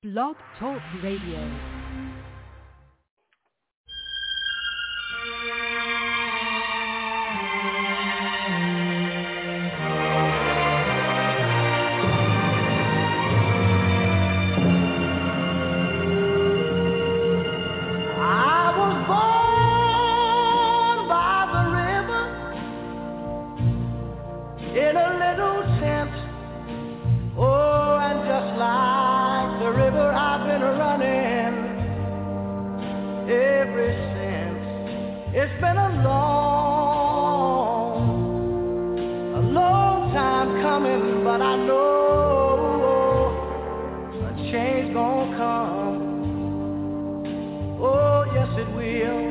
Blog Talk Radio. It's been a long time coming, but I know a change gonna come. Oh, yes it will.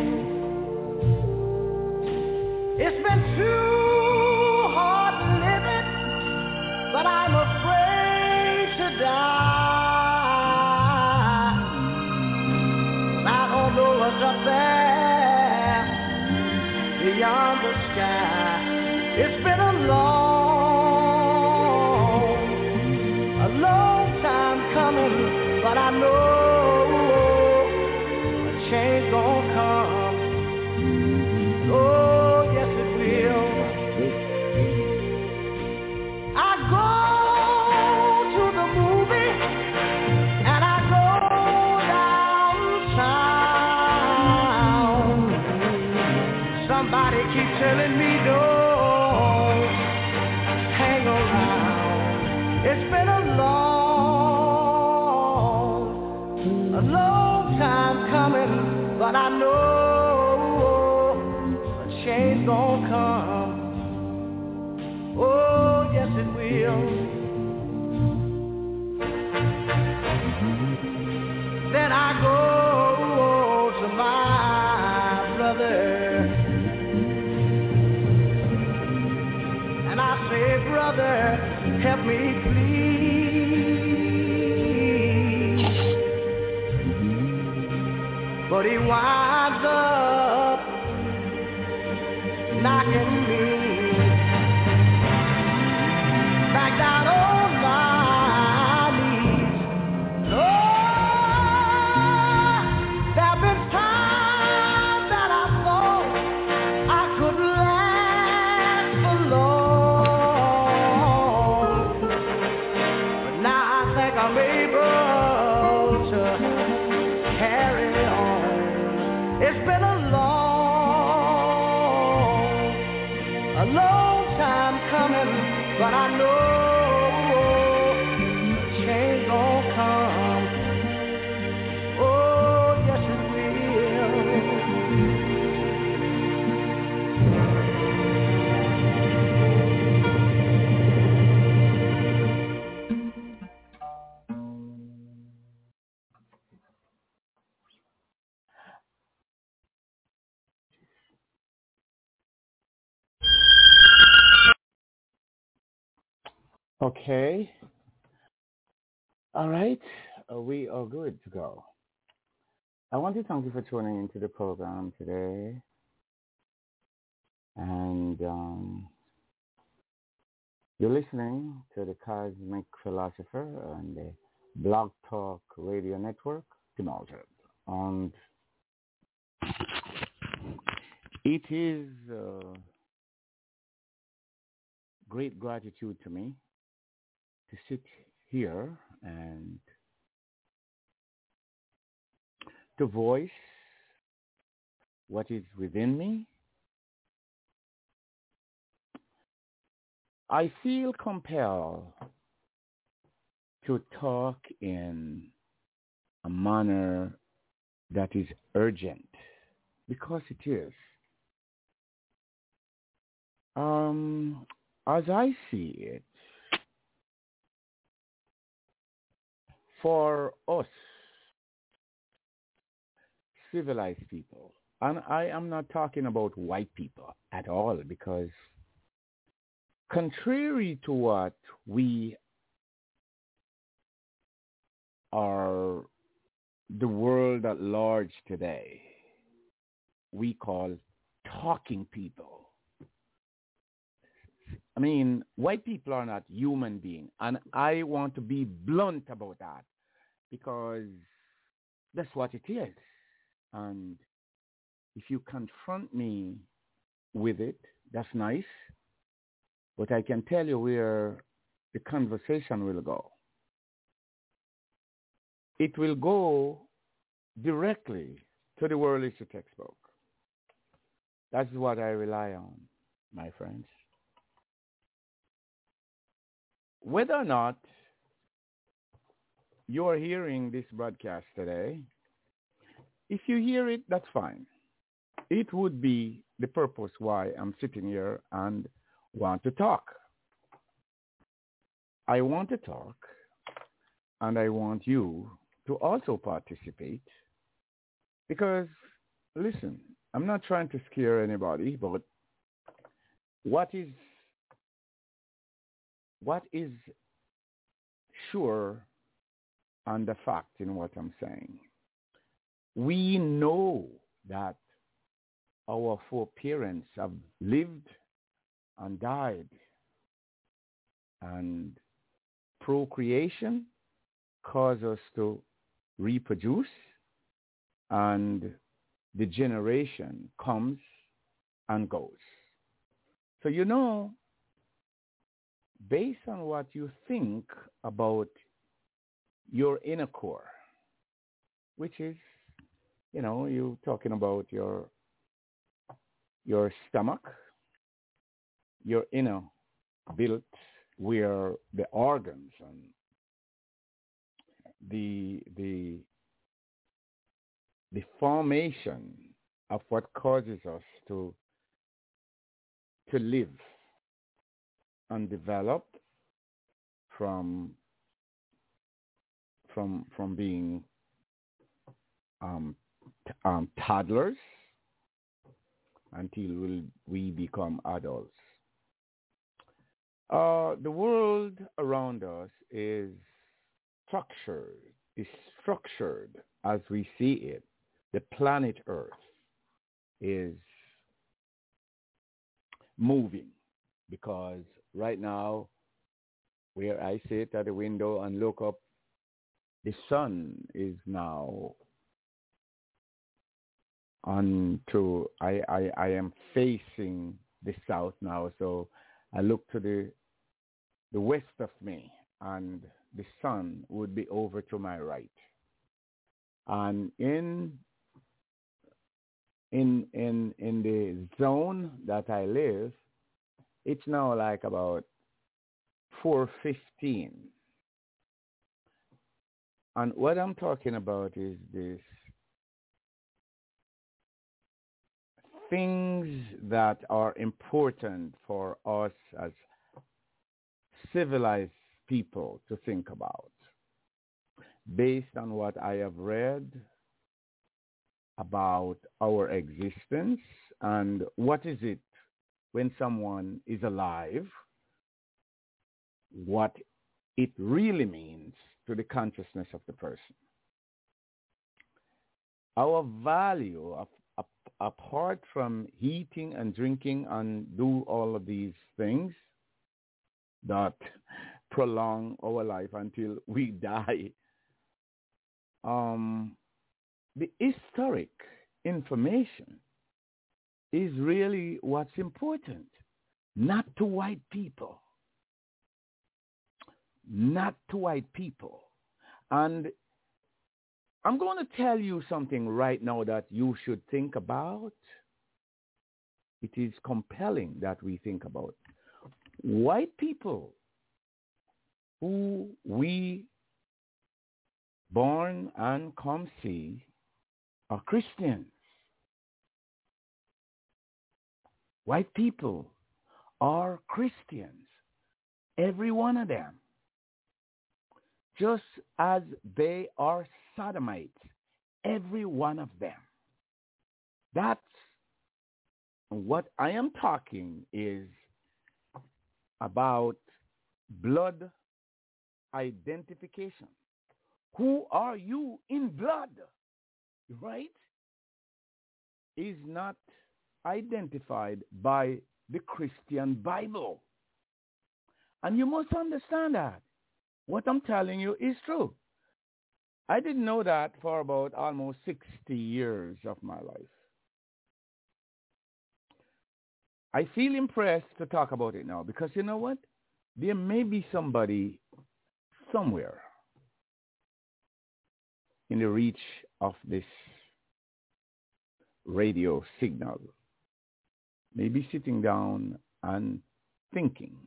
It's been too hard living, but I'm afraid to die. I don't know what's up there beyond the sky. It's been a long time coming, but I know a change gonna come. Oh, yes it will. I go to the movie and I go downtown. Somebody keep telling me don't hang around. It's been a long time coming, but I know a change gonna come. Oh, yes it will. Then I go to my brother and I say, brother, help me please. But he winds up knocking me back down on my knees. Oh, there have been times that I thought I could last alone, but now I think I'm able to carry on. It's been a long time coming, but I know a change gonna come. Oh, yes it Okay. All right. We are good to go. I want to thank you for tuning into the program today. And you're listening to the Cosmic Philosopher on the Blog Talk Radio Network, Demoted. And it is great gratitude to me to sit here and to voice what is within me. I feel compelled to talk in a manner that is urgent, because it is. As I see it, for us civilized people, and I am not talking about white people at all, because contrary to what we are, the world at large today, we call talking people. I mean, white people are not human beings, and I want to be blunt about that. because that's what it is. And if you confront me with it, that's nice. But I can tell you where the conversation will go. It will go directly to the world history textbook. That's what I rely on, my friends. Whether or not you're hearing this broadcast today, if you hear it, that's fine. It would be the purpose why I'm sitting here and want to talk. I want to talk, and I want you to also participate because, listen, I'm not trying to scare anybody, but what is sure and the fact in what I'm saying? We know that our foreparents have lived and died, and procreation causes us to reproduce, and the generation comes and goes. So you know, based on what you think about your inner core, which is, you know, you're talking about your stomach, your inner built where the organs and the formation of what causes us to live and develop from being toddlers until we become adults. The world around us is structured as we see it. The planet Earth is moving because right now, where I sit at the window and look up, the sun is now on to, I am facing the south now, so I look to the west of me, and the sun would be over to my right. And in the zone that I live, it's now like about 4:15. And what I'm talking about is this: things that are important for us as civilized people to think about, based on what I have read about our existence and what is it when someone is alive, what it really means to the consciousness of the person. Our value, apart from eating and drinking and do all of these things that prolong our life until we die, the historic information is really what's important, not to white people. Not to white people. And I'm going to tell you something right now that you should think about. It is compelling that we think about. White people who we born and come see are Christians. White people are Christians, every one of them. Just as they are sodomites, every one of them. That's what I am talking is about blood identification. Who are you in blood? Right? Is not identified by the Christian Bible. And you must understand that. What I'm telling you is true. I didn't know that for about almost 60 years of my life. I feel impressed to talk about it now because you know what? There may be somebody somewhere in the reach of this radio signal, maybe sitting down and thinking.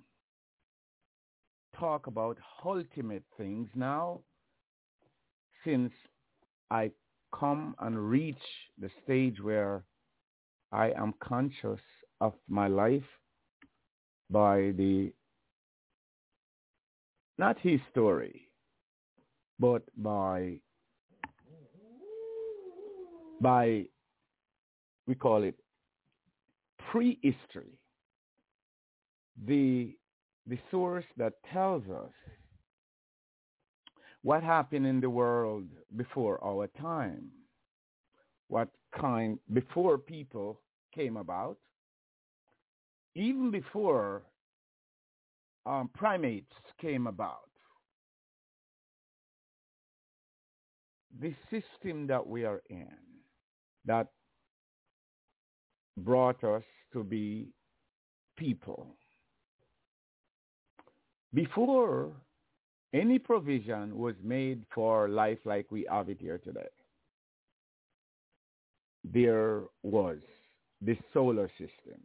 Talk about ultimate things now since I come and reach the stage where I am conscious of my life by not his story, but by we call it prehistory, the source that tells us what happened in the world before our time, before people came about, even before primates came about. The system that we are in that brought us to be people. Before any provision was made for life like we have it here today, there was the solar system.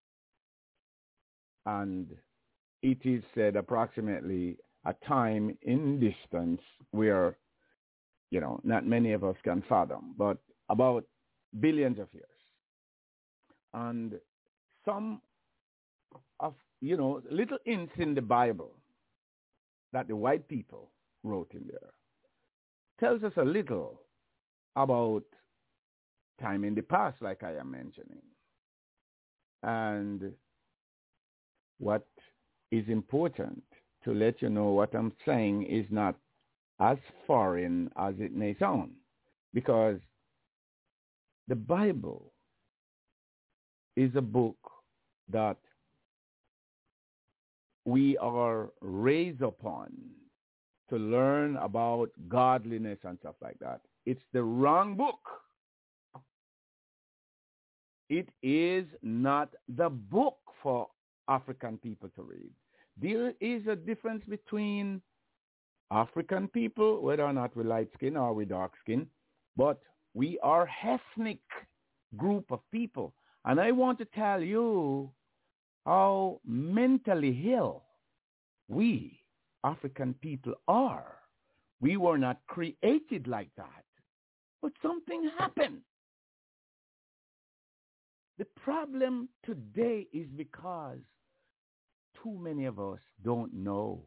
And it is said approximately a time in distance where, not many of us can fathom, but about billions of years. And some of, little hints in the Bible that the white people wrote in there tells us a little about time in the past, like I am mentioning. And what is important to let you know what I'm saying is not as foreign as it may sound, because the Bible is a book that we are raised upon to learn about godliness and stuff like that. It's the wrong book. It is not the book for African people to read. There is a difference between African people, whether or not we light skin or we dark skin, but we are ethnic group of people. And I want to tell you how mentally ill we African people are. We were not created like that, but something happened. The problem today is because too many of us don't know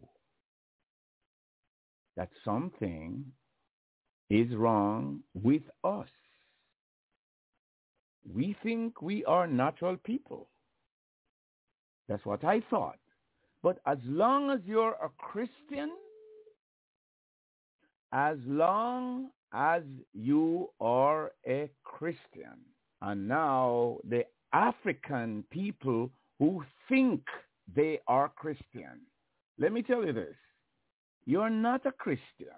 that something is wrong with us. We think we are natural people. That's what I thought. But as long as you're a Christian, as long as you are a Christian, and now the African people who think they are Christian, let me tell you this. You're not a Christian.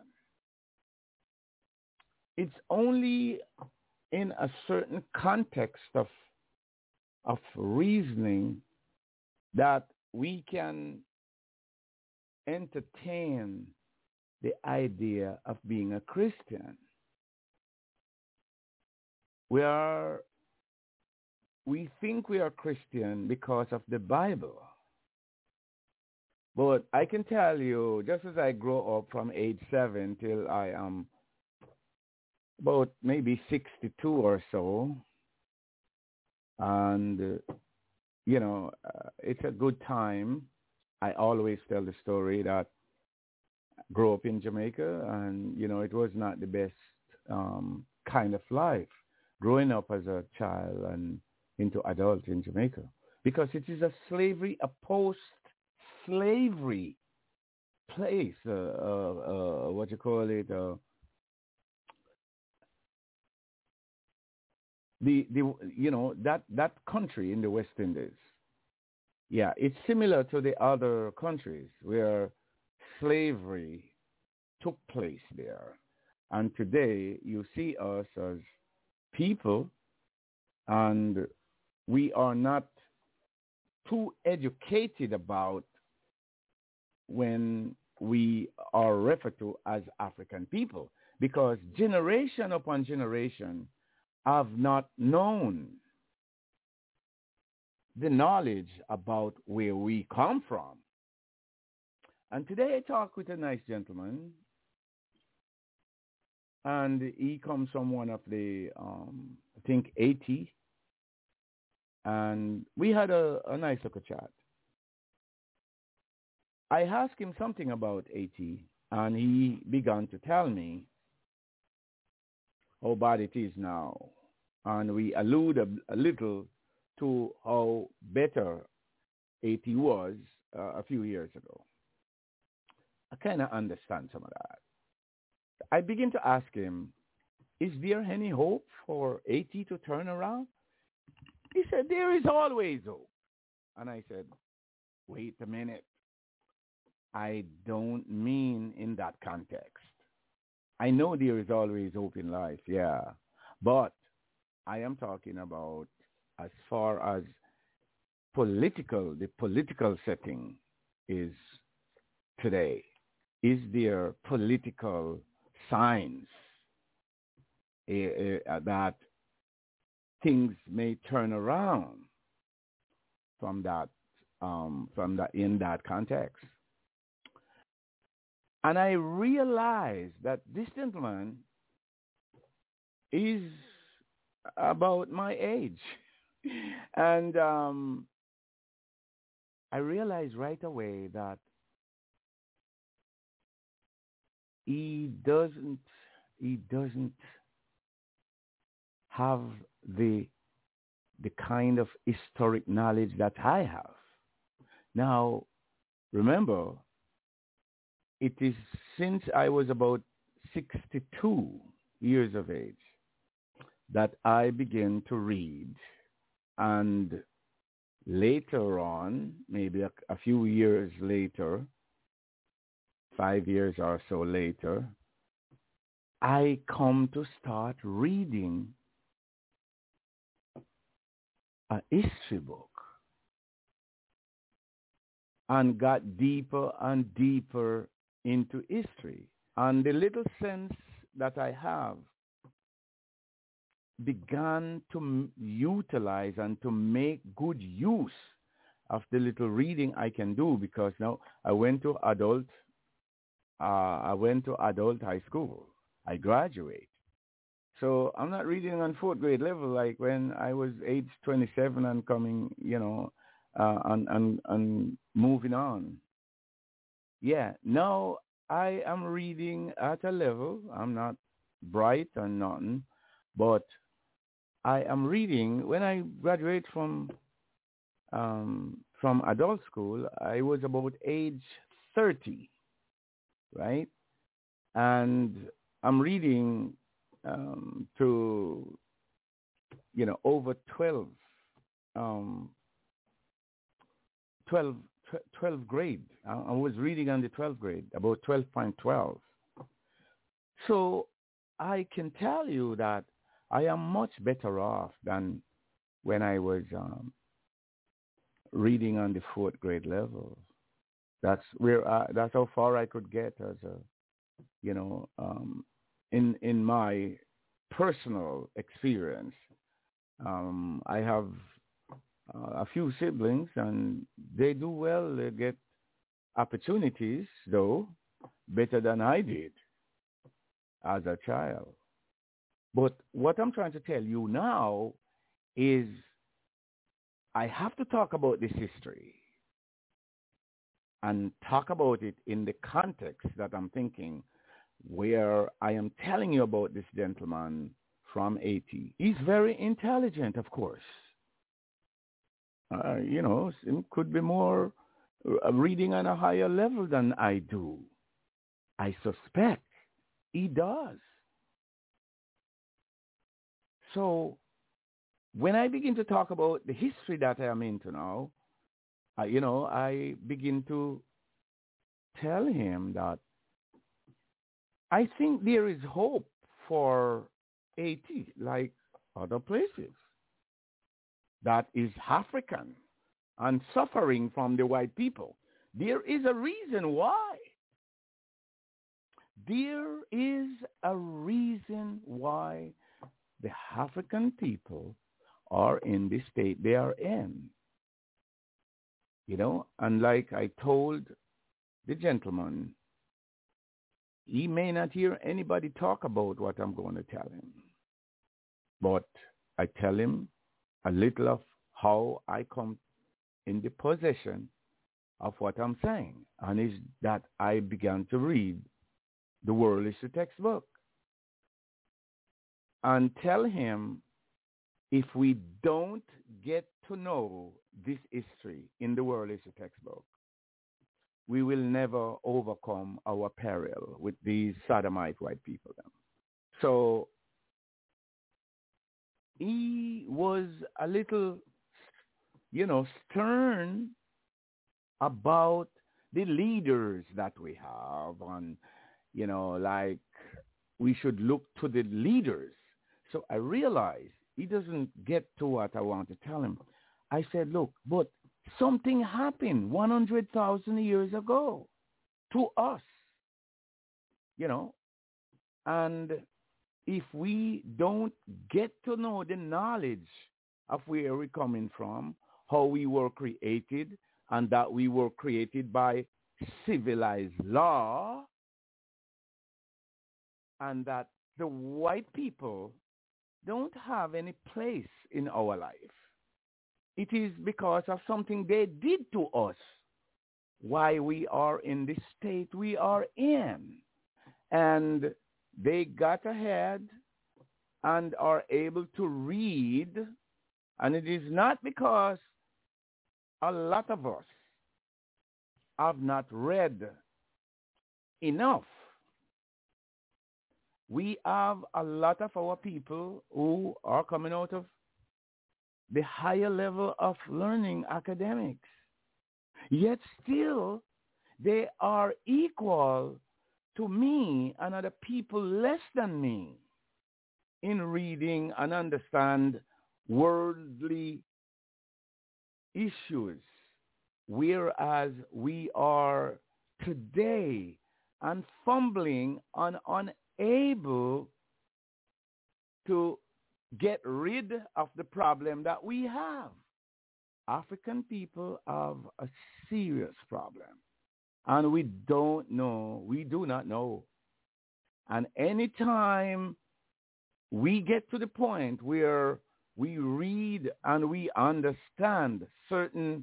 It's only in a certain context of reasoning that we can entertain the idea of being a Christian. We think we are Christian because of the Bible. But I can tell you, just as I grow up from age 7 till I am about maybe 62 or so, and, it's a good time. I always tell the story that I grew up in Jamaica, and, it was not the best kind of life growing up as a child and into adult in Jamaica, because it is a post-slavery place, that country in the West Indies. Yeah, it's similar to the other countries where slavery took place there. And today you see us as people, and we are not too educated about when we are referred to as African people, because generation upon generation have not known the knowledge about where we come from. And today I talk with a nice gentleman, and he comes from one of the, I think, 80, and we had a nice little chat. I asked him something about 80, and he began to tell me how bad it is now. And we allude a little to how better 80 was a few years ago. I kind of understand some of that. I begin to ask him, is there any hope for 80 to turn around? He said, there is always hope. And I said, wait a minute. I don't mean in that context. I know there is always hope in life, yeah. But I am talking about as far as the political setting is today. Is there political signs that things may turn around from that in that context? And I realized that this gentleman is about my age. And I realized right away that he doesn't have the kind of historic knowledge that I have. Now, remember, it is since I was about 62 years of age that I began to read. And later on, maybe a few years later, 5 years or so later, I come to start reading a history book and got deeper and deeper into history. And the little sense that I have began to utilize and to make good use of the little reading I can do, because now I went to adult high school. I graduate. So I'm not reading on fourth grade level like when I was age 27 and coming, and moving on. Yeah, now I am reading at a level. I'm not bright or nothing, but I am reading. When I graduate from adult school, I was about age 30, right? And I'm reading to, over 12 grade. I was reading on the 12th grade, about 12.12. So I can tell you that I am much better off than when I was reading on the fourth grade level. That's how far I could get as in my personal experience. I have a few siblings, and they do well. They get opportunities, though, better than I did as a child. But what I'm trying to tell you now is I have to talk about this history and talk about it in the context that I'm thinking, where I am telling you about this gentleman from Haiti. He's very intelligent, of course. He could be more reading on a higher level than I do. I suspect he does. So when I begin to talk about the history that I am into now, I begin to tell him that I think there is hope for Haiti like other places that is African and suffering from the white people. There is a reason why. There is a reason why the African people are in the state they are in. You know, and like I told the gentleman, he may not hear anybody talk about what I'm going to tell him. But I tell him a little of how I come in the possession of what I'm saying. And is that I began to read the World History textbook and tell him, if we don't get to know this history in the World History textbook, we will never overcome our peril with these sodomite white people. So he was a little, stern about the leaders that we have, and, like we should look to the leaders. So I realized he doesn't get to what I want to tell him. I said, look, but something happened 100,000 years ago to us, and if we don't get to know the knowledge of where we're coming from, how we were created, and that we were created by civilized law, and that the white people don't have any place in our life. It is because of something they did to us why we are in the state we are in. And they got ahead and are able to read. And it is not because a lot of us have not read enough. We have a lot of our people who are coming out of the higher level of learning academics. Yet still, they are equal to me and other people less than me in reading and understand worldly issues, whereas we are today and fumbling and unable to get rid of the problem that we have. African people have a serious problem, and we do not know. And anytime we get to the point where we read and we understand certain,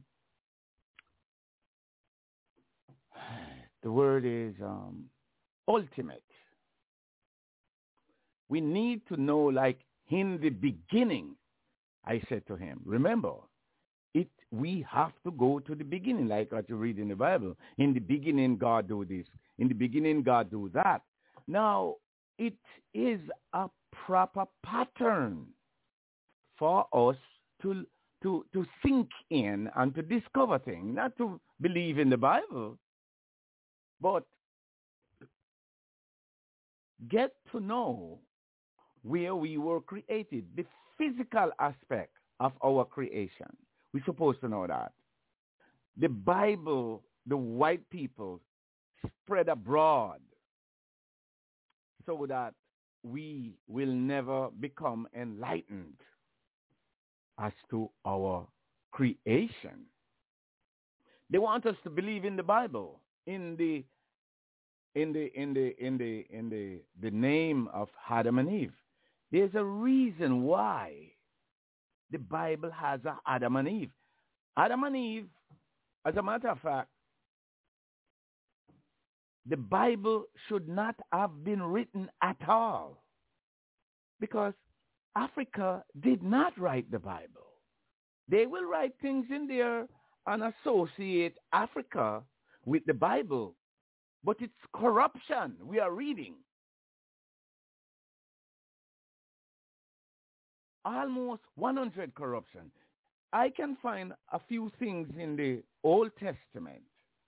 the word is ultimate. We need to know, like in the beginning, I said to him, remember, we have to go to the beginning, like what you read in the Bible. In the beginning, God do this. In the beginning, God do that. Now, it is a proper pattern for us to think in and to discover things, not to believe in the Bible, but get to know where we were created, the physical aspect of our creation. We're supposed to know that. The Bible, the white people spread abroad so that we will never become enlightened as to our creation. They want us to believe in the Bible, in the name of Adam and Eve. There's a reason why the Bible has a Adam and Eve. Adam and Eve, as a matter of fact, the Bible should not have been written at all, because Africa did not write the Bible. They will write things in there and associate Africa with the Bible, but it's corruption we are reading. Almost 100 corruption. I can find a few things in the Old Testament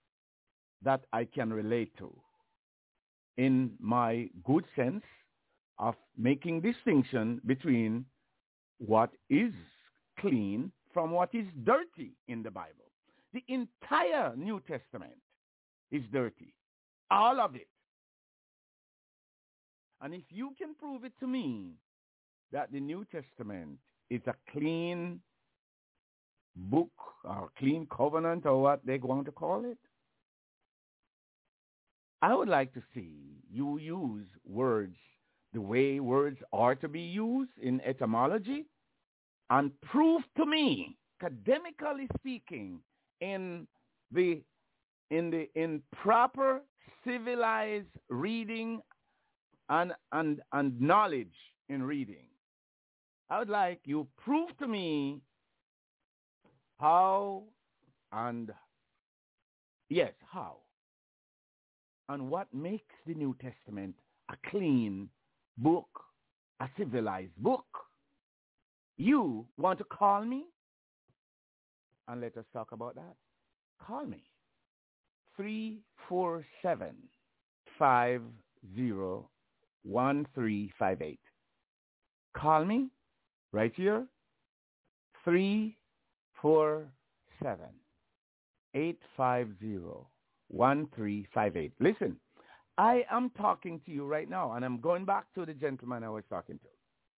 that I can relate to in my good sense of making distinction between what is clean from what is dirty in the Bible. The entire New Testament is dirty. All of it. And if you can prove it to me that the New Testament is a clean book or clean covenant or what they're going to call it, I would like to see you use words the way words are to be used in etymology and prove to me, academically speaking, in proper civilized reading and knowledge in reading. I would like you prove to me how and what makes the New Testament a clean book, a civilized book. You want to call me? And let us talk about that. Call me. 347-50-1358. Call me right here. 347-850-1358. Listen, I am talking to you right now, and I'm going back to the gentleman I was talking to.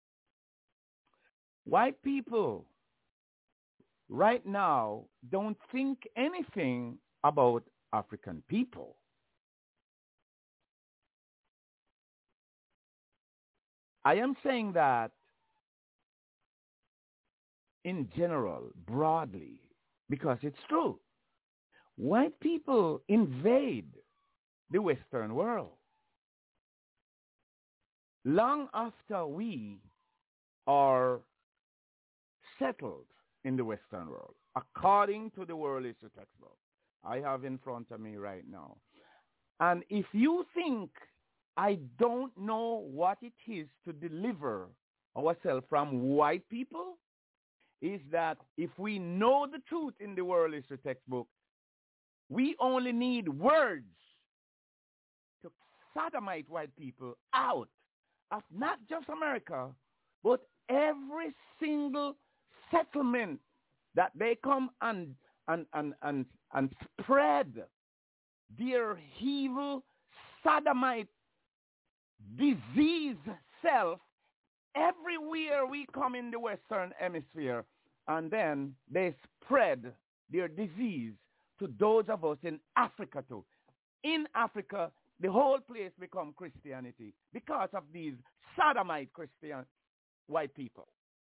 White people right now don't think anything about African people. I am saying that in general, broadly, because it's true. White people invade the Western world long after we are settled in the Western world, according to the World History Textbook I have in front of me right now. And if you think I don't know what it is to deliver ourselves from white people, is that if we know the truth in the World History Textbook, we only need words to sodomite white people out of not just America, but every single settlement that they come and spread their evil sodomite disease self everywhere we come in the Western Hemisphere, and then they spread their disease to those of us in Africa too. In Africa, the whole place become Christianity because of these sodomite Christian white people.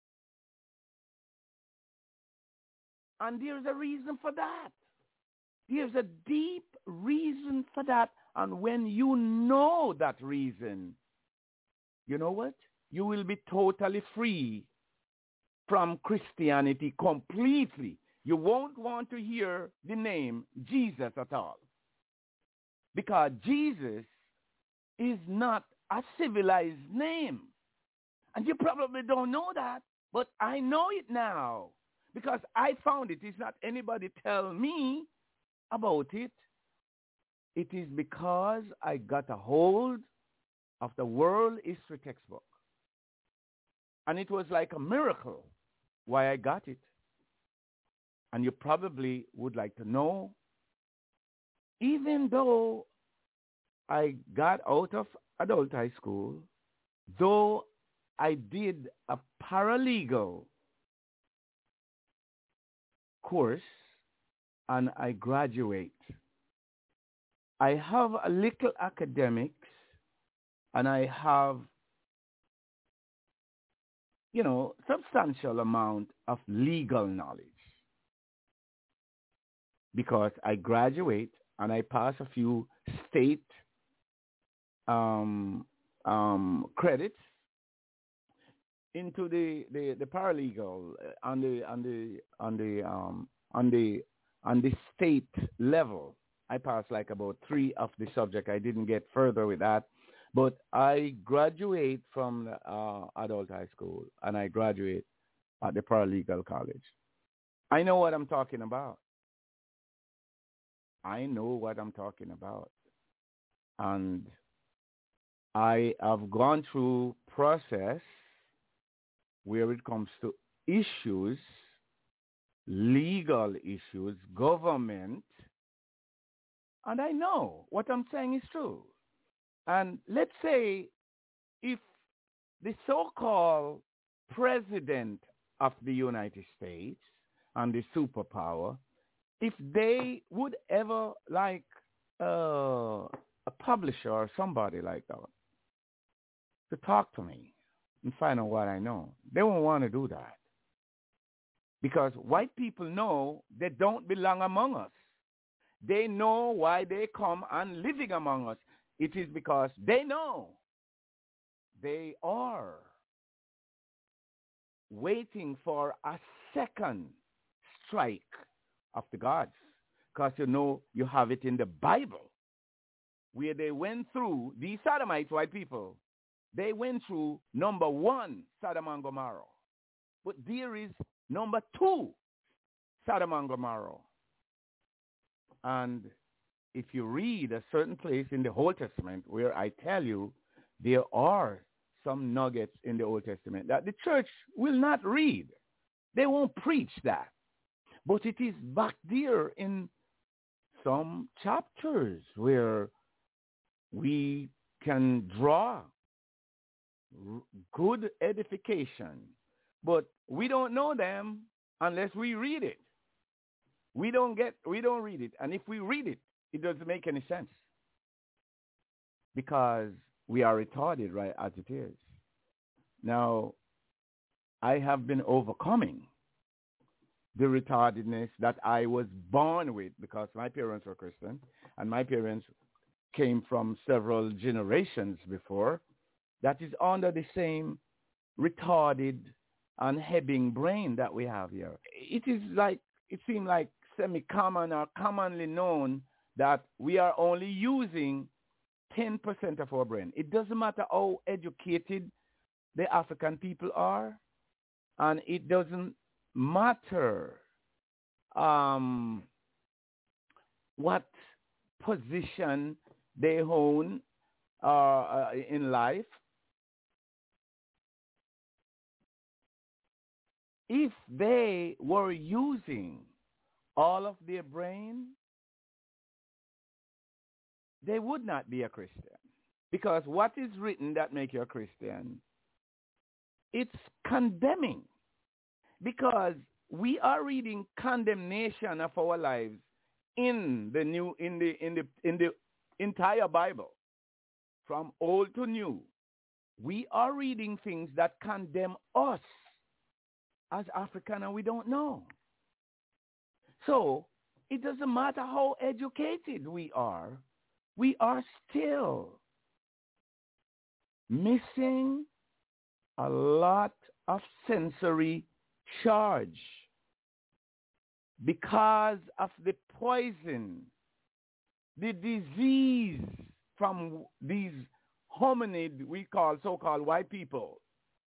And there's a reason for that. There's a deep reason for that. And when you know that reason, you know what? You will be totally free from Christianity completely. You won't want to hear the name Jesus at all. Because Jesus is not a civilized name. And you probably don't know that, but I know it now. Because I found it. It's not anybody tell me about it. It is because I got a hold of the World History Textbook. And it was like a miracle why I got it. And you probably would like to know, even though I got out of adult high school, though I did a paralegal course and I graduate, I have a little academics and I have, substantial amount of legal knowledge because I graduate and I pass a few state credits into the paralegal on the state level. I passed like about 3 of the subject. I didn't get further with that, but I graduate from adult high school and I graduate at the paralegal college. I know what I'm talking about. I know what I'm talking about, and I have gone through process where it comes to issues, legal issues, government, and I know what I'm saying is true. And let's say if the so-called president of the United States and the superpower, if they would ever like a publisher or somebody like that to talk to me and find out what I know, they won't want to do that. Because white people know they don't belong among us. They know why they come and living among us. It is because they know they are waiting for a second strike of the gods. Because you know you have it in the Bible where they went through, these Sodomites, white people, they went through number 1, Sodom and Gomorrah. But there is number 2, Sodom and Gomorrah. And if you read a certain place in the Old Testament where I tell you there are some nuggets in the Old Testament that the church will not read. They won't preach that. But it is back there in some chapters where we can draw good edification. But we don't know them unless we read it. We don't read it. And if we read it, it doesn't make any sense. Because we are retarded right as it is. Now, I have been overcoming the retardedness that I was born with because my parents were Christian and my parents came from several generations before that is under the same retarded and hebbing brain that we have here. It seems like semi-common or commonly known that we are only using 10% of our brain. It doesn't matter how educated the African people are, and it doesn't matter what position they own in life. If they were using all of their brain, they would not be a Christian. Because what is written that make you a Christian? It's condemning. Because we are reading condemnation of our lives in the entire Bible, from old to new. We are reading things that condemn us as African, and we don't know. So it doesn't matter how educated we are still missing a lot of sensory charge because of the poison, the disease from these hominid we call so-called white people.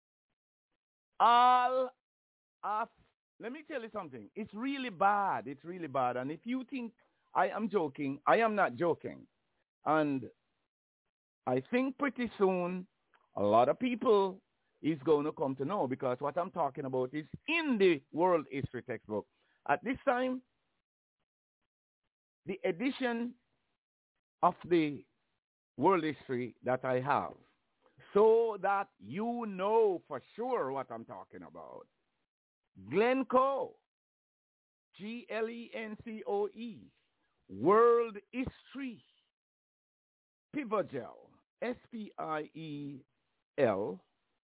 All of, let me tell you something. It's really bad. It's really bad. And if you think I am joking, I am not joking. And I think pretty soon a lot of people is going to come to know, because what I'm talking about is in the world history textbook. At this time, the edition of the world history that I have, so that you know for sure what I'm talking about. Glencoe, Glencoe, World History, Pivogel, Spielvogel,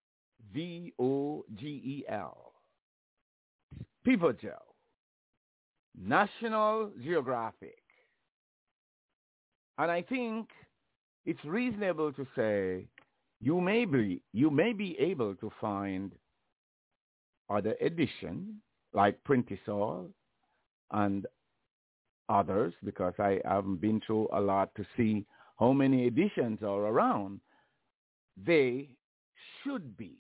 Pivogel, National Geographic. And I think it's reasonable to say you may be able to find other edition like Printisol and others, because I haven't been through a lot to see how many editions are around. They should be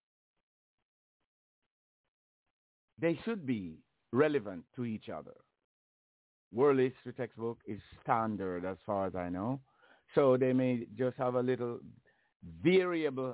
relevant to each other. World History textbook is standard as far as I know. So they may just have a little variable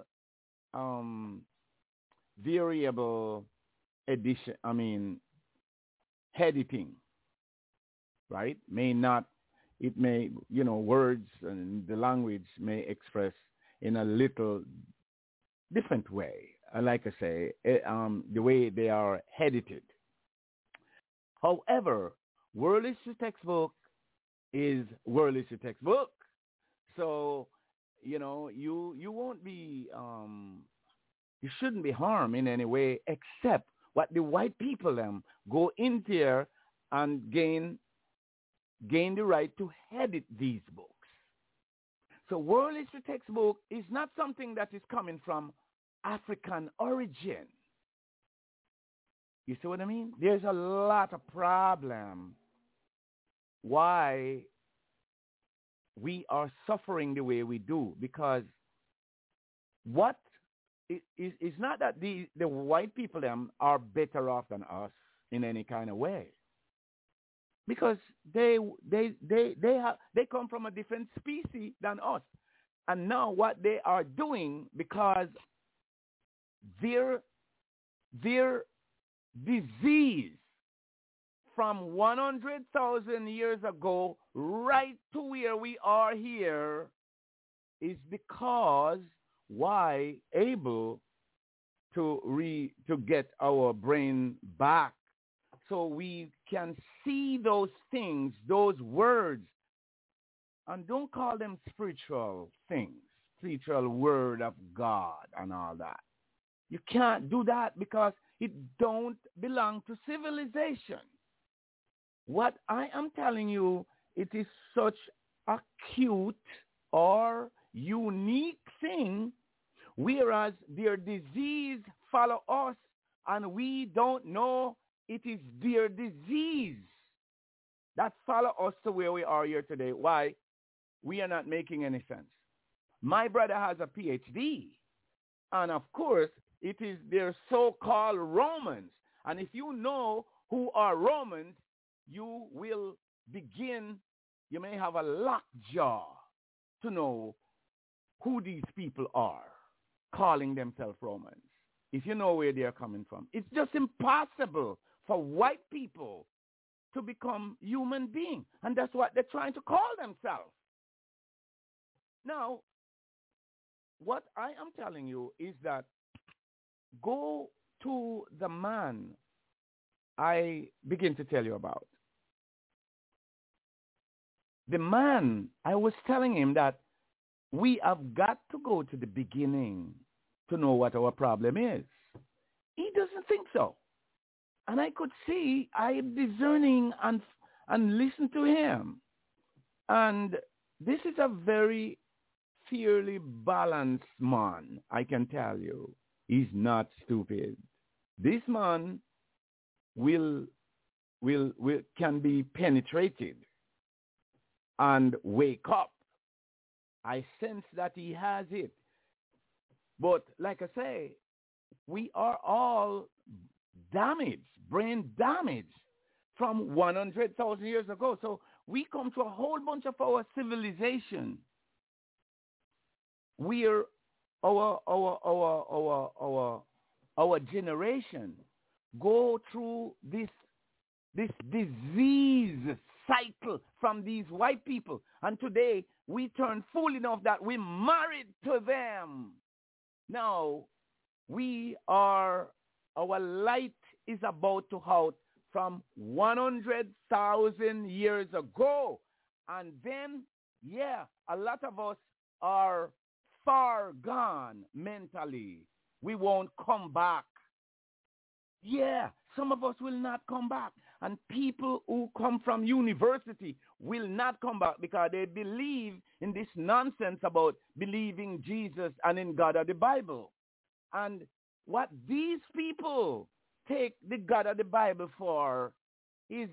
variable edition, editing, right? May not, it may, words and the language may express in a little different way. Like I say, the way they are edited. However, world history textbook is world history textbook. So, you won't be, you shouldn't be harmed in any way except what the white people go in there and gain the right to edit these books. So world history textbook is not something that is coming from African origin. You see what I mean? There's a lot of problem why we are suffering the way we do, because what it's not that the white people are better off than us in any kind of way, because they come from a different species than us, and now what they are doing, because their disease from 100,000 years ago right to where we are here is because why able to get our brain back so we can see those things, those words, and don't call them spiritual things, spiritual word of God and all that. You can't do that because it don't belong to civilization. What I am telling you, it is such a cute or unique thing, whereas their disease follow us and we don't know it is their disease that follow us to where we are here today. Why? We are not making any sense. My brother has a PhD, and of course, it is their so-called Romans. And if you know who are Romans, you will begin, you may have a lockjaw to know who these people are calling themselves Romans, if you know where they are coming from. It's just impossible for white people to become human beings, and that's what they're trying to call themselves. Now, what I am telling you is that go to the man I begin to tell you about. The man, I was telling him that we have got to go to the beginning to know what our problem is. He doesn't think so. And I could see, I am discerning and listen to him. And this is a very fairly balanced man, I can tell you. He's not stupid. This man can be penetrated and wake up. I sense that he has it. But like I say, we are all damaged, brain damaged from 100,000 years ago. So we come to a whole bunch of our civilization where our generation go through this disease cycle from these white people. And today we turn fool enough that we married to them. Now our light is about to out from 100,000 years ago. And then, a lot of us are far gone mentally. We won't come back. Some of us will not come back. And people who come from university will not come back because they believe in this nonsense about believing Jesus and in God of the Bible. And what these people take the God of the Bible for is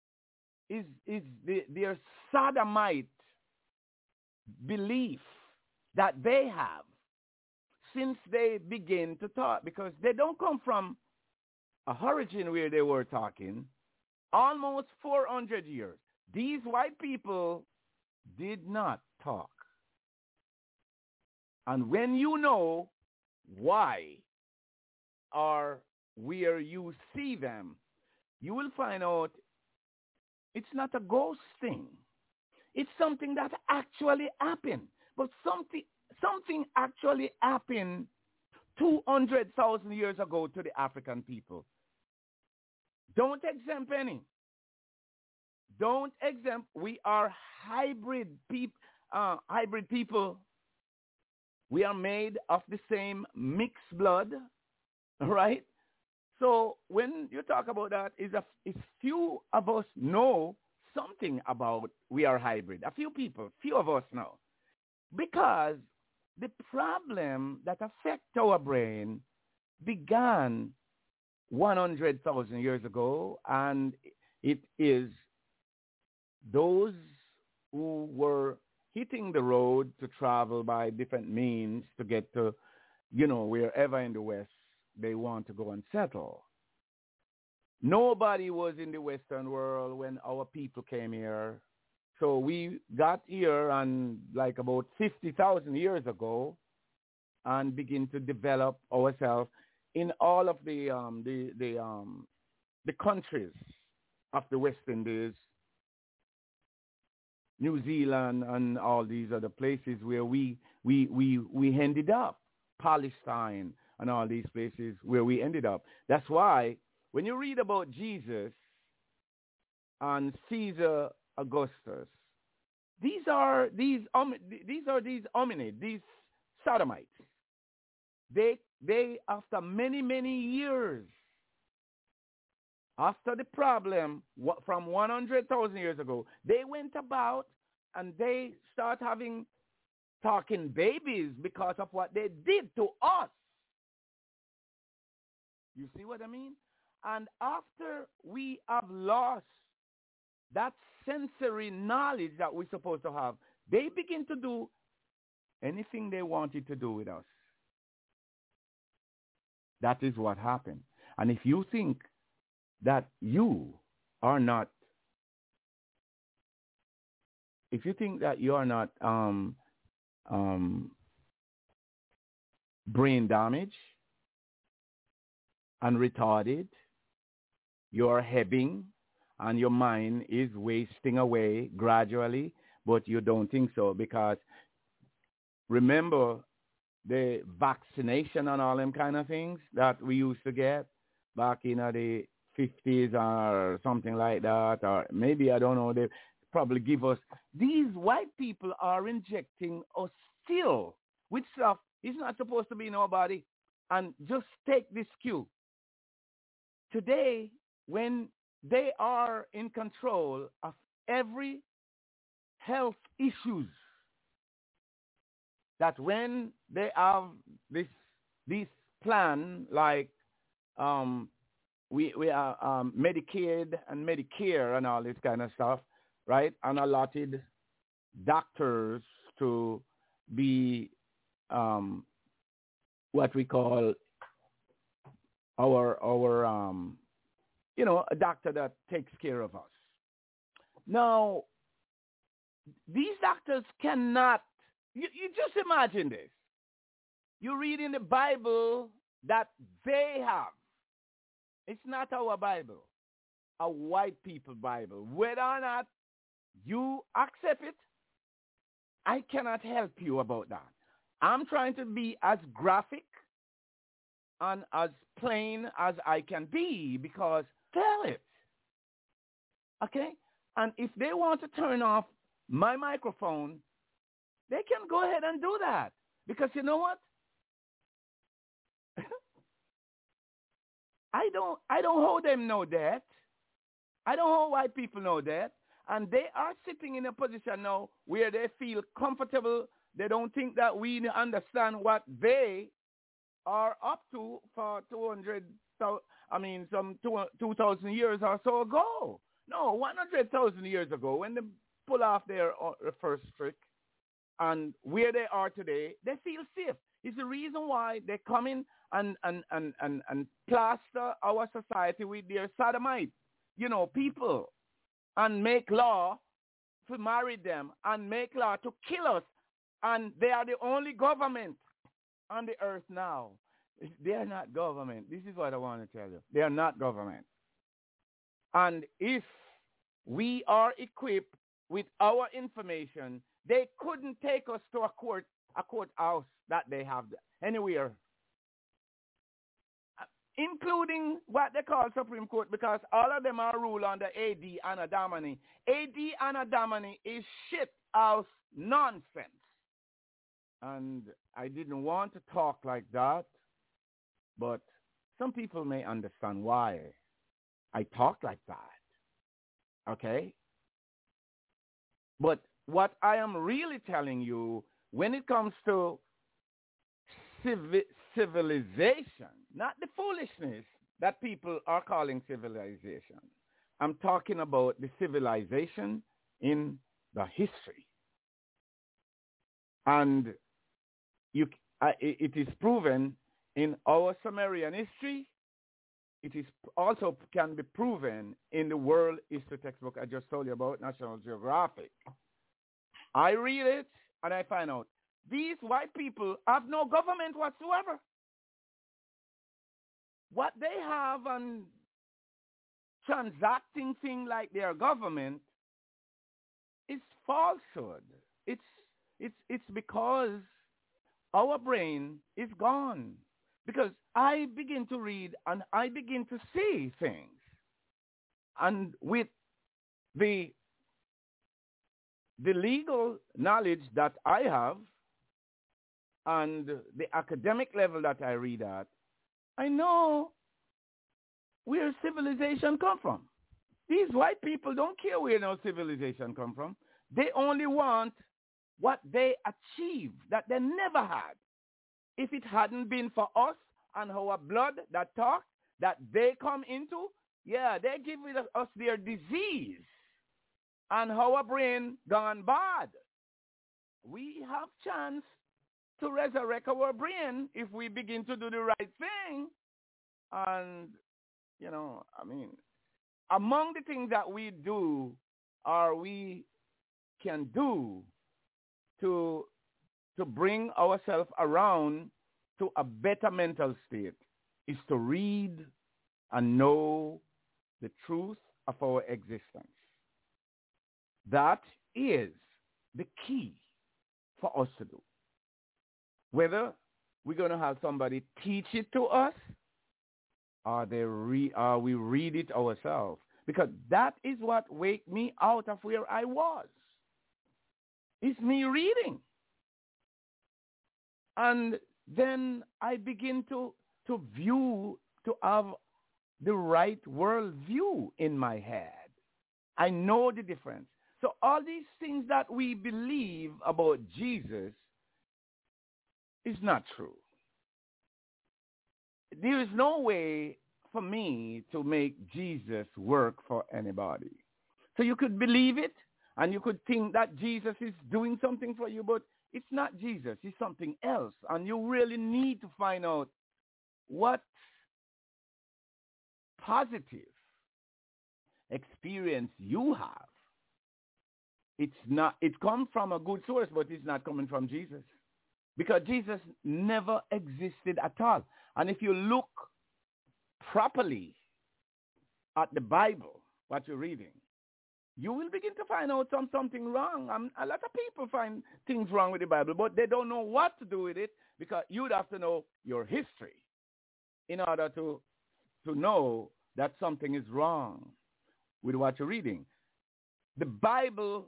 their sodomite belief that they have since they begin to talk, because they don't come from a origin where they were talking almost 400 years. These white people did not talk. And when you know why or where you see them, you will find out it's not a ghost thing. It's something that actually happened. But something actually happened 200,000 years ago to the African people. Don't exempt any. Don't exempt. We are hybrid people. We are made of the same mixed blood, right? So when you talk about that, it's few of us know something about we are hybrid. A few people, few of us know. Because the problem that affects our brain began 100,000 years ago, and it is those who were hitting the road to travel by different means to get to, wherever in the West they want to go and settle. Nobody was in the Western world when our people came here. So we got here and like about 50,000 years ago and begin to develop ourselves in all of the countries of the West Indies, New Zealand, and all these other places where we ended up, Palestine and all these places where we ended up. That's why when you read about Jesus and Caesar Augustus, these are these hominids, these sodomites. They after many years, after the problem from 100,000 years ago, they went about and they start talking babies because of what they did to us. You see what I mean? And after we have lost that sensory knowledge that we're supposed to have, they begin to do anything they wanted to do with us. That is what happened. And if you think that you are not brain damaged and retarded, you're hebbing, and your mind is wasting away gradually, but you don't think so, because remember the vaccination and all them kind of things that we used to get back in the 50s or something like that, or maybe, I don't know, they probably give us. These white people are injecting us still with stuff it's not supposed to be in our body. And just take this cue. Today, when they are in control of every health issues, that when they have this plan like we are Medicaid and Medicare and all this kind of stuff, right? And allotted doctors to be what we call our a doctor that takes care of us. Now, these doctors cannot, you just imagine this. You read in the Bible that they have. It's not our Bible, a white people Bible. Whether or not you accept it, I cannot help you about that. I'm trying to be as graphic and as plain as I can be, because tell it. Okay? And if they want to turn off my microphone, they can go ahead and do that. Because you know what? I don't hold them no debt. I don't hold white people no debt. And they are sitting in a position now where they feel comfortable. They don't think that we understand what they are up to for 2,000 years or so ago. No, 100,000 years ago, when they pull off their first trick, and where they are today, they feel safe. It's the reason why they come in and plaster our society with their sodomite, people, and make law to marry them and make law to kill us And they are the only government on the earth now. They are not government. This is what I want to tell you. They are not government. And if we are equipped with our information, they couldn't take us to a courthouse that they have anywhere, including what they call Supreme Court, because all of them are ruled under A.D. Anno Domini. A.D. Anno Domini is shit house nonsense. And I didn't want to talk like that, but some people may understand why I talk like that. Okay? But what I am really telling you, when it comes to civilization, not the foolishness that people are calling civilization, I'm talking about the civilization in the history. And it is proven in our Sumerian history. It is also can be proven in the world history textbook I just told you about, National Geographic. I read it and I find out these white people have no government whatsoever. What they have on transacting things like their government is falsehood. It's because our brain is gone. Because I begin to read and I begin to see things. And with the legal knowledge that I have and the academic level that I read at, I know where civilization come from. These white people don't care where no civilization come from. They only want what they achieved that they never had. If it hadn't been for us and our blood that talk, that they come into, yeah, they give us their disease and our brain gone bad. We have chance to resurrect our brain if we begin to do the right thing. And, you know, I mean, among the things that we do or we can do to bring ourselves around to a better mental state is to read and know the truth of our existence. That is the key for us to do. Whether we're going to have somebody teach it to us or we read it ourselves. Because that is what waked me out of where I was. It's me reading. And then I begin to have the right world view in my head. I know the difference. So all these things that we believe about Jesus is not true. There is no way for me to make Jesus work for anybody. So you could believe it, and you could think that Jesus is doing something for you, but it's not Jesus. It's something else. And you really need to find out what positive experience you have. It comes from a good source, but it's not coming from Jesus. Because Jesus never existed at all. And if you look properly at the Bible, what you're reading, you will begin to find out something wrong. A lot of people find things wrong with the Bible, but they don't know what to do with it because you'd have to know your history in order to know that something is wrong with what you're reading. The Bible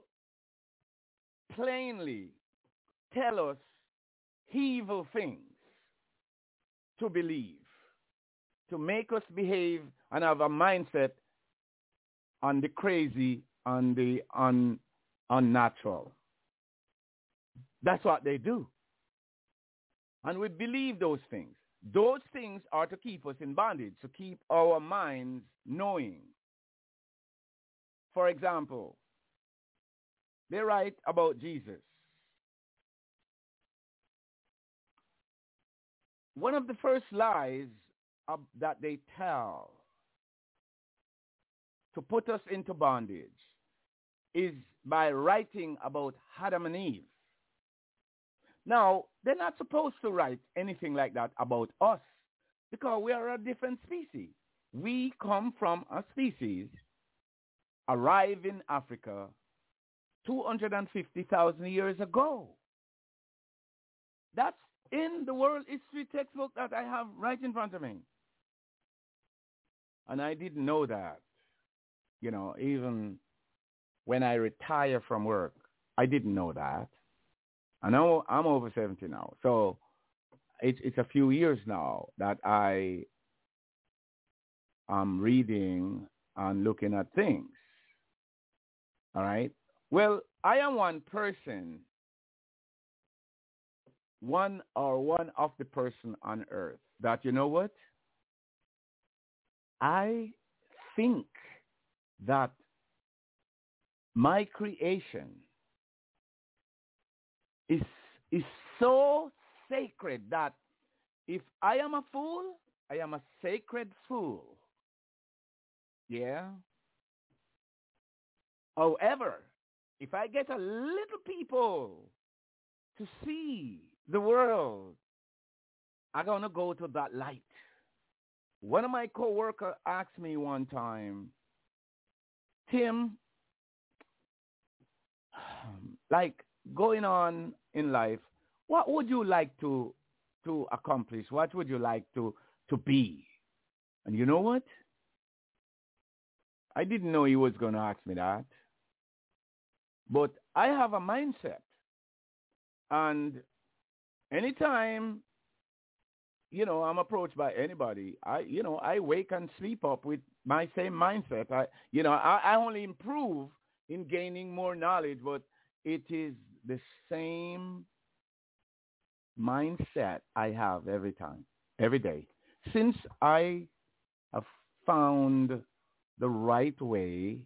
plainly tells us evil things to believe, to make us behave and have a mindset on the crazy, on the unnatural. That's what they do. And we believe those things. Those things are to keep us in bondage, to keep our minds knowing. For example, they write about Jesus. One of the first lies that they tell to put us into bondage is by writing about Adam and Eve. Now, they're not supposed to write anything like that about us because we are a different species. We come from a species arrived in Africa 250,000 years ago. That's in the world history textbook that I have right in front of me. And I didn't know that. You know, even when I retire from work, I didn't know that. I know I'm over 70 now. So it's a few years now that I am reading and looking at things. All right? Well, I am one person, one of the person on earth that, you know what? I think that my creation is so sacred that if I am a fool, I am a sacred fool. Yeah? However, if I get a little people to see the world, I'm going to go to that light. One of my coworkers asked me one time, Tim, like going on in life, what would you like to accomplish? What would you like to be? And you know what? I didn't know he was going to ask me that. But I have a mindset. And anytime, you know, I'm approached by anybody, I wake and sleep up with my same mindset. I only improve in gaining more knowledge, but it is the same mindset I have every time, every day. Since I have found the right way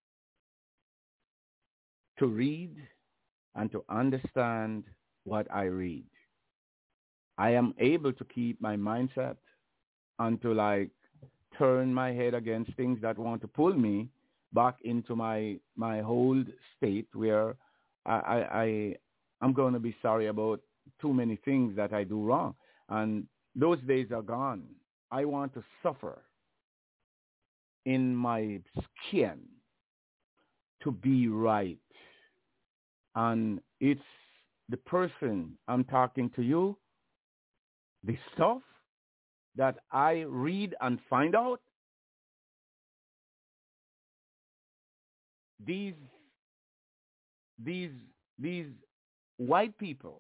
to read and to understand what I read, I am able to keep my mindset and to like turn my head against things that want to pull me back into my old state where I'm going to be sorry about too many things that I do wrong. And those days are gone. I want to suffer in my skin to be right. And it's the person I'm talking to you, the stuff that I read and find out, these white people,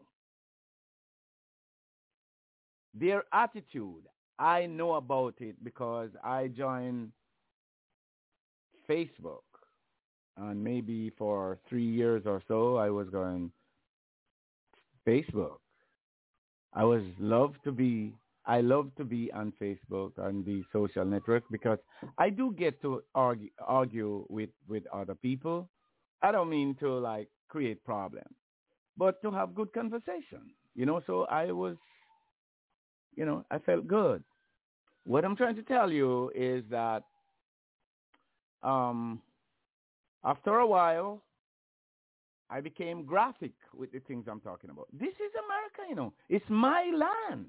their attitude, I know about it because I joined Facebook. And maybe for 3 years or so, I was going Facebook. I love to be on Facebook and the social network because I do get to argue with other people. I don't mean to like create problems, but to have good conversation, you know. So I was, you know, I felt good. What I'm trying to tell you is that after a while, I became graphic with the things I'm talking about. This is America, you know. It's my land.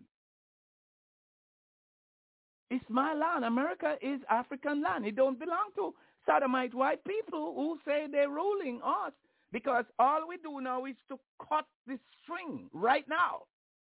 It's my land. America is African land. It don't belong to sodomite white people who say they're ruling us because all we do now is to cut the string right now.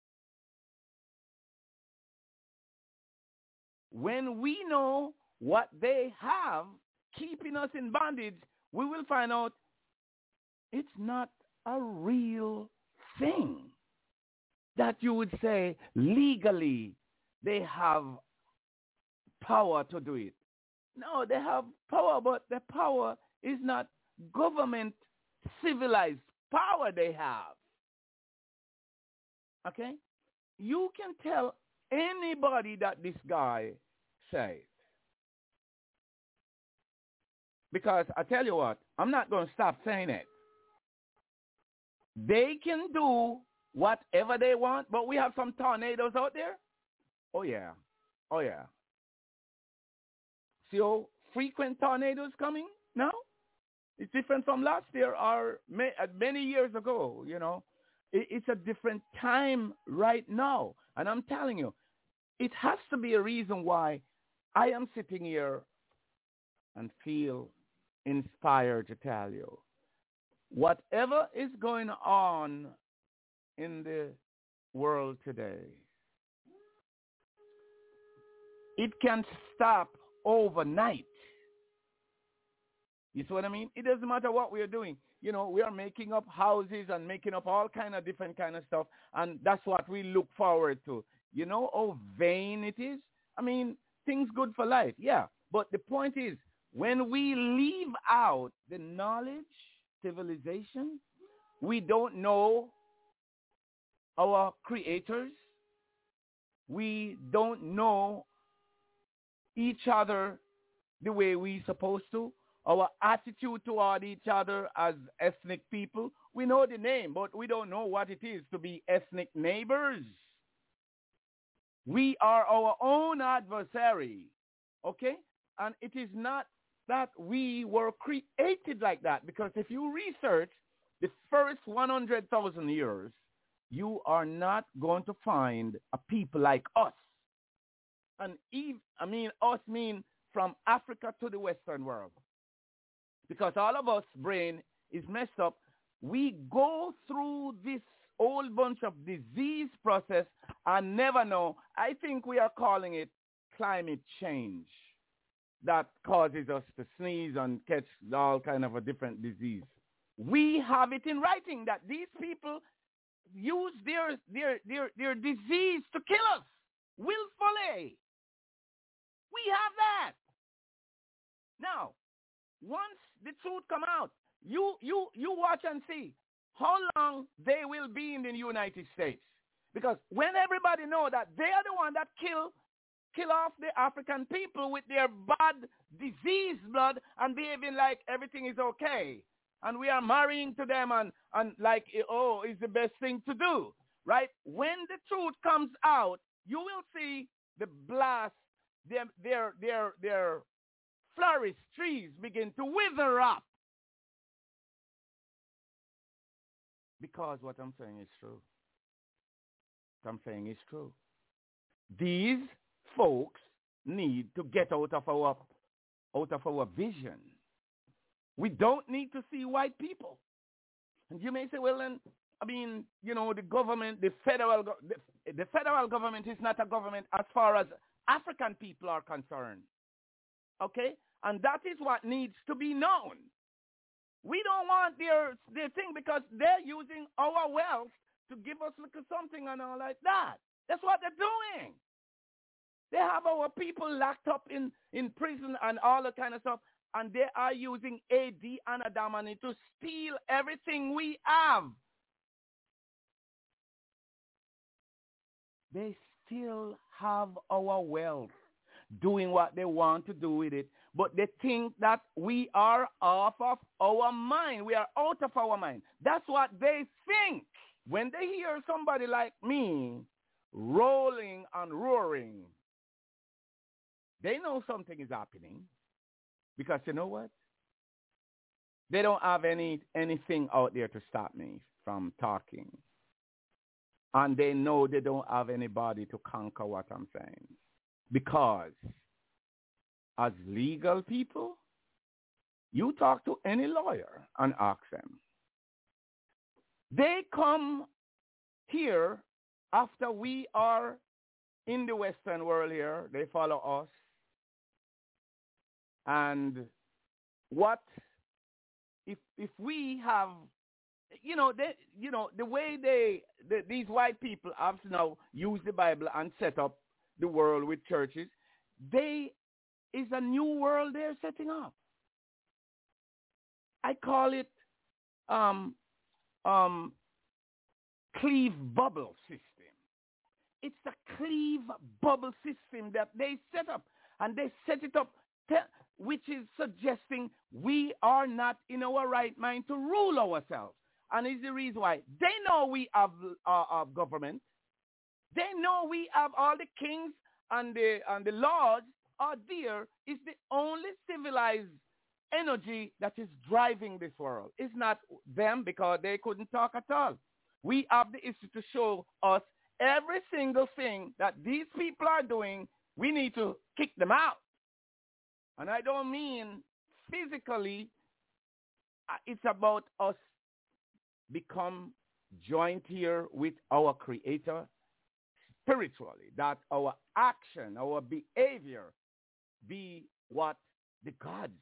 When we know what they have keeping us in bondage, we will find out it's not a real thing that you would say legally they have power to do it. No, they have power, but the power is not government civilized power they have. Okay? You can tell anybody that this guy says. Because I tell you what, I'm not going to stop saying it. They can do whatever they want, but we have some tornadoes out there. Oh, yeah. Oh, yeah. See how frequent tornadoes coming now? It's different from last year or many years ago, you know. It's a different time right now. And I'm telling you, it has to be a reason why I am sitting here and feel inspired to tell you. Whatever is going on in the world today, it can stop overnight. You see what I mean? It doesn't matter what we are doing. You know, we are making up houses and making up all kind of different kind of stuff, and that's what we look forward to. You know how vain it is? I mean, things good for life, yeah. But the point is, when we leave out the knowledge, civilization, we don't know our creators. We don't know each other the way we're supposed to. Our attitude toward each other as ethnic people. We know the name, but we don't know what it is to be ethnic neighbors. We are our own adversary, okay? And it is not that we were created like that, because if you research the first 100,000 years, you are not going to find a people like us. And us mean from Africa to the Western world. Because all of us brain is messed up. We go through this whole bunch of disease process and never know. I think we are calling it climate change that causes us to sneeze and catch all kind of a different disease. We have it in writing that these people use their disease to kill us willfully. We have that. Now, once the truth come out, you watch and see how long they will be in the United States. Because when everybody know that they are the one that kill off the African people with their bad disease blood and behaving like everything is okay, and we are marrying to them and like, oh, it's the best thing to do, right? When the truth comes out, you will see the blast, their flourished trees begin to wither up. Because what I'm saying is true. What I'm saying is true. These folks need to get out of our vision. We don't need to see white people. And you may say, well, then, I mean, you know, the government, the federal government is not a government as far as African people are concerned. Okay? And that is what needs to be known. We don't want their thing because they're using our wealth to give us little something and all like that. That's what they're doing. They have our people locked up in prison and all that kind of stuff, and they are using AD and Adamani to steal everything we have. They still have our wealth, doing what they want to do with it, but they think that we are off of our mind. We are out of our mind. That's what they think. When they hear somebody like me rolling and roaring, they know something is happening, because you know what? They don't have anything out there to stop me from talking. And they know they don't have anybody to conquer what I'm saying. Because as legal people, you talk to any lawyer and ask them. They come here after we are in the Western world here. They follow us. And what if we have, the way these white people have now used the Bible and set up the world with churches, is a new world they're setting up. I call it Cleve bubble system. It's a Cleve bubble system that they set up, and they set it up which is suggesting we are not in our right mind to rule ourselves. And it's the reason why they know we have government. They know we have all the kings and the lords are there. It's the only civilized energy that is driving this world. It's not them, because they couldn't talk at all. we have the history to show us every single thing that these people are doing. We need to kick them out. And I don't mean physically. It's about us become joint here with our Creator spiritually, that our action, our behavior be what the gods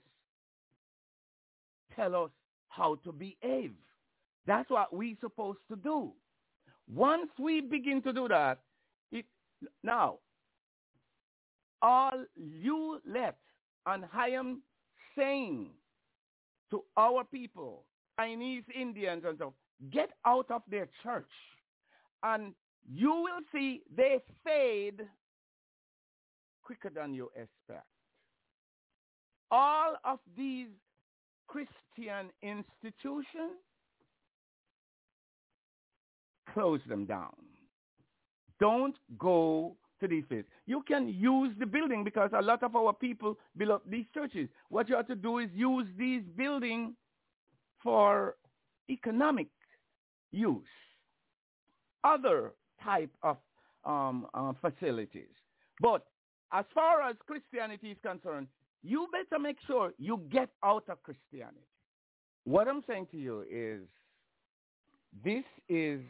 tell us how to behave. That's what we're supposed to do. Once we begin to do that, now, all you let, and I am saying to our people, Chinese, Indians, and so, get out of their church, and you will see they fade quicker than you expect. All of these Christian institutions, close them down. Don't go to these places. You can use the building because a lot of our people build up these churches. What you have to do is use these buildings for economic use, other type of facilities. But as far as Christianity is concerned, you better make sure you get out of Christianity. What I'm saying to you is, this is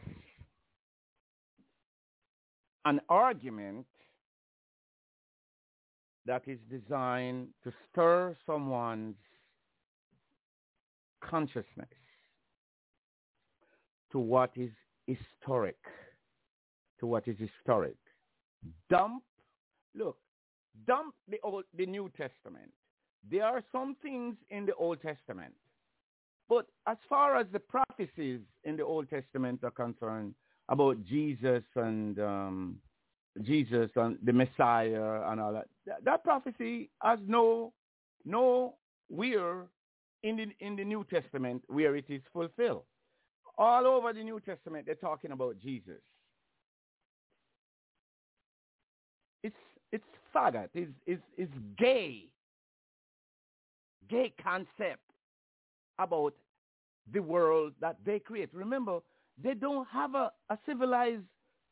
an argument that is designed to stir someone's consciousness to what is historic, Dump the New Testament. There are some things in the Old Testament, but as far as the prophecies in the Old Testament are concerned about Jesus and the Messiah and all that prophecy has nowhere in the New Testament where it is fulfilled. All over the New Testament, they're talking about Jesus. It's faggot. It's gay concept about the world that they create. Remember, they don't have a civilized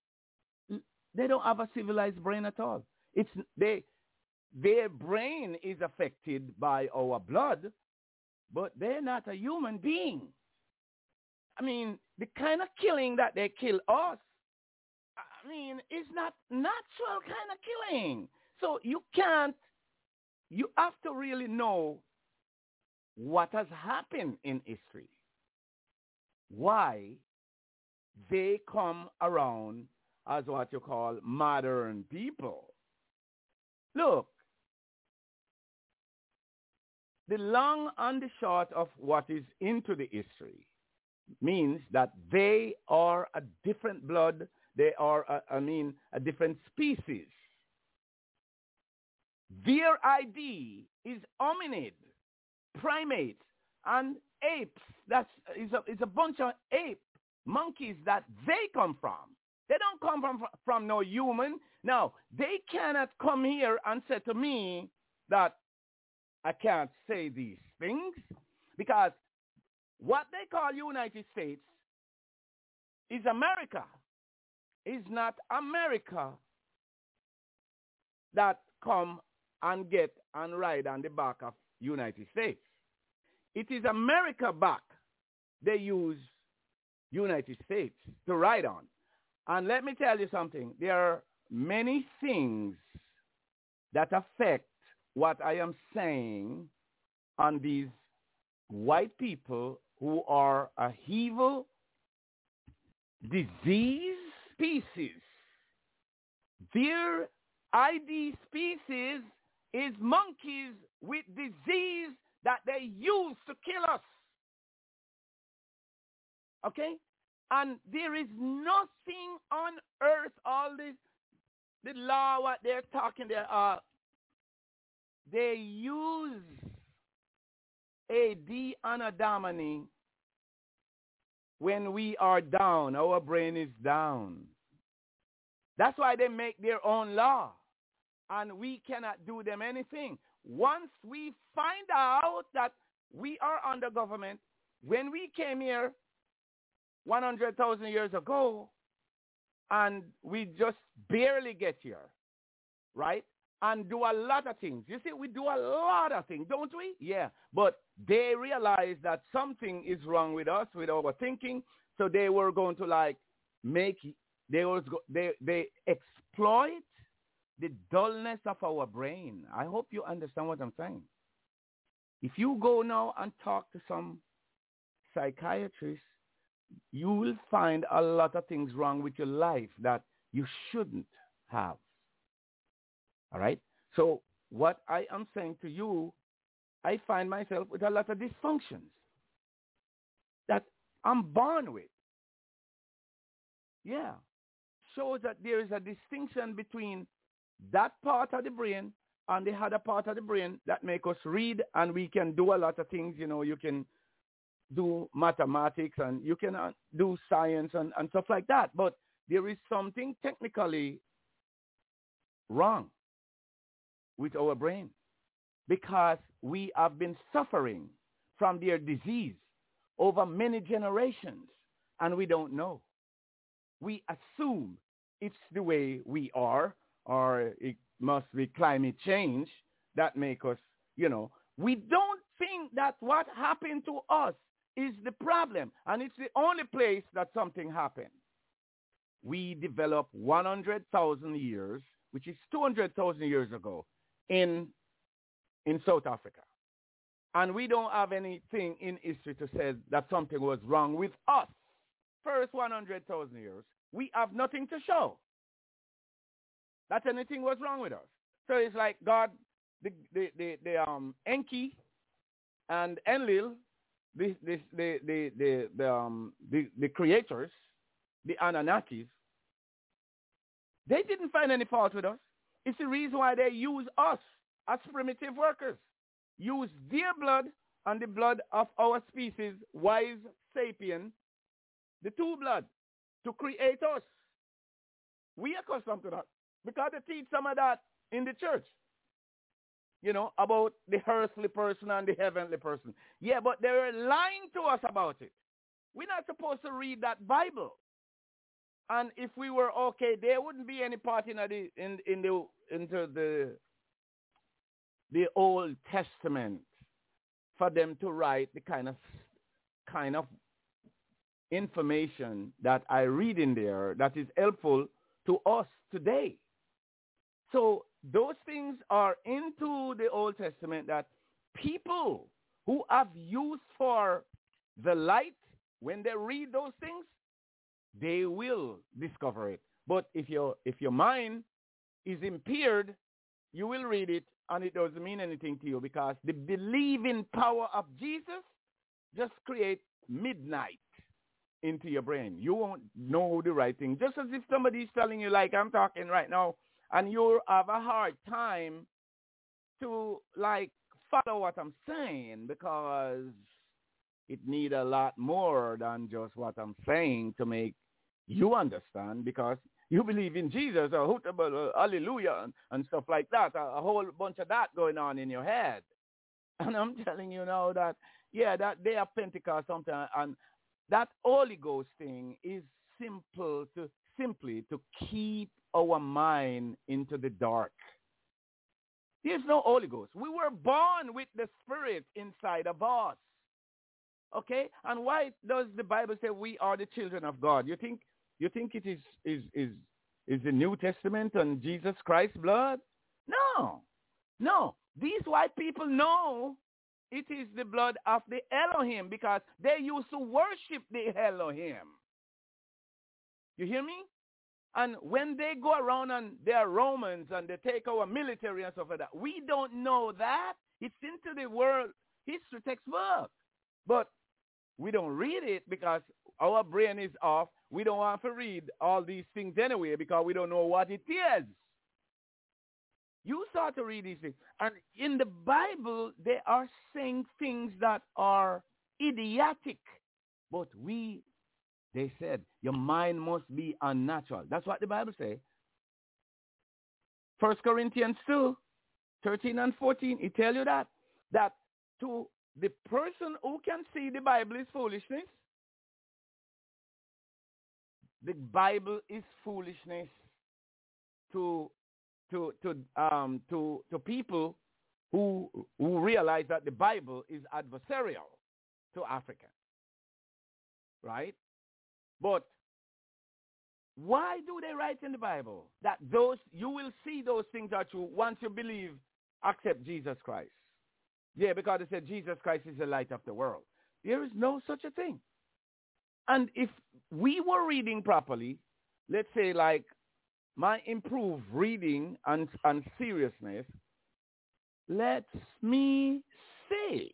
brain at all. Their brain is affected by our blood, but they're not a human being. I mean, the kind of killing that they kill us, I mean, it's not natural kind of killing. So you have to really know what has happened in history. Why they come around as what you call modern people. Look, the long and the short of what is into the history means that they are a different blood. They are, a different species. Their ID is hominid, primates, and apes. It's a bunch of ape monkeys that they come from. They don't come from no human. Now, they cannot come here and say to me that I can't say these things, because what they call United States is America. Is not America that come and get and ride on the back of United States. It is America back they use United States to ride on. And let me tell you something. There are many things that affect what I am saying on these white people who are a evil, disease species. Their ID species is monkeys with disease that they use to kill us. Okay? And there is nothing on earth, all this, the law, what they're talking there, they use AD Anadamani when we are down, our brain is down. That's why they make their own law, and we cannot do them anything. Once we find out that we are under government, when we came here, 100,000 years ago, and we just barely get here, right? And do a lot of things. You see, we do a lot of things, don't we? Yeah. But they realized that something is wrong with us, with our thinking, so they were going to like they exploit the dullness of our brain. I hope you understand what I'm saying. If you go now and talk to some psychiatrists, you will find a lot of things wrong with your life that you shouldn't have. All right? So what I am saying to you, I find myself with a lot of dysfunctions that I'm born with. Yeah. Shows that there is a distinction between that part of the brain and the other part of the brain that make us read, and we can do a lot of things. You know, you can do mathematics and you can do science and stuff like that. But there is something technically wrong with our brain because we have been suffering from their disease over many generations and we don't know. We assume it's the way we are, or it must be climate change that make us, you know. We don't think that what happened to us is the problem, and it's the only place that something happened. We developed 100,000 years, which is 200,000 years ago, in South Africa. And we don't have anything in history to say that something was wrong with us. First 100,000 years, we have nothing to show that anything was wrong with us. So it's like God, Enki and Enlil, the creators, the Anunnakis, they didn't find any fault with us. It's the reason why they use us as primitive workers. Use their blood and the blood of our species, wise sapien, the two blood, to create us. We are accustomed to that because they teach some of that in the church. You know, about the earthly person and the heavenly person. Yeah, but they were lying to us about it. We're not supposed to read that Bible. And if we were okay, there wouldn't be any part into the Old Testament for them to write the kind of information that I read in there that is helpful to us today. So those things are into the Old Testament that people who have use for the light, when they read those things, they will discover it. But if your mind is impaired, you will read it and it doesn't mean anything to you because the believing power of Jesus just creates midnight into your brain. You won't know the right thing. Just as if somebody is telling you, like I'm talking right now, and you have a hard time to like follow what I'm saying because it needs a lot more than just what I'm saying to make you understand, because you believe in Jesus, or hallelujah, and stuff like that, a whole bunch of that going on in your head. And I'm telling you now that, yeah, that day of Pentecost sometimes, and that Holy Ghost thing is simply to keep our mind into the dark. There's no Holy Ghost. We were born with the Spirit inside of us. Okay? And why does the Bible say we are the children of God? You think it is the New Testament and Jesus Christ's blood? No. These white people know it is the blood of the Elohim because they used to worship the Elohim. You hear me? And when they go around and they're Romans and they take our military and stuff like that, we don't know that. It's into the world history textbook. But we don't read it because our brain is off. We don't want to read all these things anyway because we don't know what it is. You start to read these things. And in the Bible, they are saying things that are idiotic. But they said, your mind must be unnatural. That's what the Bible says. 1 Corinthians 2, 13 and 14, it tells you that to the person who can see the Bible is foolishness. the Bible is foolishness to people who realize that the Bible is adversarial to Africa, right? But why do they write in the Bible that you will see those things are true once you believe, accept Jesus Christ? Yeah, because they said Jesus Christ is the light of the world. There is no such a thing. And if we were reading properly, let's say like my improved reading and seriousness, let me say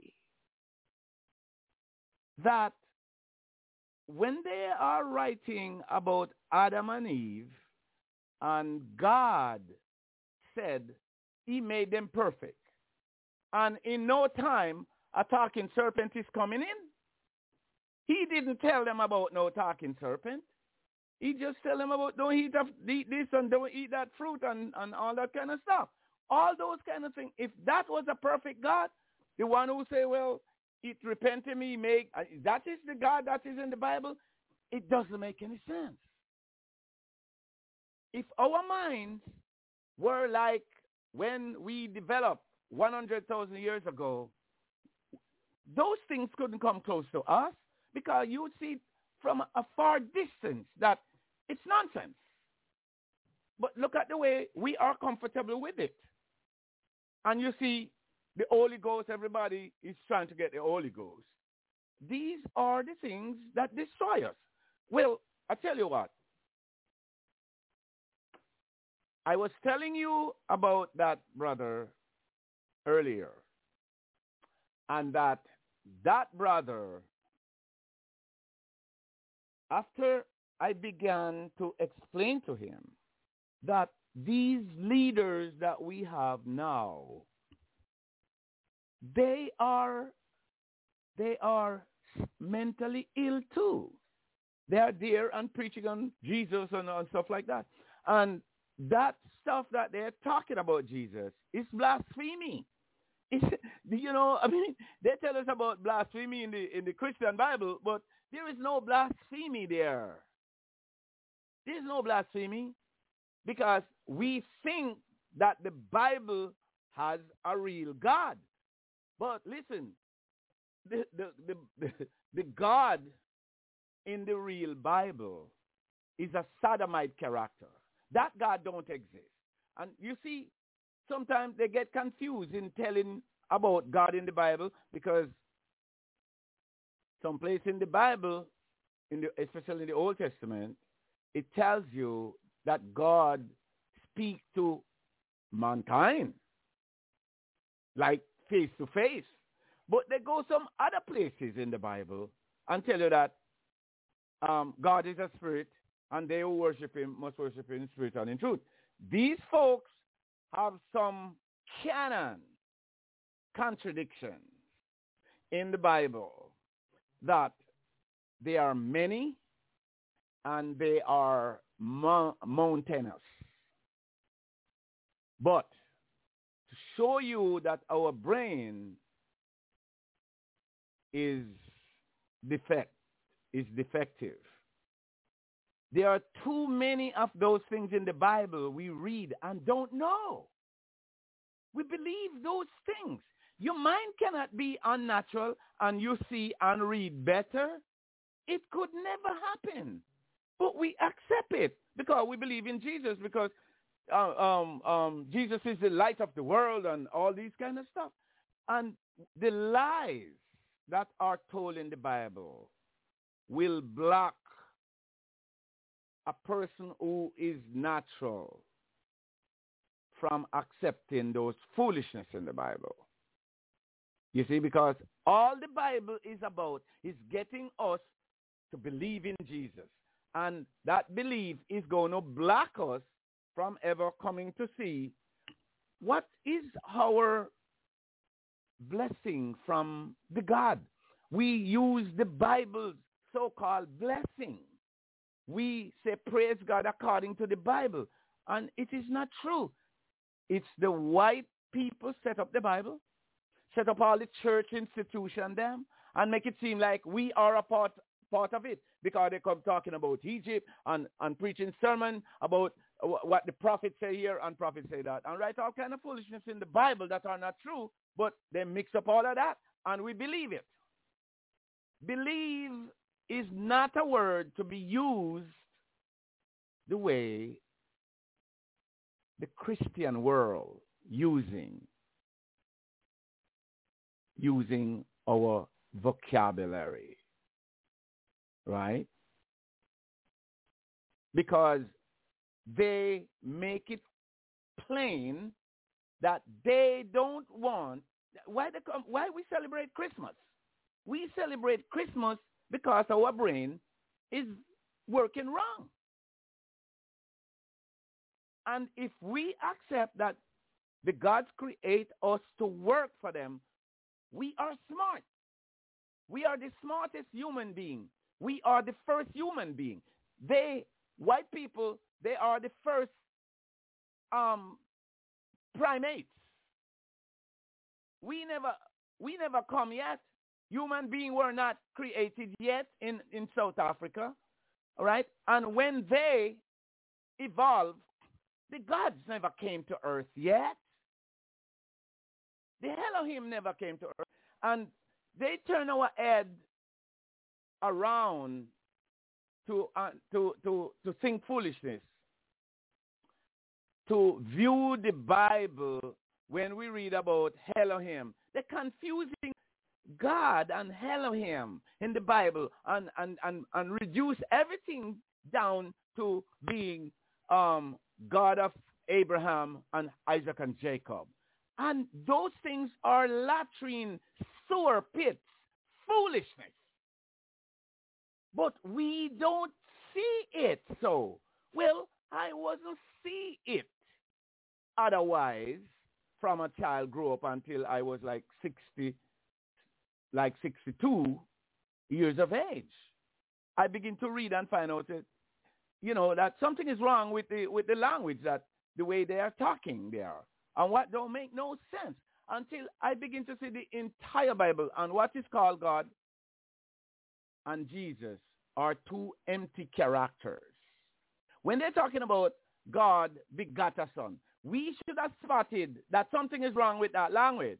that when they are writing about Adam and Eve, and God said he made them perfect, and in no time a talking serpent is coming in, he didn't tell them about no talking serpent. He just tell them about don't eat this and don't eat that fruit and all that kind of stuff. All those kind of things. If that was a perfect God, the one who say, well, it repented me, that is the God that is in the Bible, it doesn't make any sense. If our minds were like when we developed 100,000 years ago, those things couldn't come close to us because you would see from a far distance that it's nonsense. But look at the way we are comfortable with it. And you see, the Holy Ghost, everybody is trying to get the Holy Ghost. These are the things that destroy us. Well, I tell you what. I was telling you about that brother earlier. And that brother, after I began to explain to him that these leaders that we have now, they are mentally ill too. They are there and preaching on Jesus and stuff like that. And that stuff that they're talking about Jesus is blasphemy. You know, I mean, they tell us about blasphemy in the Christian Bible, but there is no blasphemy there. There is no blasphemy because we think that the Bible has a real God. But listen, the God in the real Bible is a sodomite character. That God don't exist. And you see, sometimes they get confused in telling about God in the Bible because someplace in the Bible, especially in the Old Testament, it tells you that God speaks to mankind, like face to face. But they go some other places in the Bible and tell you that God is a spirit, and they who worship him must worship him in spirit and in truth. These folks have some canon contradictions in the Bible that they are many and they are mountainous. But to show you that our brain is defective, there are too many of those things in the Bible we read and don't know. We believe those things. Your mind cannot be unnatural and you see and read better. It could never happen. But we accept it because we believe in Jesus, because Jesus is the light of the world and all these kind of stuff. And the lies that are told in the Bible will block a person who is natural from accepting those foolishness in the Bible. You see, because all the Bible is about is getting us to believe in Jesus. And that belief is going to block us from ever coming to see what is our blessing from the God. We use the Bible's so-called blessing. We say, praise God according to the Bible. And it is not true. It's the white people set up the Bible, set up all the church institution them, and make it seem like we are a part part of it, because they come talking about Egypt and preaching sermon about what the prophets say here and prophets say that, and write all kind of foolishness in the Bible that are not true, but they mix up all of that, and we believe it. Believe is not a word to be used the way the Christian world using our vocabulary, right? Because they make it plain that they don't want. Why we celebrate Christmas? We celebrate Christmas because our brain is working wrong. And if we accept that the gods create us to work for them, we are smart. We are the smartest human being. We are the first human being. White people, they are the first primates. We never come yet. Human beings were not created yet in South Africa, all right? And when they evolved, the gods never came to earth yet. The Elohim never came to earth. And they turn our head around to think foolishness, to view the Bible when we read about Elohim. They're confusing God and Elohim in the Bible and reduce everything down to being God of Abraham and Isaac and Jacob. And those things are latrine, sewer pits, foolishness. But we don't see it so. Well, I wasn't see it. Otherwise, from a child grew up until I was like 62 years of age. I begin to read and find out that, that something is wrong with the language, that the way they are talking there, and what don't make no sense until I begin to see the entire Bible and what is called God and Jesus are two empty characters. When they're talking about God begot a son, we should have spotted that something is wrong with that language.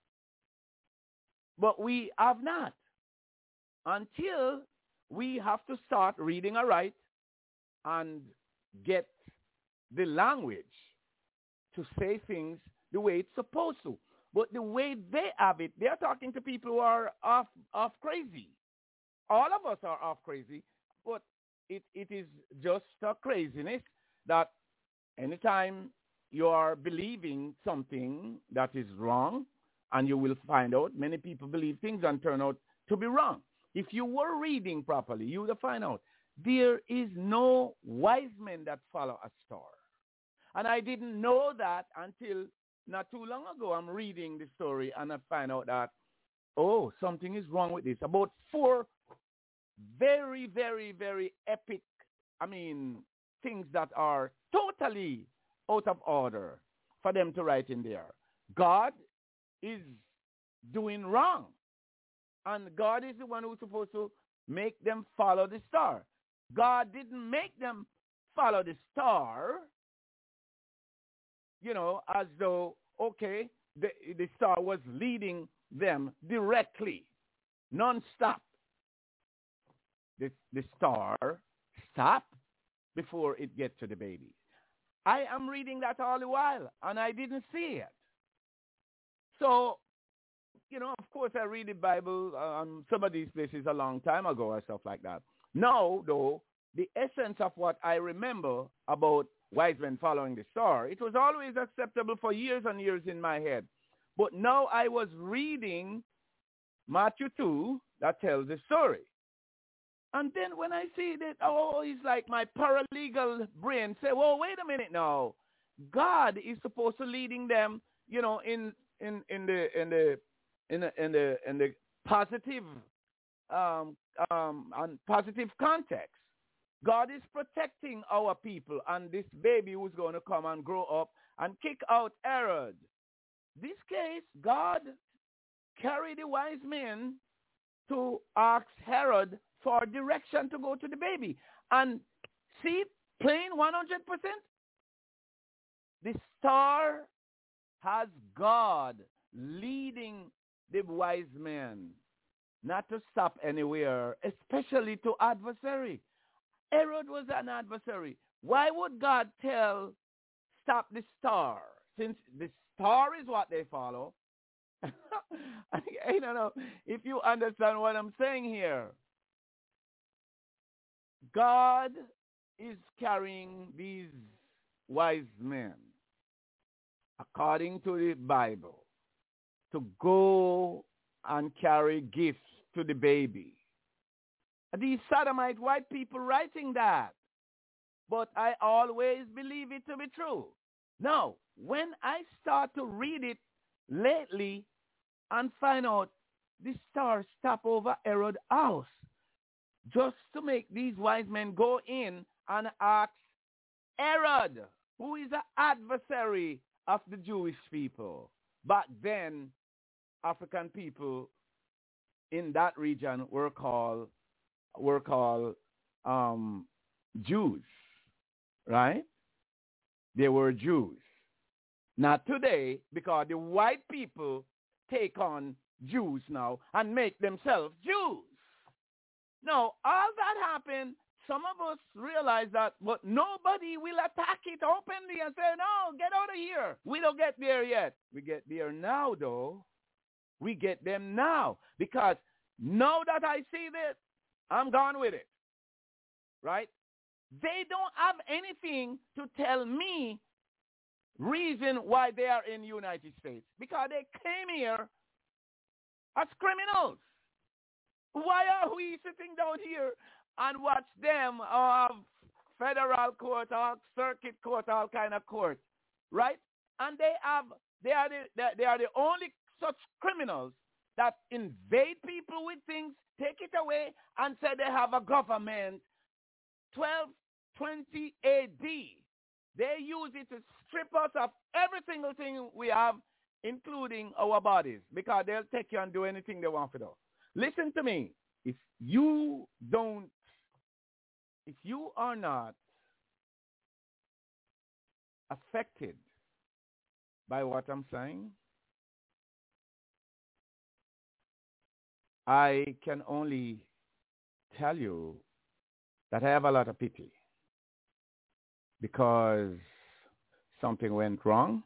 But we have not, until we have to start reading aright and get the language to say things the way it's supposed to. But the way they have it, they're talking to people who are off crazy. All of us are off crazy, but it is just a craziness that anytime you are believing something that is wrong, and you will find out many people believe things and turn out to be wrong. If you were reading properly, you would find out there is no wise men that follow a star. And I didn't know that until not too long ago. I'm reading the story and I find out that, something is wrong with this. About 4 very, very, very epic, things that are totally out of order for them to write in there. God is doing wrong. And God is the one who's supposed to make them follow the star. God didn't make them follow the star, as though, the star was leading them directly, non-stop. The star stopped before it gets to the baby. I am reading that all the while, and I didn't see it. So, of course, I read the Bible on some of these places a long time ago and stuff like that. Now, though, the essence of what I remember about wise men following the star, it was always acceptable for years and years in my head. But now I was reading Matthew 2 that tells the story. And then when I see that, it's like my paralegal brain say, well, wait a minute now. God is supposed to leading them, in the positive and positive context. God is protecting our people and this baby who's going to come and grow up and kick out Herod. This case, God carried the wise men to ask Herod for direction to go to the baby. And see, plain 100%, the star has God leading the wise men not to stop anywhere, especially to adversary. Herod was an adversary. Why would God stop the star? Since the star is what they follow. I don't know if you understand what I'm saying here. God is carrying these wise men, according to the Bible, to go and carry gifts to the baby. These sodomite white people writing that. But I always believe it to be true. Now, when I start to read it lately and find out the star stop over Herod's house just to make these wise men go in and ask Herod, who is an adversary of the Jewish people. Back then, African people in that region were called Jews, right? They were Jews. Not today, because the white people take on Jews now and make themselves Jews. Now, all that happened, some of us realize that, but nobody will attack it openly and say, no, get out of here. We don't get there yet. We get there now, though. We get them now. Because now that I see this, I'm gone with it. Right? They don't have anything to tell me reason why they are in the United States. Because they came here as criminals. Why are we sitting down here and watch them have federal court or circuit court, all kind of court, right? And they are the only such criminals that invade people with things, take it away, and say they have a government. 1220 AD. They use it to strip us of every single thing we have, including our bodies, because they'll take you and do anything they want to do. Listen to me. If you are not affected by what I'm saying, I can only tell you that I have a lot of pity because something went wrong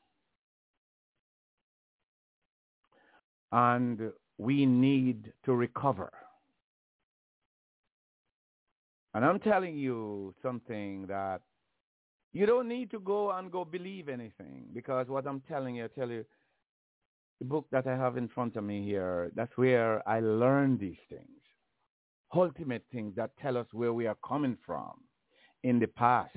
and we need to recover. And I'm telling you something that you don't need to go believe anything, because what I'm telling you, I tell you, the book that I have in front of me here, that's where I learned these things. Ultimate things that tell us where we are coming from in the past.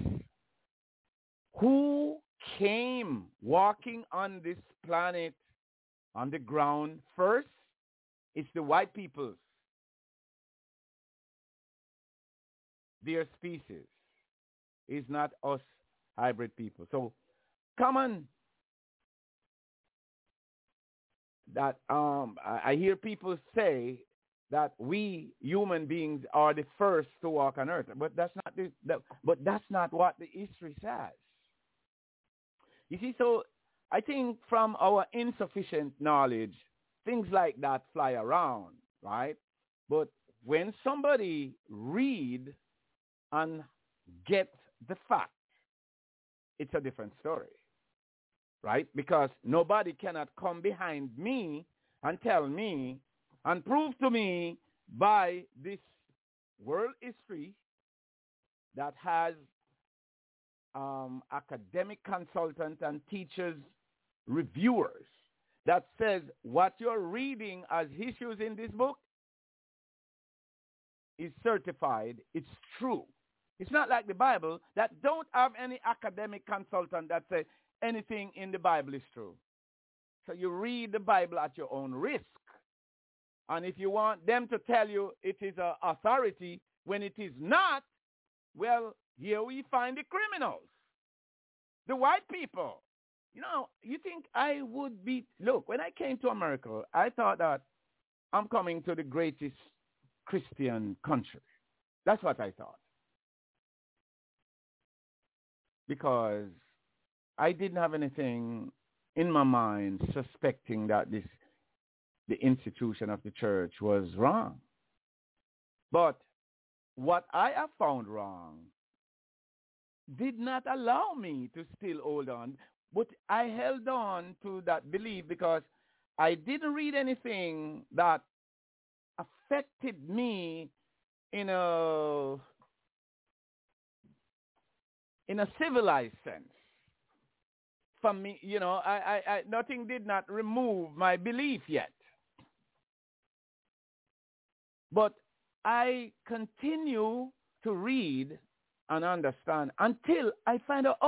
Who came walking on this planet, on the ground first? It's the white peoples. Their species is not us hybrid people. So come on. That I hear people say that we human beings are the first to walk on earth, but that's not what the history says. You see, so I think from our insufficient knowledge, things like that fly around, right? But when somebody read and get the fact, it's a different story, right? Because nobody cannot come behind me and tell me and prove to me by this world history that has academic consultants and teachers, reviewers, that says what you're reading as issues in this book is certified, it's true. It's not like the Bible that don't have any academic consultant that say anything in the Bible is true. So you read the Bible at your own risk. And if you want them to tell you it is an authority when it is not, well, here we find the criminals, the white people. You know, you think I would be, look, when I came to America, I thought that I'm coming to the greatest Christian country. That's what I thought. Because I didn't have anything in my mind suspecting that the institution of the church was wrong. But what I have found wrong did not allow me to still hold on. But I held on to that belief because I didn't read anything that affected me in a civilized sense. For me, I nothing did not remove my belief yet. But I continue to read and understand until I find out,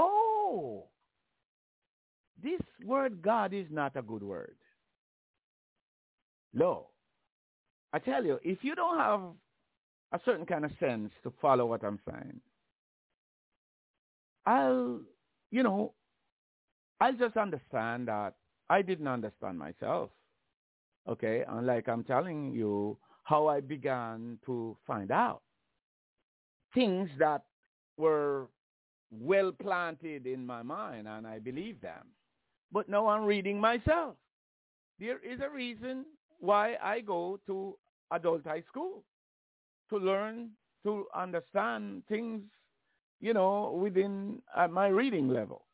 this word God is not a good word. No. I tell you, if you don't have a certain kind of sense to follow what I'm saying, I'll just understand that I didn't understand myself. Okay? And like I'm telling you how I began to find out things that were well planted in my mind, and I believed them. But now I'm reading myself. There is a reason why I go to adult high school, to learn, to understand things, within my reading level.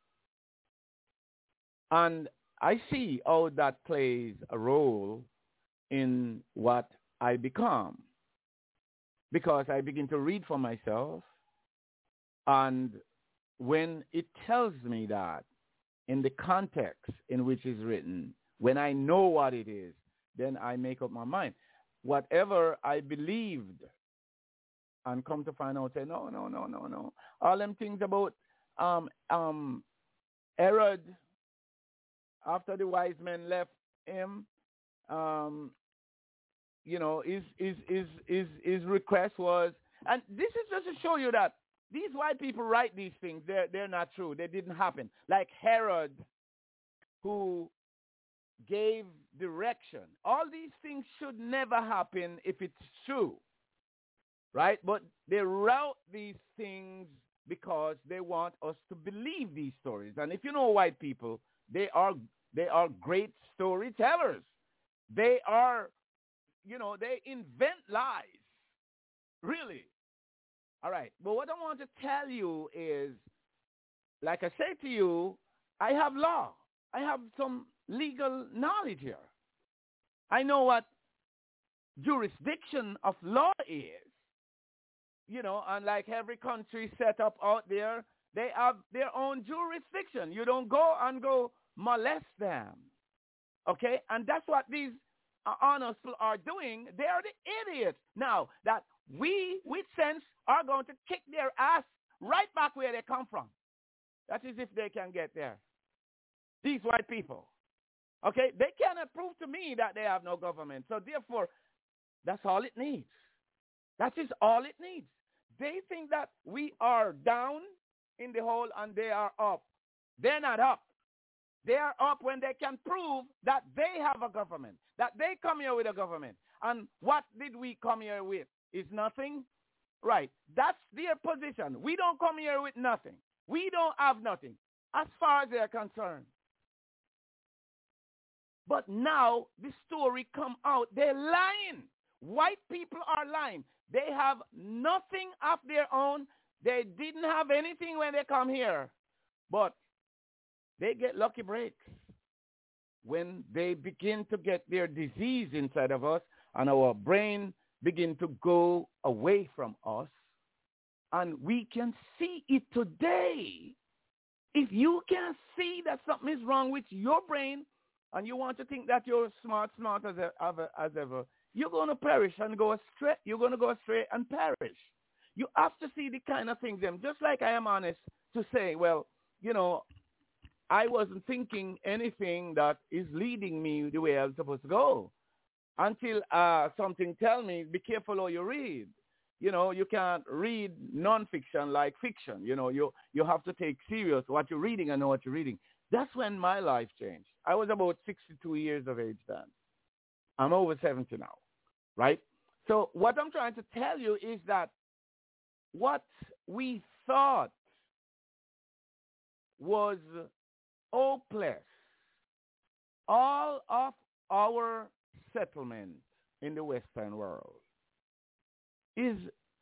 And I see how that plays a role in what I become. Because I begin to read for myself, and when it tells me that in the context in which it's written, when I know what it is, then I make up my mind. Whatever I believed and come to find out, say, no. All them things about Herod, after the wise men left him, his request was, and this is just to show you that these white people write these things. They're not true. They didn't happen. Like Herod, who gave direction. All these things should never happen if it's true, right? But they wrote these things because they want us to believe these stories. And if you know white people, they are great storytellers. They are, they invent lies, really. All right. But what I want to tell you is, like I said to you, I have law. I have some legal knowledge here. I know what jurisdiction of law is. And like every country set up out there, they have their own jurisdiction. You don't go molest them. Okay? And that's what these honest people are doing. They are the idiots. Now, that we, with sense, are going to kick their ass right back where they come from. That is if they can get there. These white people. Okay? They cannot prove to me that they have no government. So therefore, that's all it needs. That is all it needs. They think that we are down in the hole and they are up. They're not up. They are up when they can prove that they have a government, that they come here with a government. And what did we come here with? Is nothing? Right. That's their position. We don't come here with nothing. We don't have nothing as far as they're concerned. But now the story come out. They're lying. White people are lying. They have nothing of their own. They didn't have anything when they come here. But they get lucky breaks when they begin to get their disease inside of us and our brain begin to go away from us. And we can see it today. If you can see that something is wrong with your brain and you want to think that you're smart as ever, you're going to perish and go astray. You're going to go astray and perish. You have to see the kind of things. Just like I am honest to say, well, I wasn't thinking anything that is leading me the way I'm supposed to go until something tell me, be careful how you read. You can't read nonfiction like fiction. You have to take serious what you're reading and know what you're reading. That's when my life changed. I was about 62 years of age then. I'm over 70 now, right? So what I'm trying to tell you is that what we thought was hopeless, all of our settlement in the Western world is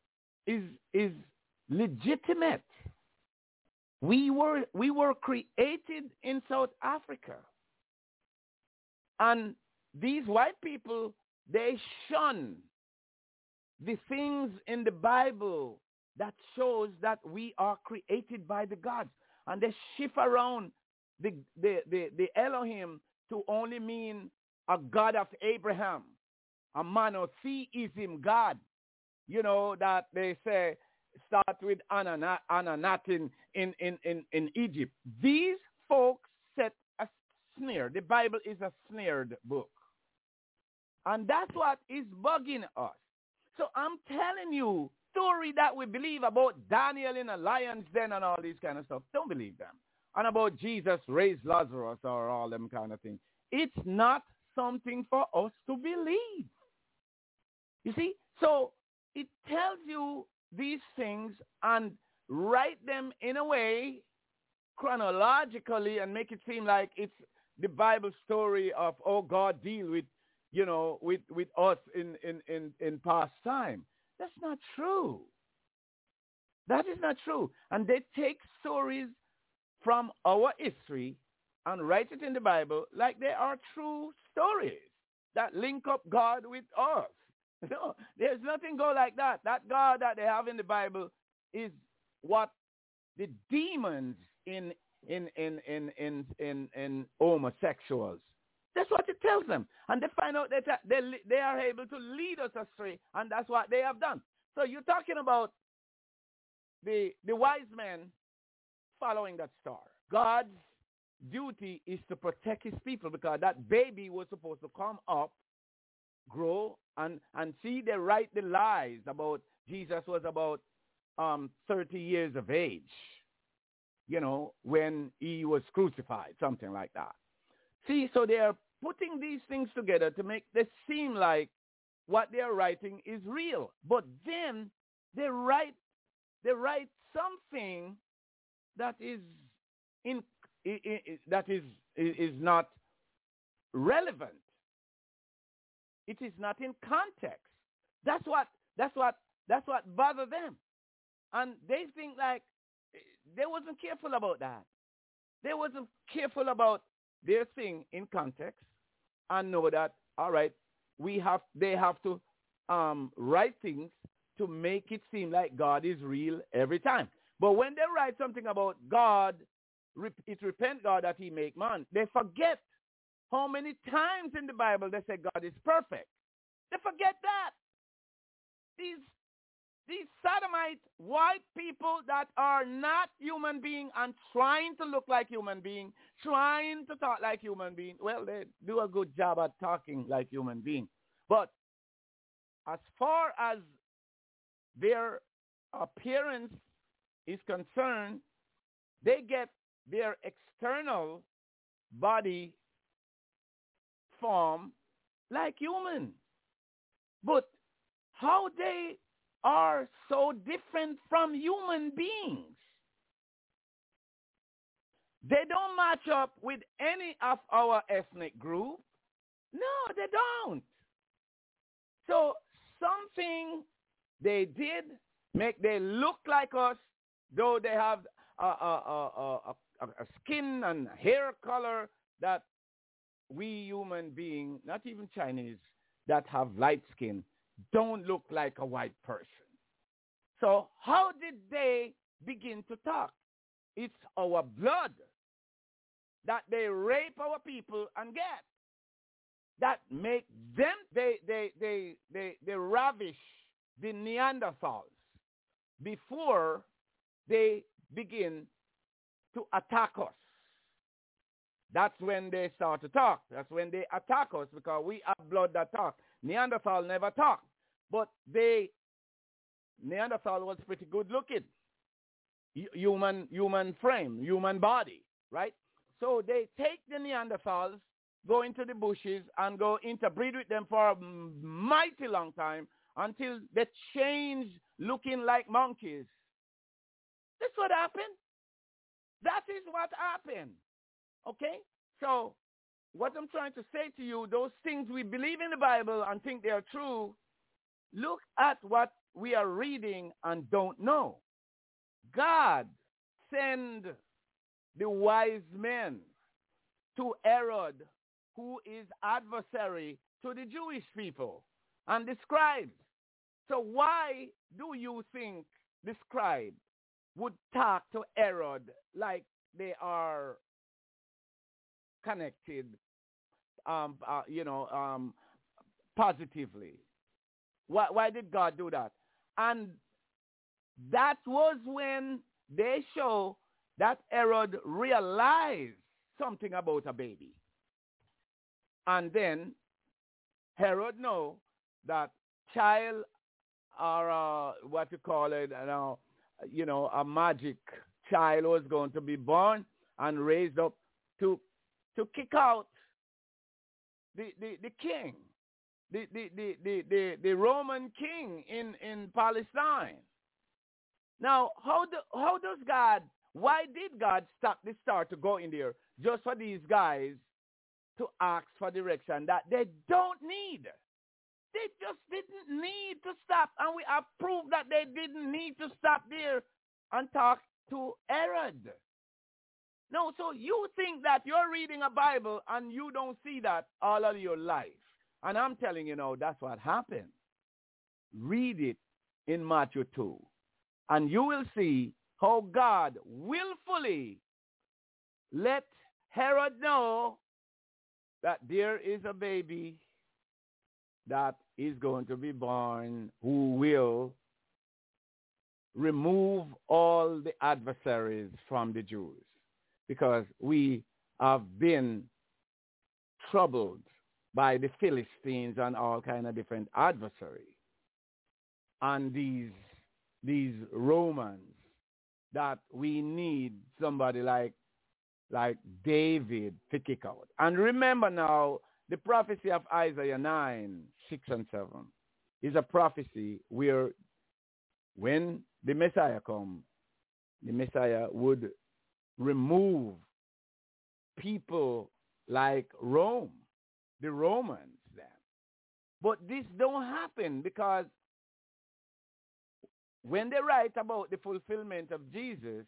legitimate. We were created in South Africa. And these white people, they shun the things in the Bible that shows that we are created by the gods. And they shift around the Elohim to only mean a God of Abraham, a monotheism God. You know, that they say start with Ananat in Egypt. These folks set a snare. The Bible is a snared book. And that's what is bugging us. So I'm telling you, story that we believe about Daniel in a lion's den and all these kind of stuff, don't believe them. And about Jesus raised Lazarus or all them kind of things. It's not something for us to believe. You see? So it tells you these things and write them in a way chronologically and make it seem like it's the Bible story of, oh, God deal with, you know, with us in past time. That's not true. That is not true. And they take stories from our history and write it in the Bible like they are true stories that link up God with us. No, there's nothing go like that. That God that they have in the Bible is what the demons in homosexuals. That's what it tells them. And they find out that they are able to lead us astray, and that's what they have done. So you're talking about the wise men following that star. God's duty is to protect his people because that baby was supposed to come up, grow, and see they write the lies about Jesus was about 30 years of age, you know, when he was crucified, something like that. See, so they are putting these things together to make it seem like what they are writing is real. But then they write something that is not relevant. It is not in context. That's what bothers them. And they think like they wasn't careful about that. They wasn't careful about their thing in context and know that, all right, they have to write things to make it seem like God is real every time. But when they write something about God, it repent God that he make man, they forget how many times in the Bible they say God is perfect. They forget that. These sodomite white people that are not human beings and trying to look like human beings, trying to talk like human beings, well, they do a good job at talking like human beings. But as far as their appearance is concerned, they get their external body form like human. But how they are so different from human beings. They don't match up with any of our ethnic group. No, they don't. So something they did make they look like us, though they have a skin and hair color that we human beings, not even Chinese, that have light skin, don't look like a white person. So how did they begin to talk? It's our blood that they rape our people and get. That make them, they ravish the Neanderthals before they begin to attack us. That's when they start to talk. That's when they attack us because we have blood that talks. Neanderthal never talked. But Neanderthal was pretty good looking. Human frame, human body, right? So they take the Neanderthals go into the bushes and go interbreed with them for a mighty long time until they change looking like monkeys. That's what happened. That is what happened. Okay? So what I'm trying to say to you, those things we believe in the Bible and think they are true, look at what we are reading and don't know. God sent the wise men to Herod, who is adversary to the Jewish people, and the scribes. So why do you think the scribe would talk to Herod like they are connected, positively? Why did God do that? And that was when they show that Herod realized something about a baby. And then Herod know that child, or what you call it, a magic child was going to be born and raised up to kick out the king, the Roman king in Palestine. Now, why did God stop the star to go in there just for these guys to ask for direction that they don't need? They just didn't need to stop, and we have proved that they didn't need to stop there and talk to Herod. No, so you think that you're reading a Bible and you don't see that all of your life. And I'm telling you now, that's what happened. Read it in Matthew 2. And you will see how God willfully let Herod know that there is a baby that is going to be born who will remove all the adversaries from the Jews. Because we have been troubled by the Philistines and all kind of different adversaries. And these Romans, that we need somebody like David to kick out. And remember now, the prophecy of Isaiah 9, 6 and 7 is a prophecy where when the Messiah comes, the Messiah would remove people like Rome, the Romans then. But this don't happen because when they write about the fulfillment of Jesus,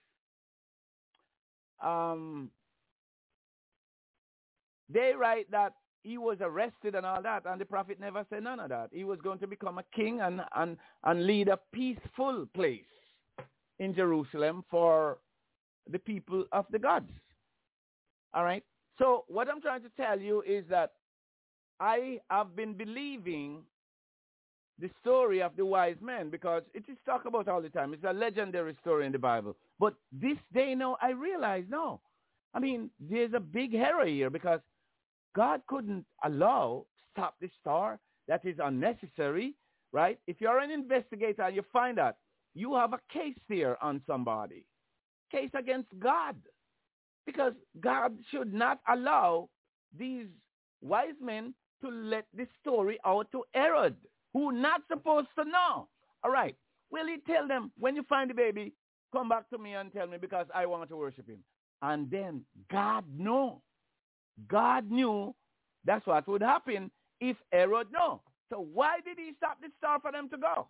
they write that he was arrested and all that, and the prophet never said none of that. He was going to become a king and lead a peaceful place in Jerusalem for the people of the gods. All right? So what I'm trying to tell you is that I have been believing the story of the wise men because it is talked about all the time. It's a legendary story in the Bible. But this day now, I realize, no. I mean, there's a big error here because God couldn't stop the star. That is unnecessary, right? If you're an investigator and you find that, you have a case here on somebody. Case against God. Because God should not allow these wise men to let the story out to Herod, who not supposed to know. All right. Will he tell them, when you find the baby, come back to me and tell me because I want to worship him. And then God knew. God knew that's what would happen if Herod knew. So why did he stop the star for them to go?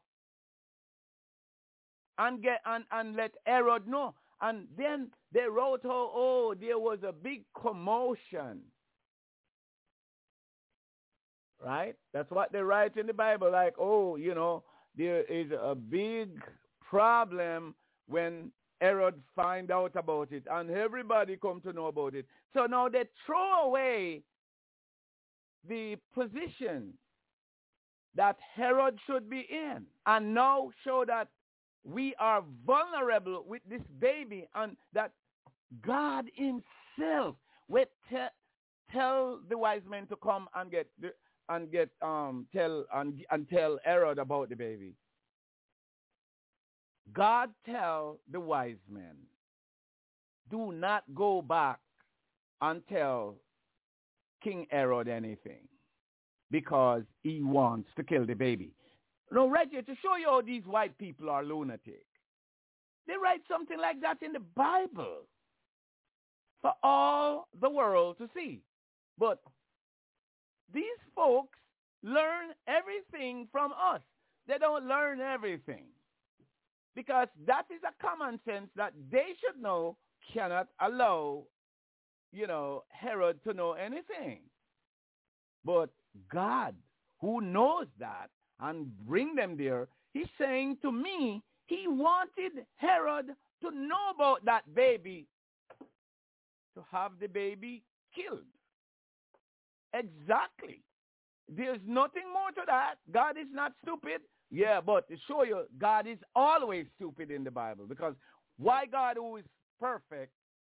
And let Herod know. And then they wrote, there was a big commotion. Right? That's what they write in the Bible. Like, there is a big problem when Herod find out about it. And everybody come to know about it. So now they throw away the position that Herod should be in. And now show that we are vulnerable with this baby and that God himself will tell the wise men to come and tell Herod about the baby. God tell the wise men, do not go back and tell King Herod anything because he wants to kill the baby. No, right here, to show you how these white people are lunatic. They write something like that in the Bible for all the world to see. But these folks learn everything from us. They don't learn everything. Because that is a common sense that they should know cannot allow, Herod to know anything. But God, who knows that and bring them there, he's saying to me, he wanted Herod to know about that baby, to have the baby killed. Exactly. There's nothing more to that. God is not stupid. Yeah, but to show you, God is always stupid in the Bible. Because why God, who is perfect,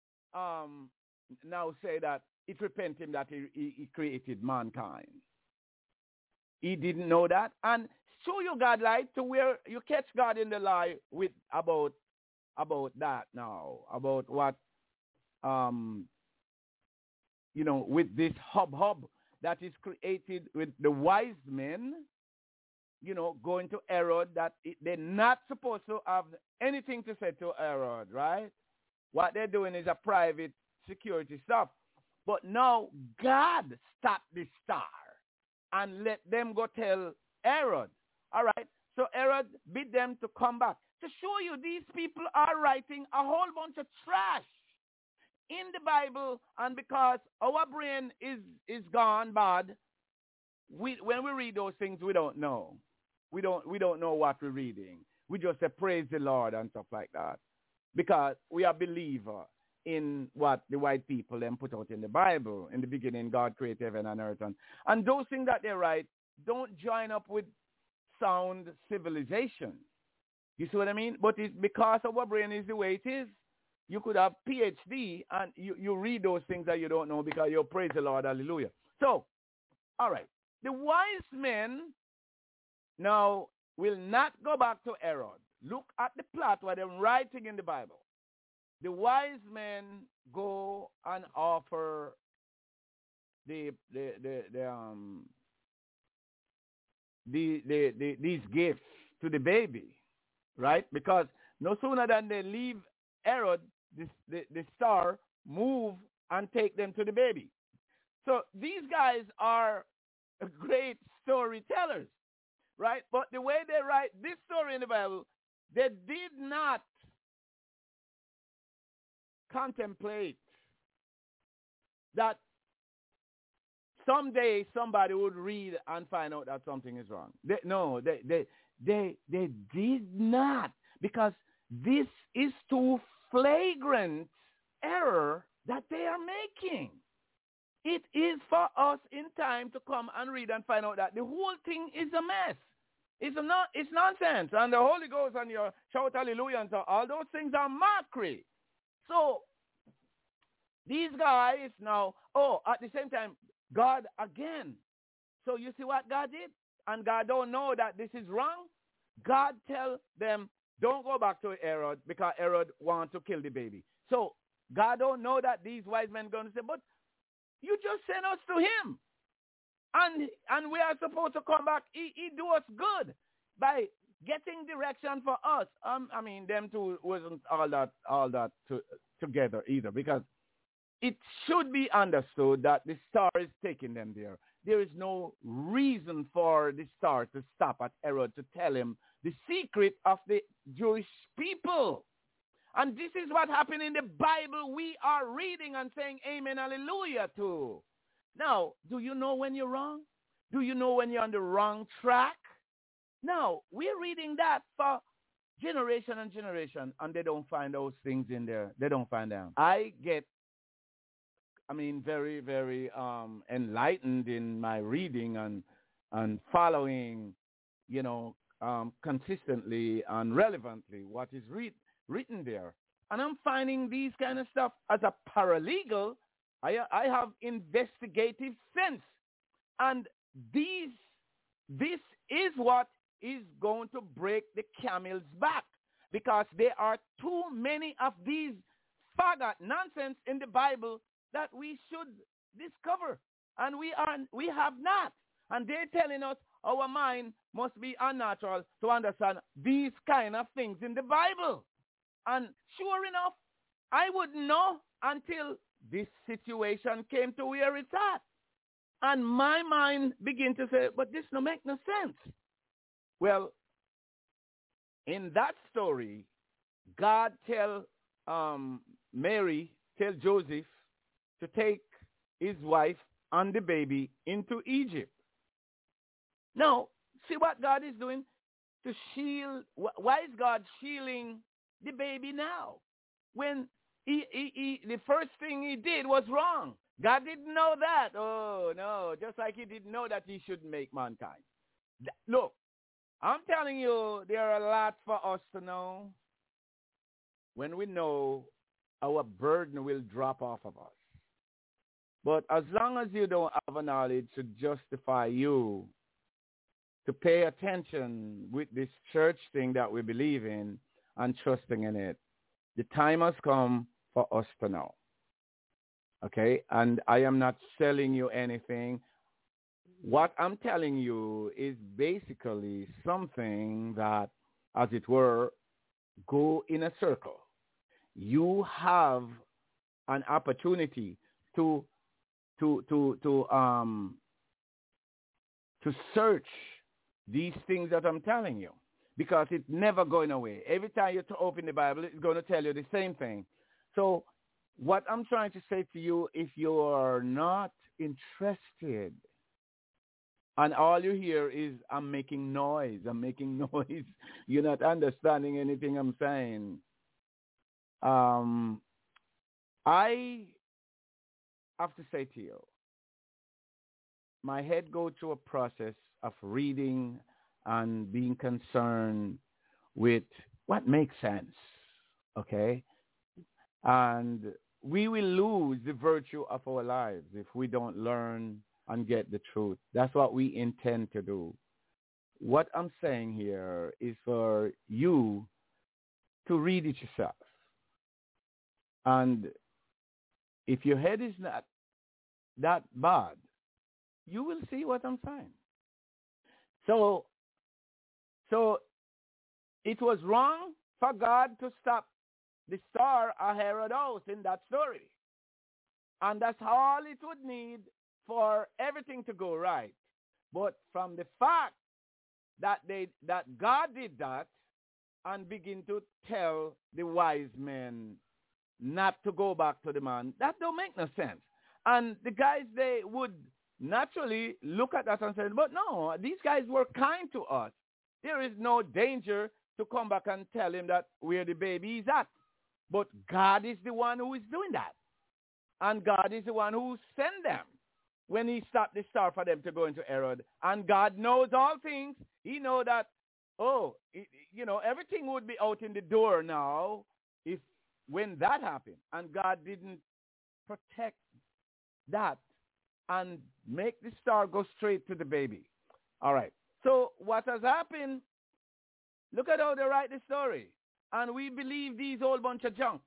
now say that it repent him that he created mankind? He didn't know that. And show you God lied to where you catch God in the lie with about that now, about what, with this hubbub that is created with the wise men, going to Herod, that they're not supposed to have anything to say to Herod, right? What they're doing is a private security stuff. But now God stopped the star and let them go tell Herod. All right? So Herod bid them to come back. To show you, these people are writing a whole bunch of trash in the Bible, and because our brain is gone bad, when we read those things, we don't know. We don't know what we're reading. We just say praise the Lord and stuff like that, because we are believer in what the white people then put out in the Bible. In the beginning, God created heaven and earth, and those things that they write don't join up with sound civilization. You see what I mean? But it's because our brain is the way it is. You could have PhD and you read those things that you don't know because you praise the Lord, hallelujah. So, all right. The wise men now will not go back to Herod. Look at the plot what they're writing in the Bible. The wise men go and offer these gifts to the baby, right? Because no sooner than they leave Herod, the star move and take them to the baby. So these guys are great storytellers, right? But the way they write this story in the Bible, they did not contemplate that someday somebody would read and find out that something is wrong. They did not, because this is too flagrant error that they are making. It is for us in time to come and read and find out that the whole thing is a mess. It's nonsense. And the Holy Ghost and your shout hallelujah and so all those things are mockery. So these guys now, at the same time, God again. So you see what God did? And God don't know that this is wrong. God tell them, don't go back to Herod because Herod wants to kill the baby. So God don't know that these wise men going to say, but you just sent us to him. And we are supposed to come back. He do us good by getting direction for us. Them two wasn't all that together either, because it should be understood that the star is taking them there. There is no reason for the star to stop at Herod to tell him the secret of the Jewish people. And this is what happened in the Bible we are reading and saying amen, hallelujah to. Now, do you know when you're wrong? Do you know when you're on the wrong track? Now, we're reading that for generation and generation, and they don't find those things in there. They don't find them. I get very, very enlightened in my reading and following, consistently and relevantly what is written there. And I'm finding these kind of stuff as a paralegal. I have investigative sense. And this is what is going to break the camel's back, because there are too many of these faggot nonsense in the Bible that we should discover. and we have not. And they're telling us our mind must be unnatural to understand these kind of things in the Bible. And sure enough, I wouldn't know until this situation came to where it's at. And my mind began to say, but this no make no sense. Well, in that story, God tell Joseph to take his wife and the baby into Egypt. Now, see what God is doing to shield. Why is God shielding the baby now? When the first thing he did was wrong. God didn't know that. Oh, no. Just like he didn't know that he shouldn't make mankind. Look, I'm telling you, there are a lot for us to know. When we know, our burden will drop off of us. But as long as you don't have a knowledge to justify you to pay attention with this church thing that we believe in and trusting in it, the time has come for us to know. Okay? And I am not selling you anything. What I'm telling you is basically something that, as it were, go in a circle. You have an opportunity to search these things that I'm telling you, because it's never going away. Every time you open the Bible, it's going to tell you the same thing. So what I'm trying to say to you, if you are not interested and all you hear is, I'm making noise, you're not understanding anything I'm saying. I have to say to you, my head goes through a process of reading and being concerned with what makes sense, okay? And we will lose the virtue of our lives if we don't learn and get the truth. That's what we intend to do. What I'm saying here is for you to read it yourself. And if your head is not that bad, you will see what I'm saying. So it was wrong for God to stop the star of Herod's house in that story. And that's all it would need for everything to go right. But from the fact that God did that and begin to tell the wise men not to go back to the man, that don't make no sense. And the guys, they would naturally look at that and say, but no, these guys were kind to us. There is no danger to come back and tell him that where the baby is at. But God is the one who is doing that. And God is the one who sent them when he stopped the star for them to go into Herod. And God knows all things. He knows that, everything would be out in the door now when that happened. And God didn't protect that and make the star go straight to the baby. All right. So what has happened, look at how they write the story. And we believe these whole bunch of junk.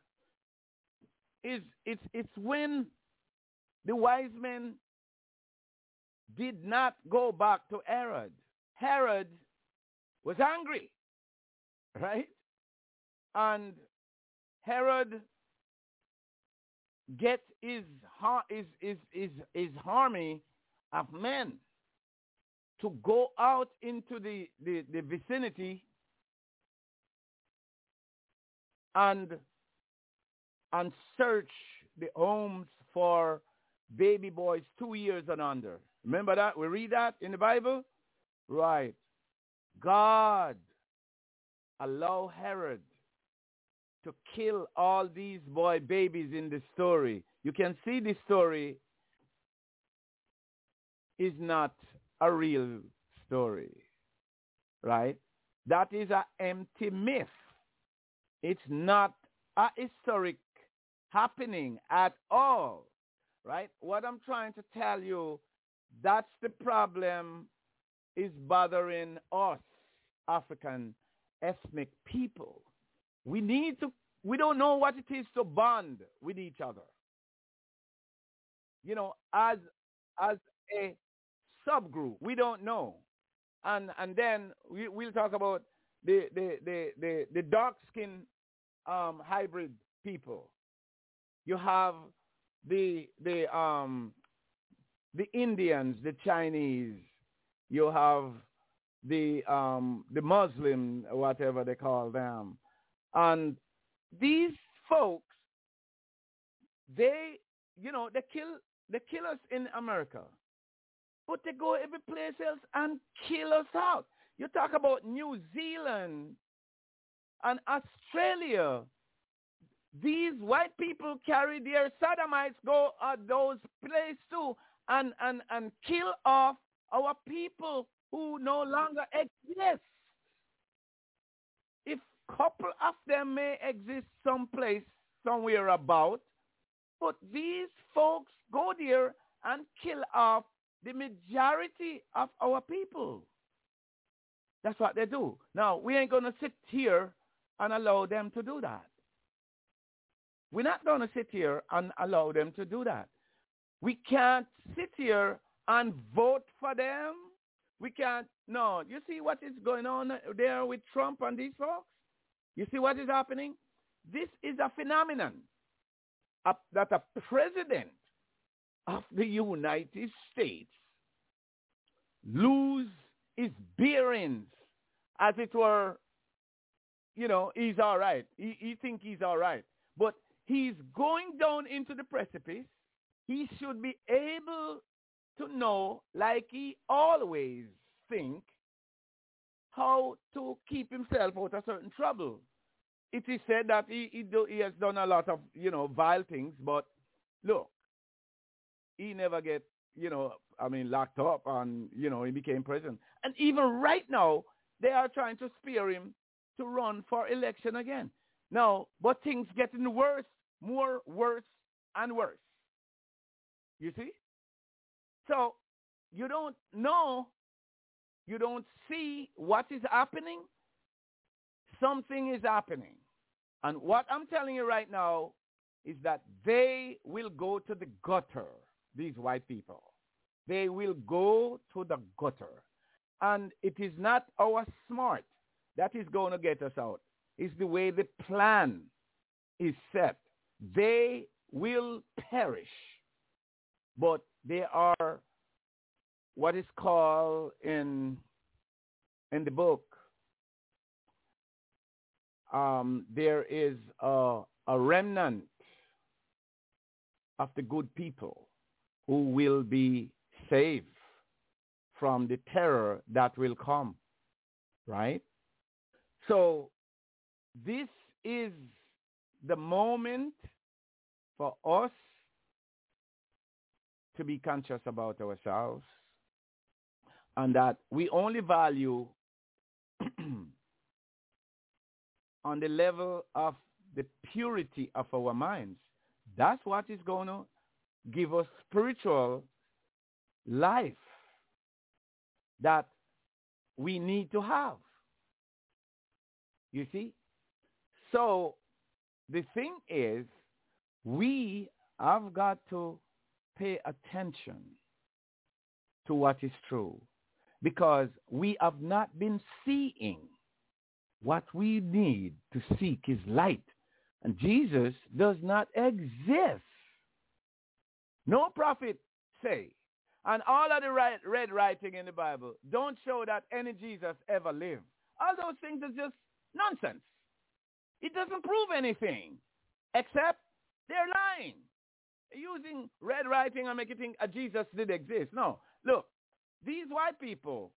It's when the wise men did not go back to Herod. Herod was angry, right? And Herod get his army of men to go out into the vicinity and search the homes for baby boys 2 years and under. Remember that? We read that in the Bible? Right. God allowed Herod to kill all these babies in the story. You can see the story is not a real story, right? That is an empty myth. It's not a historic happening at all, right? What I'm trying to tell you, that's the problem is bothering us, African ethnic people. We don't know what it is to bond with each other. As as a subgroup. We don't know. And then we'll talk about the dark skin hybrid people. You have the Indians, the Chinese. You have the Muslim, whatever they call them, and these folks, they kill us in America, but they go every place else and kill us out. You talk about New Zealand and Australia. These white people carry their sodomites, go at those places too, and kill off our people who no longer exist. If couple of them may exist someplace, somewhere about, but these folks go there and kill off the majority of our people. That's what they do. Now, we ain't going to sit here and allow them to do that. We're not going to sit here and allow them to do that. We can't sit here and vote for them. We can't. No, you see what is going on there with Trump and these folks? You see what is happening? This is a phenomenon that a president of the United States lose his bearings, as it were. You know, he's all right. He think he's all right. But he's going down into the precipice. He should be able to know, like he always think, how to keep himself out of certain trouble. It is said that he has done a lot of, vile things, but look, he never get, locked up and, he became president. And even right now, they are trying to spare him to run for election again. Now, but things getting worse, worse and worse. You see? So you don't know, you don't see what is happening. Something is happening. And what I'm telling you right now is that they will go to the gutter, these white people. They will go to the gutter. And it is not our smart that is going to get us out. It's the way the plan is set. They will perish. But they are what is called in the book, there is a remnant of the good people who will be saved from the terror that will come, right? So this is the moment for us to be conscious about ourselves, and that we only value on the level of the purity of our minds. That's what is going to give us spiritual life that we need to have. You see? So the thing is, we have got to pay attention to what is true, because we have not been seeing what we need to seek is light. And Jesus does not exist. No prophet say, and all of the red writing in the Bible don't show that any Jesus ever lived. All those things are just nonsense. It doesn't prove anything, except they're lying. Using red writing and make you think Jesus did exist. No. Look, these white people,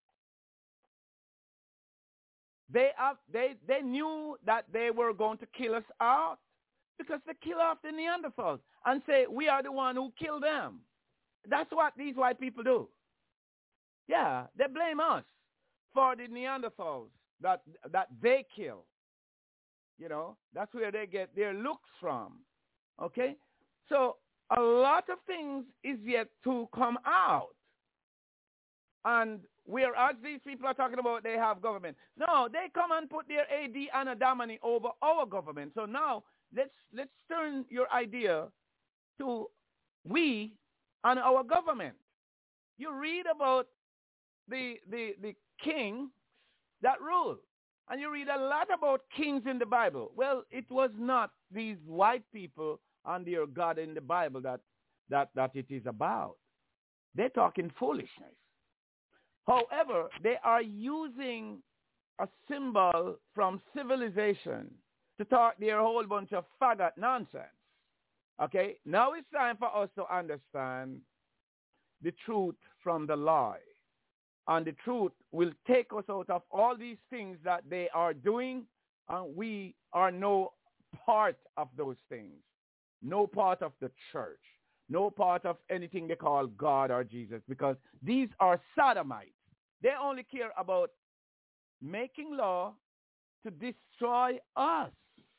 they knew that they were going to kill us out, because they kill off the Neanderthals and say we are the one who killed them. That's what these white people do. Yeah, they blame us for the Neanderthals that they kill. That's where they get their looks from. Okay? So a lot of things is yet to come out. And whereas these people are talking about they have government. No, they come and put their AD and Adamani over our government. So now let's turn your idea to we and our government. You read about the king that ruled. And you read a lot about kings in the Bible. Well, it was not these white people and their God in the Bible that it is about. They're talking foolishness. However, they are using a symbol from civilization to talk their whole bunch of faggot nonsense. Okay? Now it's time for us to understand the truth from the lie. And the truth will take us out of all these things that they are doing, and we are no part of those things. No part of the church. No part of anything they call God or Jesus, because these are sodomites. They only care about making law to destroy us.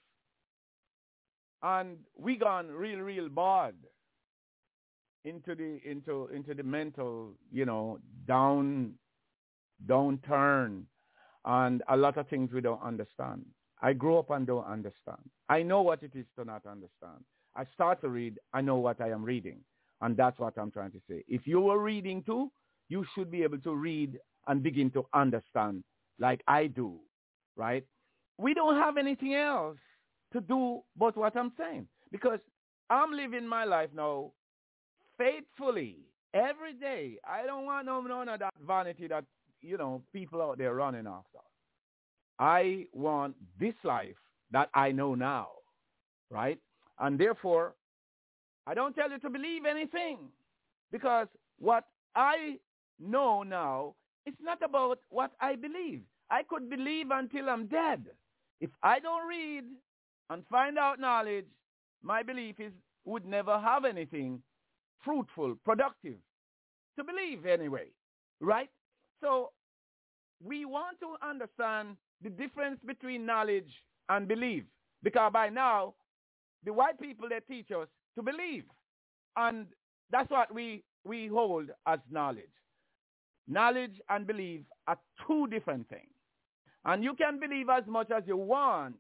And we gone real bad into the mental, downturn, and a lot of things we don't understand. I grew up and don't understand. I know what it is to not understand. I start to read, I know what I am reading, and that's what I'm trying to say. If you were reading too, you should be able to read and begin to understand like I do, right? We don't have anything else to do but what I'm saying, because I'm living my life now faithfully every day. I don't want none of that vanity that, people out there running after. I want this life that I know now, right? And therefore, I don't tell you to believe anything, because what I know now, it's not about what I believe. I could believe until I'm dead. If I don't read and find out knowledge, my belief would never have anything fruitful, productive to believe anyway, right? So we want to understand the difference between knowledge and belief, because by now, the white people, they teach us to believe, and that's what we hold as knowledge. Knowledge and belief are two different things, and you can believe as much as you want.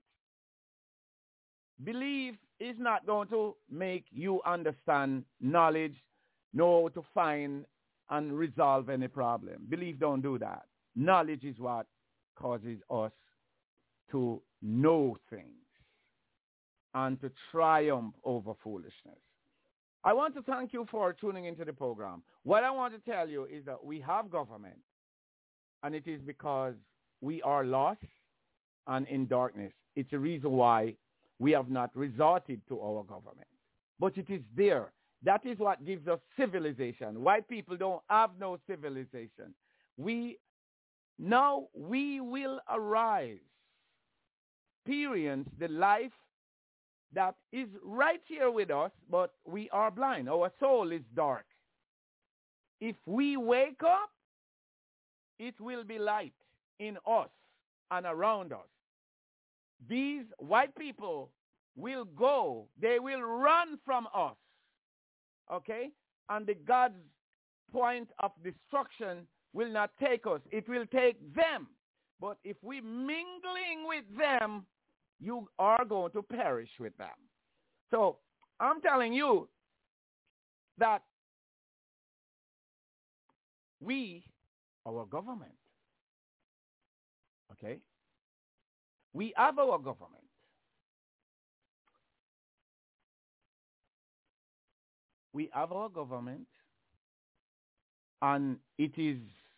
Belief is not going to make you understand knowledge, know to find and resolve any problem. Belief don't do that. Knowledge is what causes us to know things and to triumph over foolishness. I want to thank you for tuning into the program. What I want to tell you is that we have government, and it is because we are lost and in darkness. It's a reason why we have not resorted to our government. But it is there. That is what gives us civilization. White people don't have no civilization. We will arise, experience the life that is right here with us, but we are blind. Our soul is dark. If we wake up, it will be light in us and around us. These white people will go. They will run from us. Okay? And the God's point of destruction will not take us. It will take them. But if we mingling with them, you are going to perish with them. So I'm telling you that our government, okay? We have our government. We have our government, and it is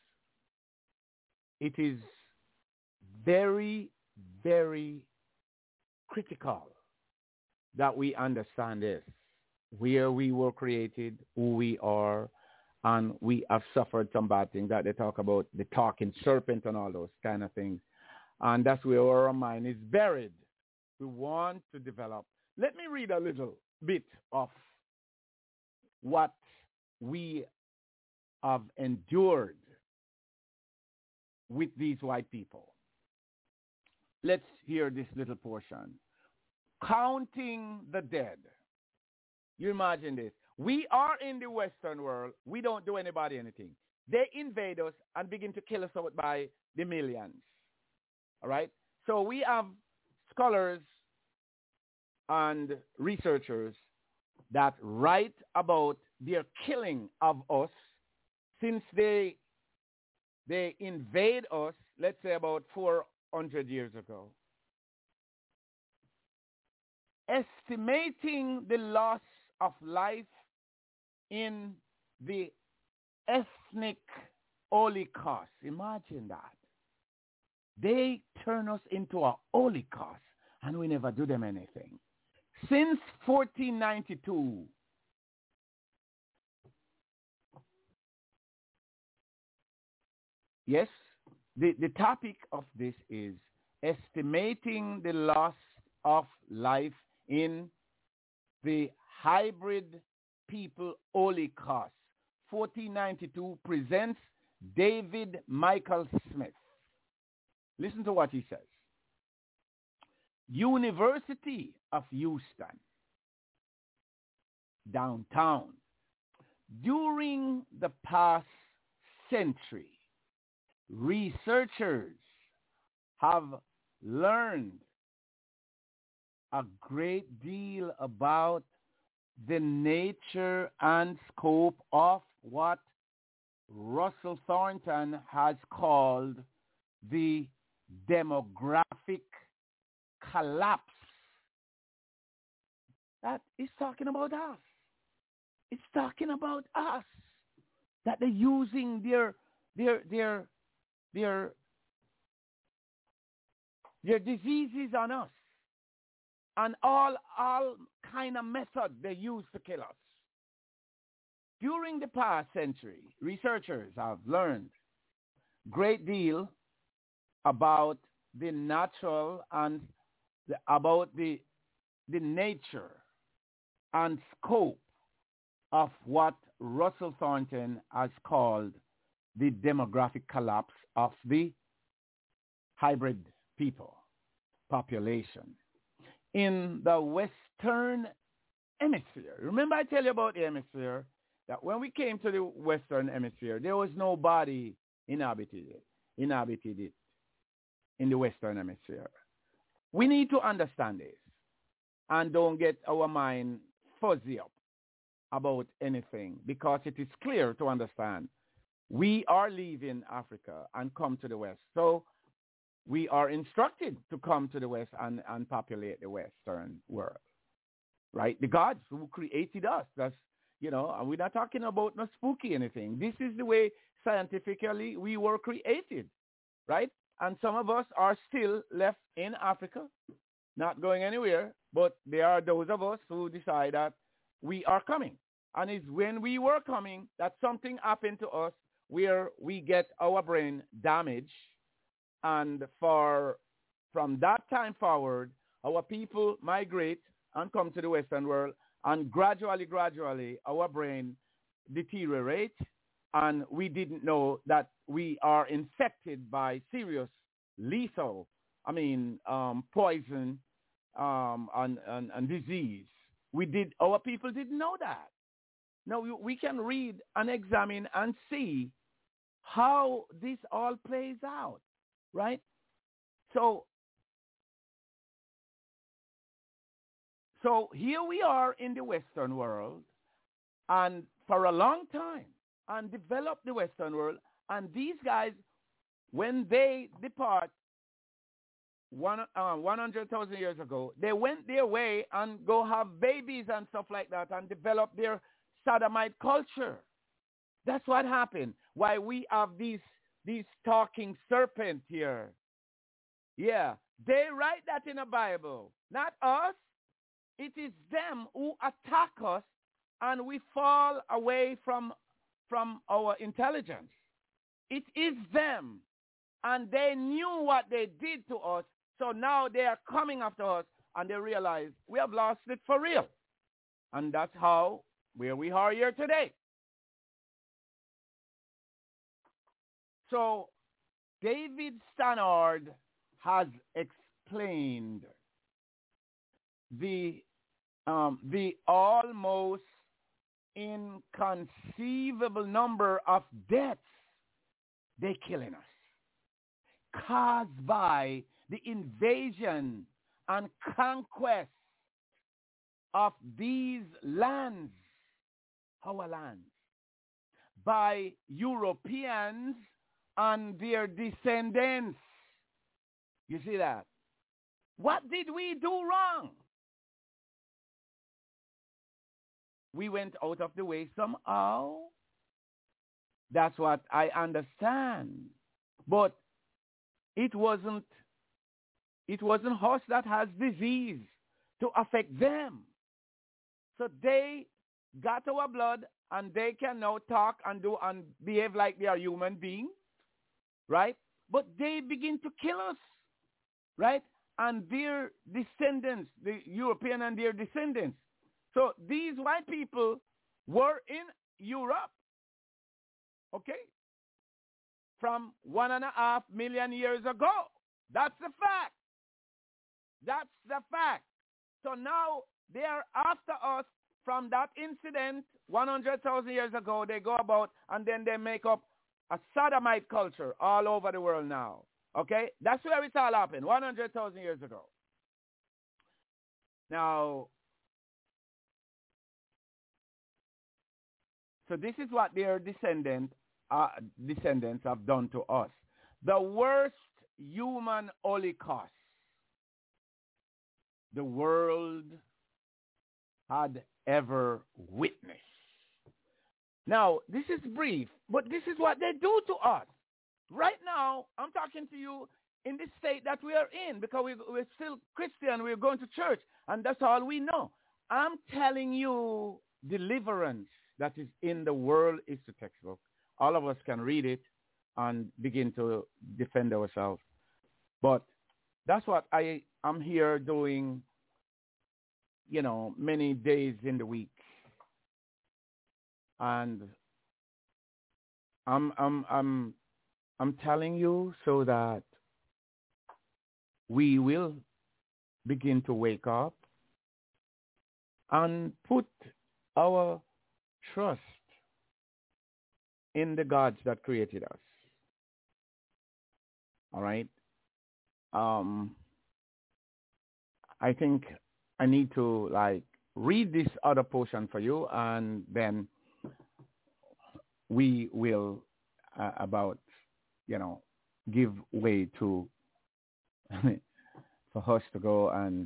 very, very critical that we understand this, where we were created, who we are, and we have suffered some bad things that they talk about, the talking serpent and all those kind of things. And that's where our mind is buried. We want to develop. Let me read a little bit of what we have endured with these white people. Let's hear this little portion. Counting the dead. You imagine this. We are in the Western world. We don't do anybody anything. They invade us and begin to kill us out by the millions. All right? So we have scholars and researchers that write about their killing of us since they invade us, let's say about 400 years ago, estimating the loss of life in the ethnic Holocaust. Imagine that. They turn us into a Holocaust and we never do them anything. Since 1492, yes, the topic of this is estimating the loss of life in the hybrid people Holocaust. 1492 presents David Michael Smith. Listen to what he says. University of Houston, downtown. During the past century, researchers have learned a great deal about the nature and scope of what Russell Thornton has called the demographic collapse. That is talking about us. It's talking about us. That they're using their diseases on us. And all kind of methods they use to kill us. During the past century, researchers have learned a great deal about the natural and about the nature and scope of what Russell Thornton has called the demographic collapse of the hybrid people population in the Western Hemisphere. Remember I tell you about the hemisphere, that when we came to the Western Hemisphere, there was nobody inhabited it in the Western Hemisphere. We need to understand this and don't get our mind fuzzy up about anything, because it is clear to understand we are leaving Africa and come to the West. So we are instructed to come to the West and populate the Western world, right? The gods who created us, that's, and we're not talking about no spooky anything. This is the way scientifically we were created, right? And some of us are still left in Africa, not going anywhere, but there are those of us who decide that we are coming. And it's when we were coming that something happened to us where we get our brain damaged. And from that time forward, our people migrate and come to the Western world, and gradually, our brain deteriorates, and we didn't know that we are infected by serious, lethal, poison and disease. Our people didn't know that. Now we can read and examine and see how this all plays out. Right? So here we are in the Western world, and for a long time, and developed the Western world, and these guys, when they depart 100,000 years ago, they went their way and go have babies and stuff like that and develop their sodomite culture. That's what happened. Why we have these talking serpent here. Yeah, they write that in the Bible. Not us. It is them who attack us, and we fall away from our intelligence. It is them. And they knew what they did to us, so now they are coming after us, and they realize we have lost it for real. And that's where we are here today. So David Stannard has explained the almost inconceivable number of deaths they're killing us, caused by the invasion and conquest of these lands, our lands, by Europeans and their descendants. You see that? What did we do wrong? We went out of the way somehow. That's what I understand. But it wasn't us that has disease to affect them. So they got our blood and they can now talk and do and behave like they are human beings, right? But they begin to kill us, right? And their descendants, the European and their descendants. So these white people were in Europe, okay, from 1.5 million years ago. That's the fact. That's the fact. So now they are after us from that incident 100,000 years ago. They go about and then they make up a sodomite culture all over the world now. Okay? That's where it all happened 100,000 years ago. Now, so this is what their descendants have done to us. The worst human holocaust the world had ever witnessed. Now, this is brief, but this is what they do to us. Right now, I'm talking to you in this state that we are in because we're still Christian, we're going to church, and that's all we know. I'm telling you, deliverance that is in the World History textbook. All of us can read it and begin to defend ourselves. But that's what I am here doing, many days in the week. And I'm telling you so that we will begin to wake up and put our trust in the gods that created us. All right? I think I need to read this other portion for you, and then we will give way to for us to go and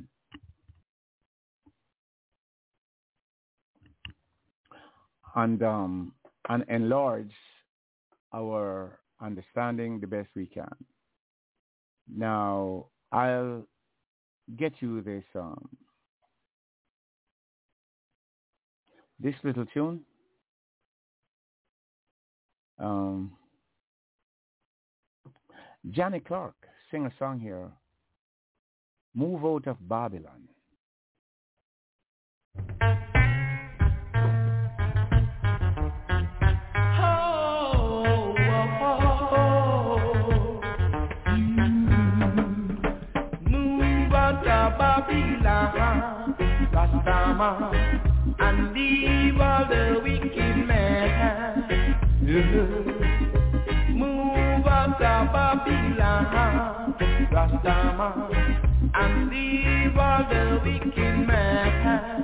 enlarge our understanding the best we can. Now, I'll get you this little tune. Johnny Clark sing a song here, Move Out of Babylon. Babylon, Rastama, and leave all the wicked men. Move out of Babylon, Rastama, and leave all the wicked men.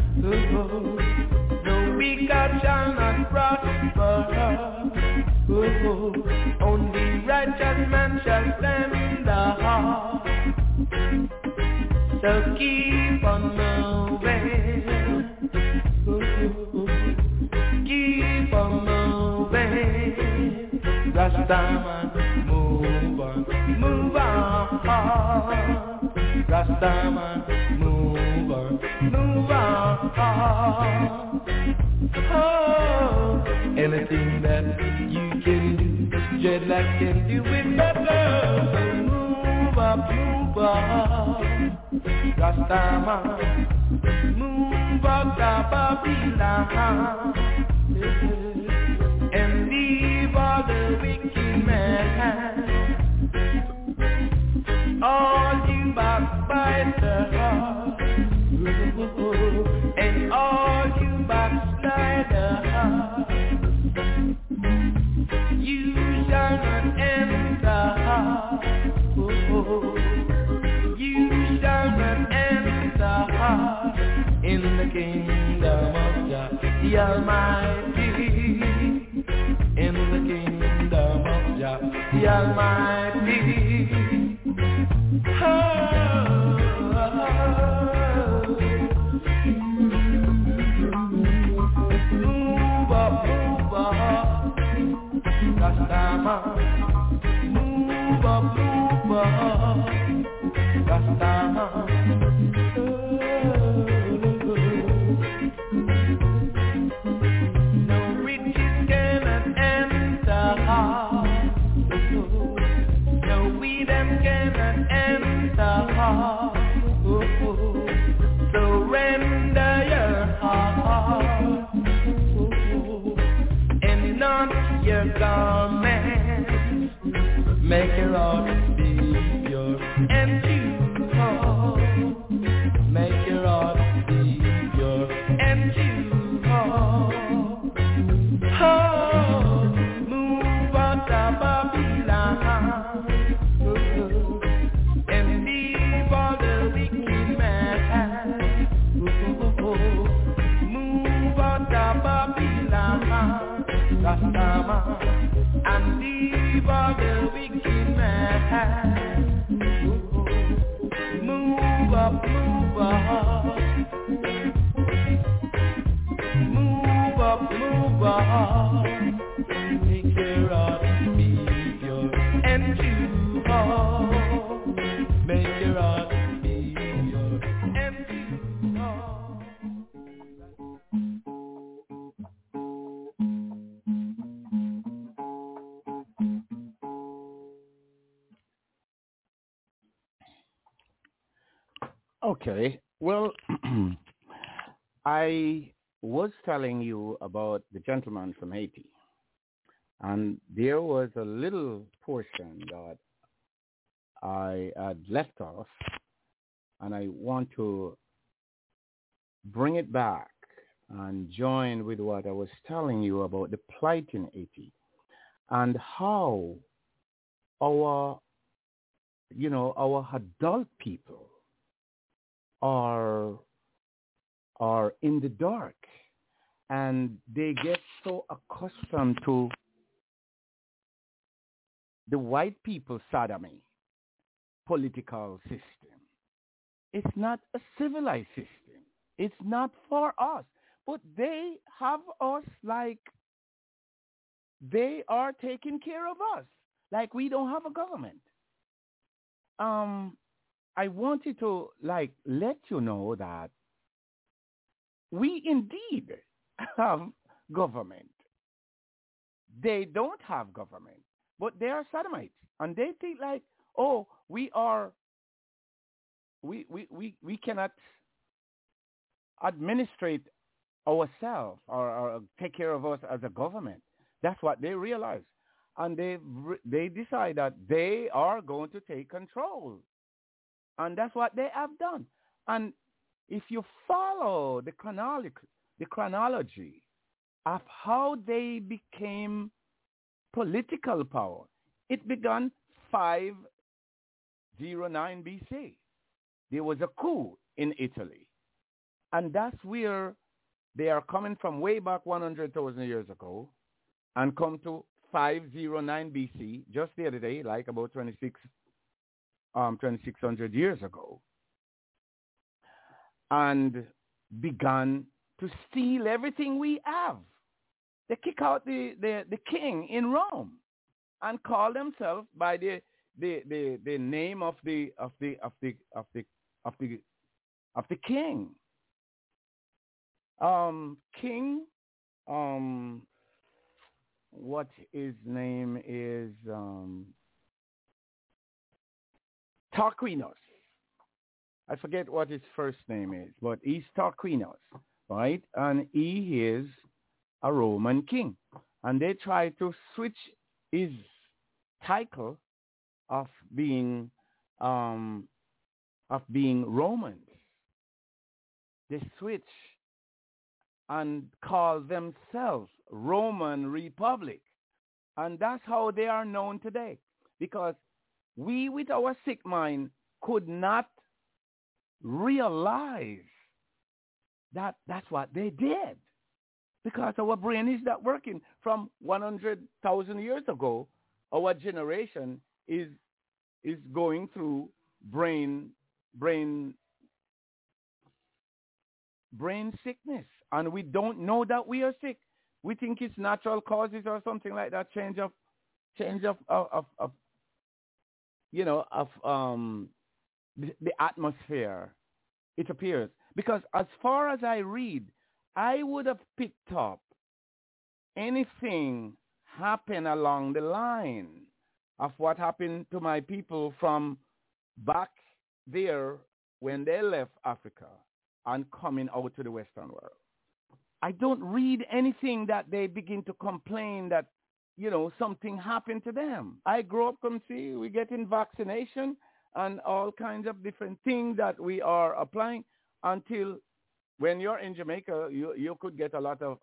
The wicked shall not prosper. Only righteous man shall stand in the heart. So keep on moving, keep on moving, Rastaman, move on, Rastaman, move on. Oh, anything that you can do, Dreadlock can do it better. So move up. Rastaman, move out of Babylon, and leave all the wicked men. All you backbiters, and all you backsliders, you shall not enter. You shall not enter in the kingdom of God, the Almighty. the Almighty. Move up, Rastama. Move up, Rastama. Surrender your heart and not your garment. Make your heart be pure and pure. Make your heart be pure and pure. Oh, move out of Babylon and leave all the wicked man. Move out of Babylon, Rastama, and leave all the wicked man. Move up, move up. Move up, move up. Make your heart be pure and pure. Make your heart be pure and pure. Okay. Well, I was telling you about the gentleman from Haiti. And there was a little portion that I had left off, and I want to bring it back and join with what I was telling you about the plight in Haiti and how our adult people are in the dark, and they get so accustomed to the white people's sodomy political system. It's not a civilized system. It's not for us. But they have us like they are taking care of us, like we don't have a government. I wanted to let you know that we indeed have government. They don't have government, but they are sodomites, and they think like, oh, we cannot administrate ourselves or take care of us as a government. That's what they realize, and they decide that they are going to take control, and that's what they have done. And if you follow the chronology of how they became political power, it began 509 BC. There was a coup in Italy, and that's where they are coming from, way back 100,000 years ago, and come to 509 BC, just the other day, like about 2,600 years ago, and began to steal everything we have. They kick out the king in Rome and call themselves by the name of the king. What his name is, Tarquinius. I forget what his first name is, but he's Tarquinius, right? And he is a Roman king. And they try to switch his title of being Romans. They switch and call themselves Roman Republic. And that's how they are known today. Because we, with our sick mind, could not realize that that's what they did. Because our brain is not working. From 100,000 years ago, our generation is going through brain sickness, and we don't know that we are sick. We think it's natural causes or something like that. Change of the atmosphere. It appears, because as far as I read, I would have picked up anything happen along the line of what happened to my people from back there when they left Africa and coming out to the Western world. I don't read anything that they begin to complain that, something happened to them. I grew up, come see, we getting vaccination and all kinds of different things that we are applying, until when you're in Jamaica, you could get a lot of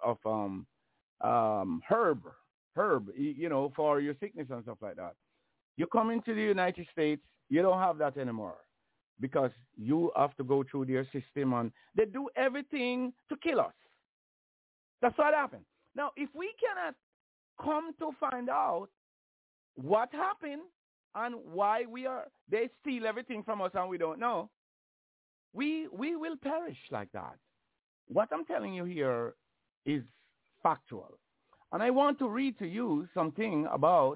herb, for your sickness and stuff like that. You come into the United States, you don't have that anymore, because you have to go through their system, and they do everything to kill us. That's what happened. Now, if we cannot come to find out what happened and why they steal everything from us and we don't know, we will perish like that. What I'm telling you here is factual. And I want to read to you something about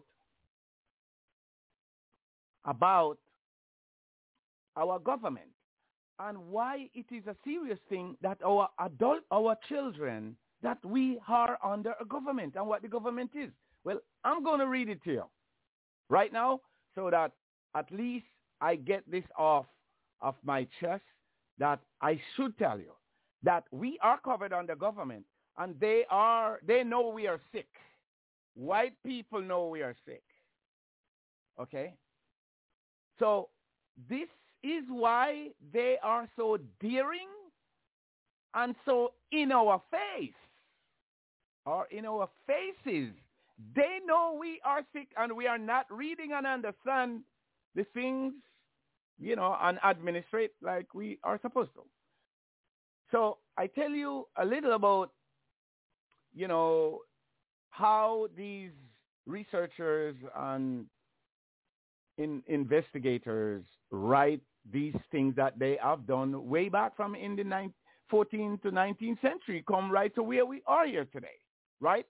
our government and why it is a serious thing that our children, that we are under a government, and what the government is. Well, I'm going to read it to you right now so that at least I get this off of my chest, that I should tell you that we are covered under government, and they know we are sick. White people know we are sick. Okay? So this is why they are so daring and so in our face, or in our faces. They know we are sick, and we are not reading and understand the things, and administrate like we are supposed to. So I tell you a little about, how these researchers and investigators write these things that they have done way back from in the 14th to 19th century, come right to where we are here today, right?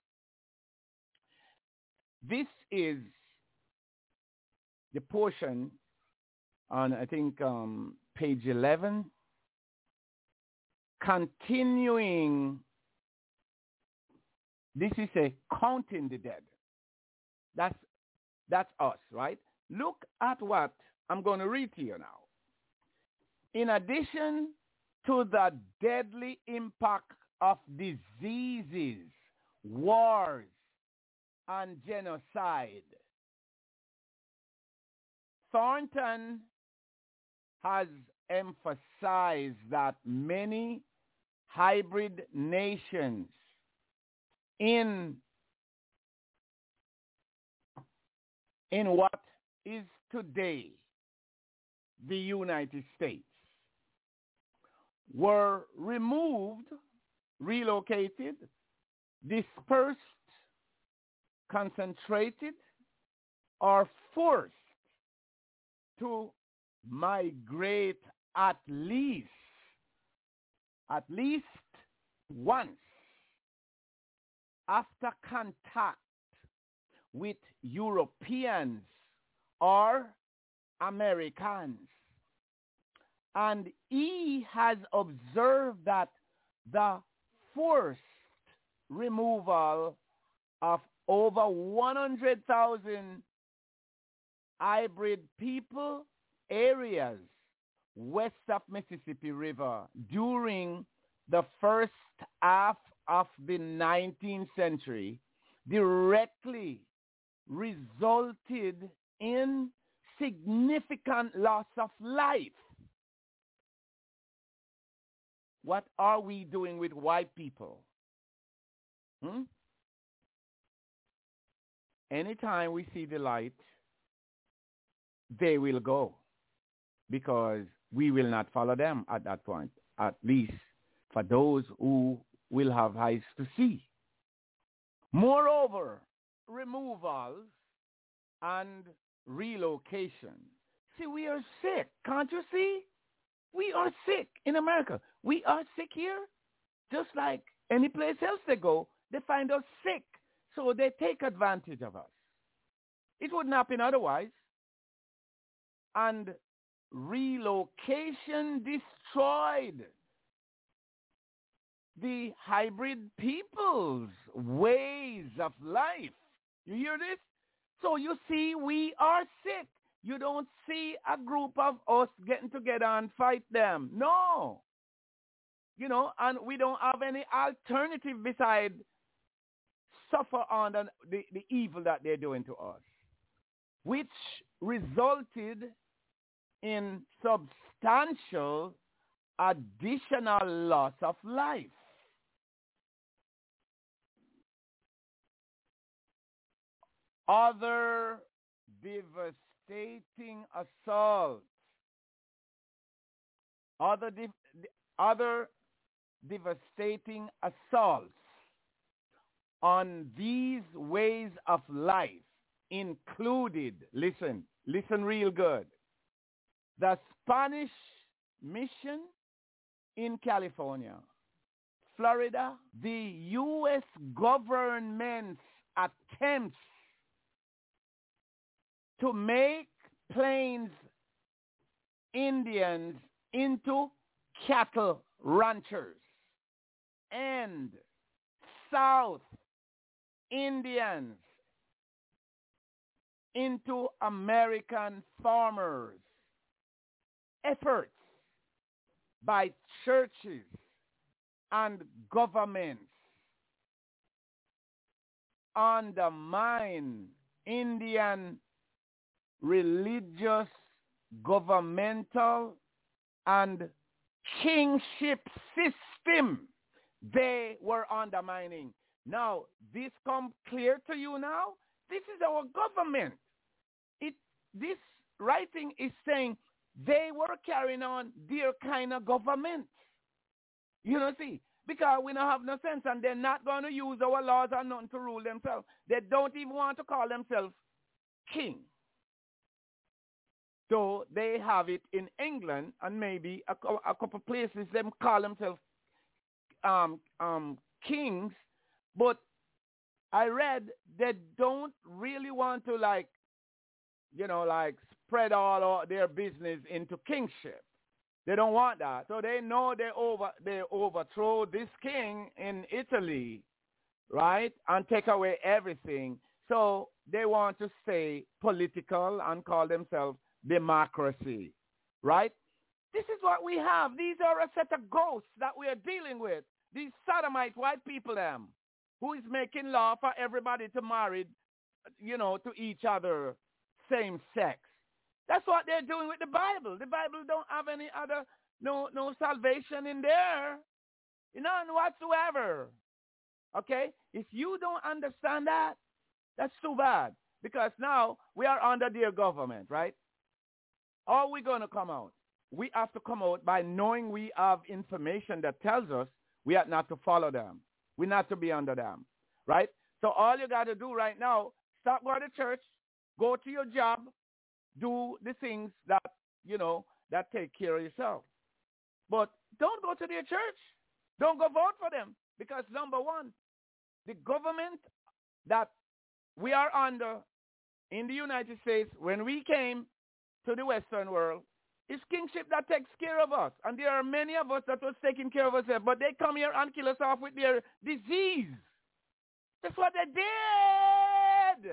This is the portion on, I think, page 11, continuing. This is a counting the dead. That's us, right? Look at what I'm going to read to you now. In addition to the deadly impact of diseases, wars, and genocide, Thornton has emphasized that many hybrid nations in what is today the United States were removed, relocated, dispersed, concentrated, or forced to migrate at least once after contact with Europeans or Americans. And he has observed that the forced removal of over 100,000 hybrid people areas west of Mississippi River during the first half of the 19th century directly resulted in significant loss of life. What are we doing with white people? Anytime we see the light, they will go, because we will not follow them at that point, at least for those who will have eyes to see. Moreover, removals and relocation. See, we are sick. Can't you see? We are sick in America. We are sick here. Just like any place else they go, they find us sick. So they take advantage of us. It wouldn't happen otherwise. And relocation destroyed the hybrid people's ways of life. You hear this? So you see, we are sick. You don't see a group of us getting together and fight them. No. You know, and we don't have any alternative beside suffer under the evil that they're doing to us, which resulted in substantial additional loss of life. Other devastating assaults. Other devastating assaults on these ways of life included, listen real good, the Spanish mission in California, Florida, the U.S. government's attempts to make Plains Indians into cattle ranchers and South Indians into American farmers. Efforts by churches and governments undermine Indian religious, governmental, and kingship system they were undermining. Now, this come clear to you now? This is our government. This writing is saying they were carrying on their kind of government. You know, see, because we don't have no sense, and they're not going to use our laws or nothing to rule themselves. They don't even want to call themselves king. So they have it in England, and maybe a couple places them call themselves kings, but I read they don't really want to spread all their business into kingship. They don't want that. So they know they overthrow this king in Italy, right, and take away everything. So they want to stay political and call themselves democracy, right? This is what we have. These are a set of ghosts that we are dealing with. These sodomite white people, them, who is making law for everybody to marry, to each other, same sex. That's what they're doing with the Bible. The Bible don't have any other, no salvation in there, none whatsoever. Okay? If you don't understand that, that's too bad. Because now we are under their government, right? How are we going to come out? We have to come out by knowing we have information that tells us we ought not to follow them. We're not to be under them, right? So all you got to do right now, stop going to church, go to your job, do the things that, that take care of yourself. But don't go to their church. Don't go vote for them. Because number one, the government that we are under in the United States, when we came to the Western world, is kingship that takes care of us. And there are many of us that was taking care of ourselves, but they come here and kill us off with their disease. That's what they did.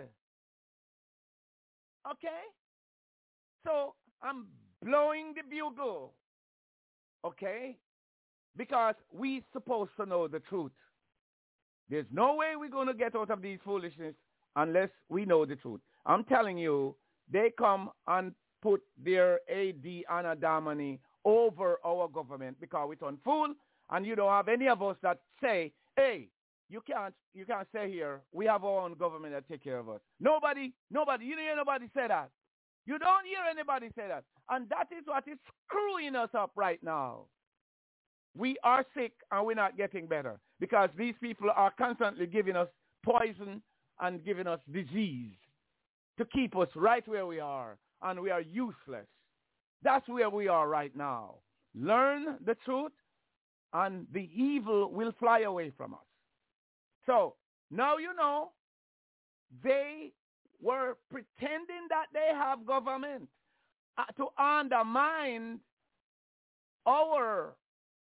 Okay? So I'm blowing the bugle. Okay? Because we're supposed to know the truth. There's no way we're going to get out of these foolishness unless we know the truth. I'm telling you, they come and put their AD anadamani over our government because we turn fool, and you don't have any of us that say, hey, you can't stay here. We have our own government that take care of us. Nobody, you don't hear nobody say that. You don't hear anybody say that. And that is what is screwing us up right now. We are sick and we're not getting better because these people are constantly giving us poison and giving us disease. to keep us right where we are, and we are useless. That's where we are right now. Learn the truth, and the evil will fly away from us. So now you know they were pretending that they have government to undermine our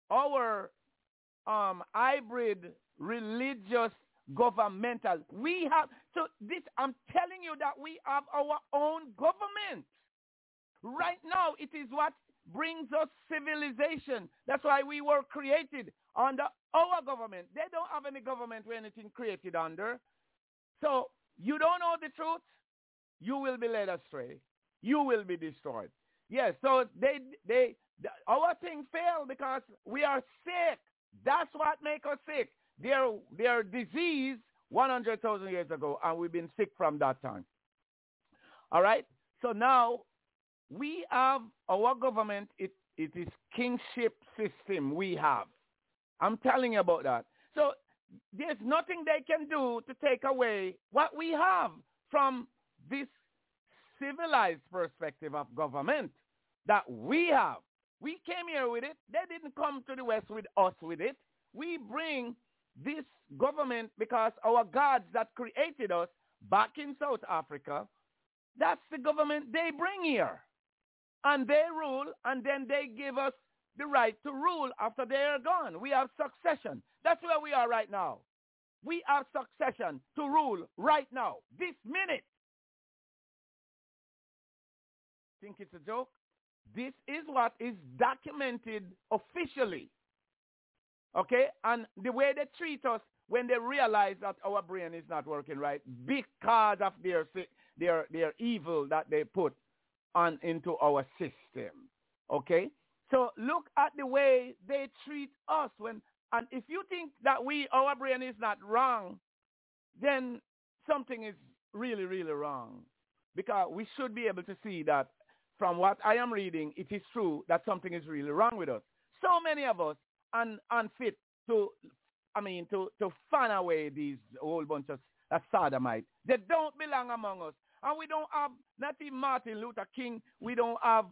hybrid religious governmental. We have, so this, I'm telling you that we have our own government. Right now, it is what brings us civilization. That's why we were created under our government. They don't have any government or anything created under. So you don't know the truth, you will be led astray. You will be destroyed. Yes, so our thing failed because we are sick. That's what makes us sick. They're diseased 100,000 years ago, and we've been sick from that time. All right? So now we have our government. It is kingship system we have. I'm telling you about that. So there's nothing they can do to take away what we have from this civilized perspective of government that we have. We came here with it. They didn't come to the West with us with it. We bring this government because our gods that created us back in South Africa, that's the government they bring here. And they rule, and then they give us the right to rule after they are gone. We have succession. That's where we are right now. We have succession to rule right now, this minute. Think it's a joke? This is what is documented officially. Okay? And the way they treat us when they realize that our brain is not working right because of their evil that they put on into our system. Okay? So look at the way they treat us and if you think that our brain is not wrong, then something is really, really wrong. Because we should be able to see that from what I am reading, it is true that something is really wrong with us. So many of us unfit to fan away these whole bunch of sodomites. They don't belong among us. And we don't have, not even Martin Luther King, we don't have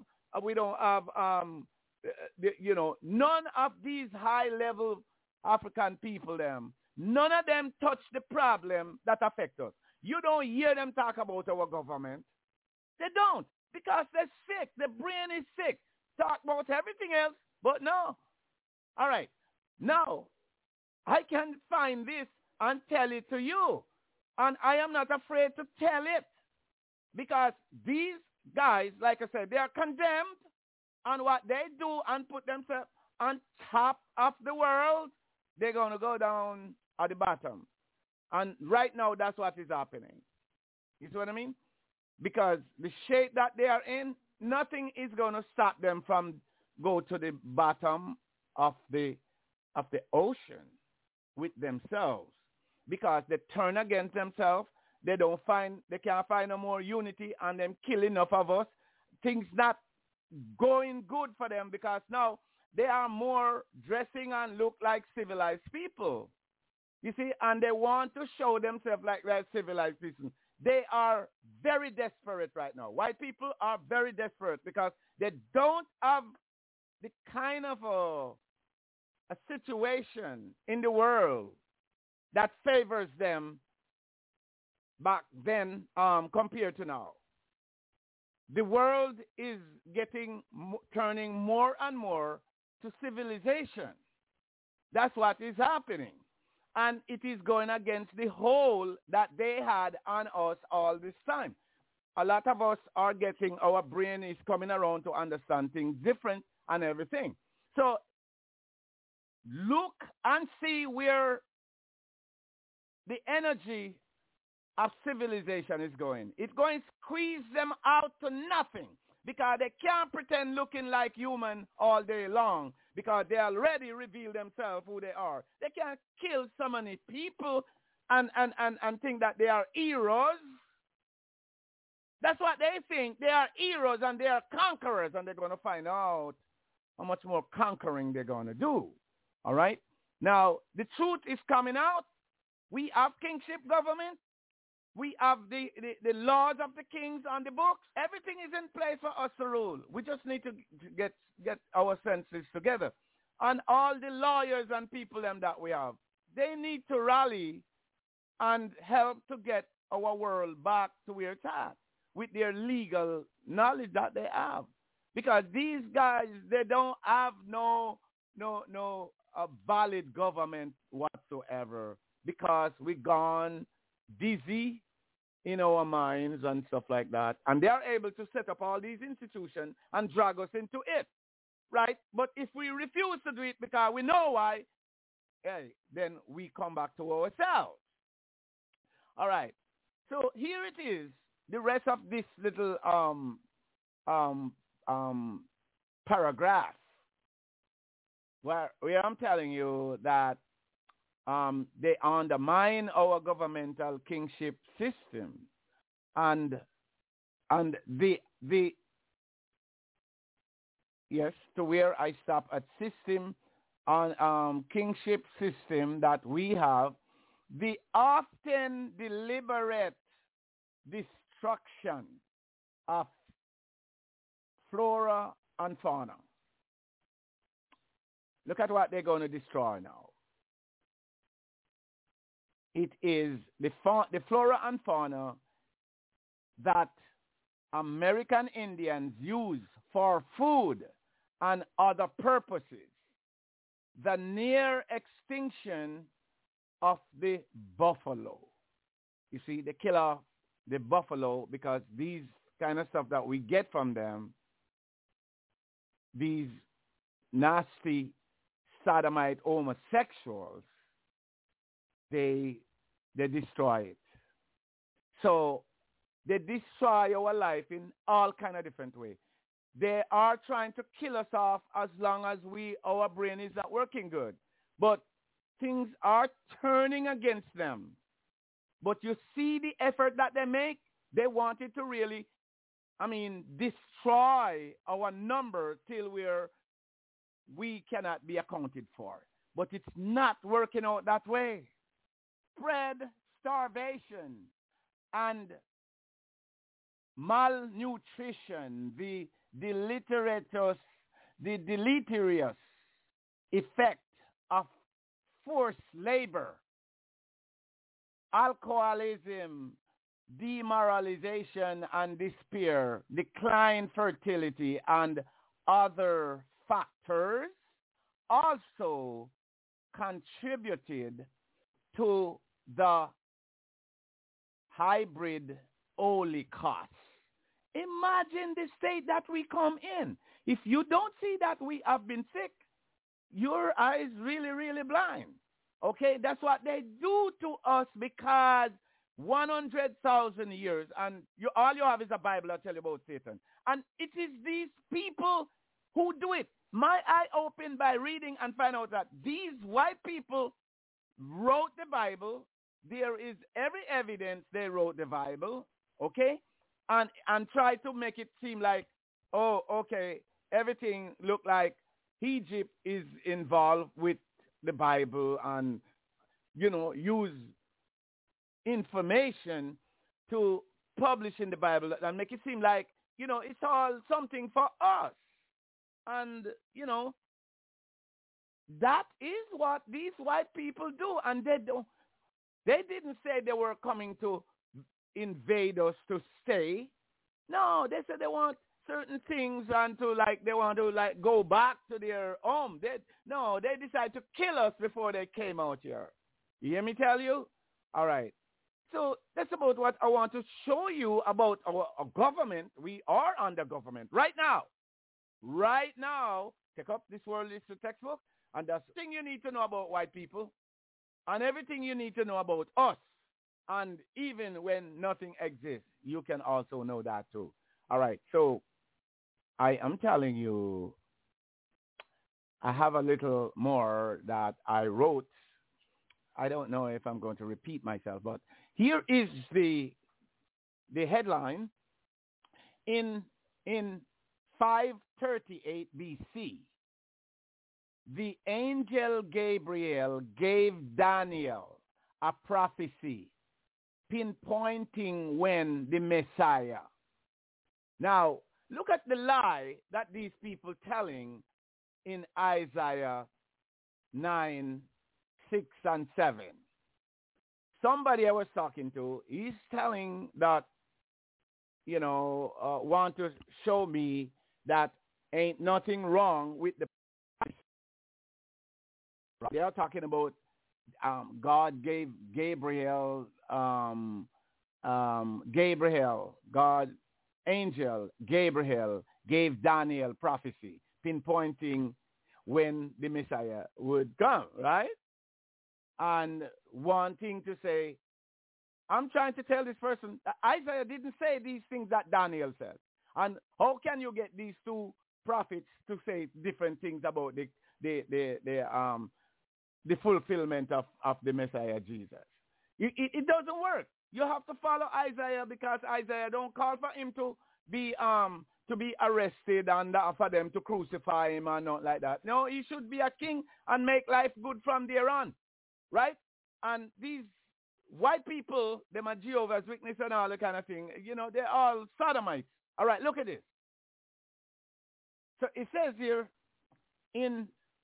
none of these high-level African people, none of them touch the problem that affects us. You don't hear them talk about our government. They don't, because they're sick. The brain is sick. Talk about everything else, but no. All right. Now, I can find this and tell it to you. And I am not afraid to tell it. Because these guys, like I said, they are condemned on what they do and put themselves on top of the world. They're going to go down at the bottom. And right now, that's what is happening. You see what I mean? Because the shape that they are in, nothing is going to stop them from go to the bottom of the ocean with themselves. Because they turn against themselves. They can't find no more unity, and them kill enough of us. Things not going good for them because now they are more dressing and look like civilized people. You see, and they want to show themselves like they're civilized people. They are very desperate right now. White people are very desperate because they don't have the kind of a situation in the world that favors them back then compared to now. The world is turning more and more to civilization. That's what is happening. And it is going against the hold that they had on us all this time. A lot of us are getting, our brain is coming around to understand things different and everything. So look and see where the energy of civilization is going. It's going to squeeze them out to nothing because they can't pretend looking like human all day long because they already reveal themselves who they are. They can't kill so many people and think that they are heroes. That's what they think. They are heroes and they are conquerors, and they're going to find out how much more conquering they're going to do. All right? Now, the truth is coming out. We have kingship government. We have the laws of the kings on the books. Everything is in place for us to rule. We just need to get our senses together. And all the lawyers and people them that we have, they need to rally and help to get our world back to where it's at with their legal knowledge that they have. Because these guys, they don't have no valid government whatsoever, because we gone dizzy in our minds and stuff like that. And they are able to set up all these institutions and drag us into it, right? But if we refuse to do it because we know why, then we come back to ourselves. All right. So here it is, the rest of this little paragraph where I'm telling you that they undermine our governmental kingship system, and the yes, to where I stop at system on kingship system that we have, the often deliberate destruction of flora and fauna. Look at what they're going to destroy now. It is the flora and fauna that American Indians use for food and other purposes. The near extinction of the buffalo. You see, they kill off the buffalo because these kind of stuff that we get from them, these nasty sodomite homosexuals, they destroy it. So they destroy our life in all kind of different ways. They are trying to kill us off as long as our brain is not working good. But things are turning against them. But you see the effort that they make. They wanted to really, destroy our number till we cannot be accounted for. But it's not working out that way. Spread starvation and malnutrition, the deleterious effect of forced labor, alcoholism, demoralization and despair, decline fertility, and other factors also contributed to the hybrid holocaust. Imagine the state that we come in. If you don't see that we have been sick, your eyes really, really blind. Okay, that's what they do to us because 100,000 years, and all you have is a Bible. I'll tell you about Satan. And it is these people who do it. My eye opened by reading and find out that these white people wrote the Bible. There is every evidence they wrote the Bible, okay? And try to make it seem like, oh, okay, everything look like Egypt is involved with the Bible and, use information to publish in the Bible and make it seem like, it's all something for us. And, that is what these white people do. And they didn't say they were coming to invade us to stay. No, they said they want certain things and they want to go back to their home. They decided to kill us before they came out here. You hear me tell you? All right. So that's about what I want to show you about our government. We are under government right now. Right now, take up this World History textbook, and that's the thing you need to know about white people and everything you need to know about us. And even when nothing exists, you can also know that too. All right. So I am telling you, I have a little more that I wrote. I don't know if I'm going to repeat myself, but here is the headline. In 538 BC, the angel Gabriel gave Daniel a prophecy pinpointing when the Messiah. Now, look at the lie that these people telling in Isaiah 9, 6, and 7. Somebody I was talking to, he's telling that, want to show me that ain't nothing wrong with the. They are talking about God gave Gabriel, angel Gabriel gave Daniel prophecy, pinpointing when the Messiah would come, right? And wanting to say, I'm trying to tell this person, Isaiah didn't say these things that Daniel said. And how can you get these two prophets to say different things about the fulfillment of the Messiah Jesus? It doesn't work. You have to follow Isaiah, because Isaiah don't call for him to be arrested and for them to crucify him and not like that. No, he should be a king and make life good from there on, right? And these white people, them are Jehovah's Witness and all that kind of thing, they're all sodomites. All right, look at this. So it says here in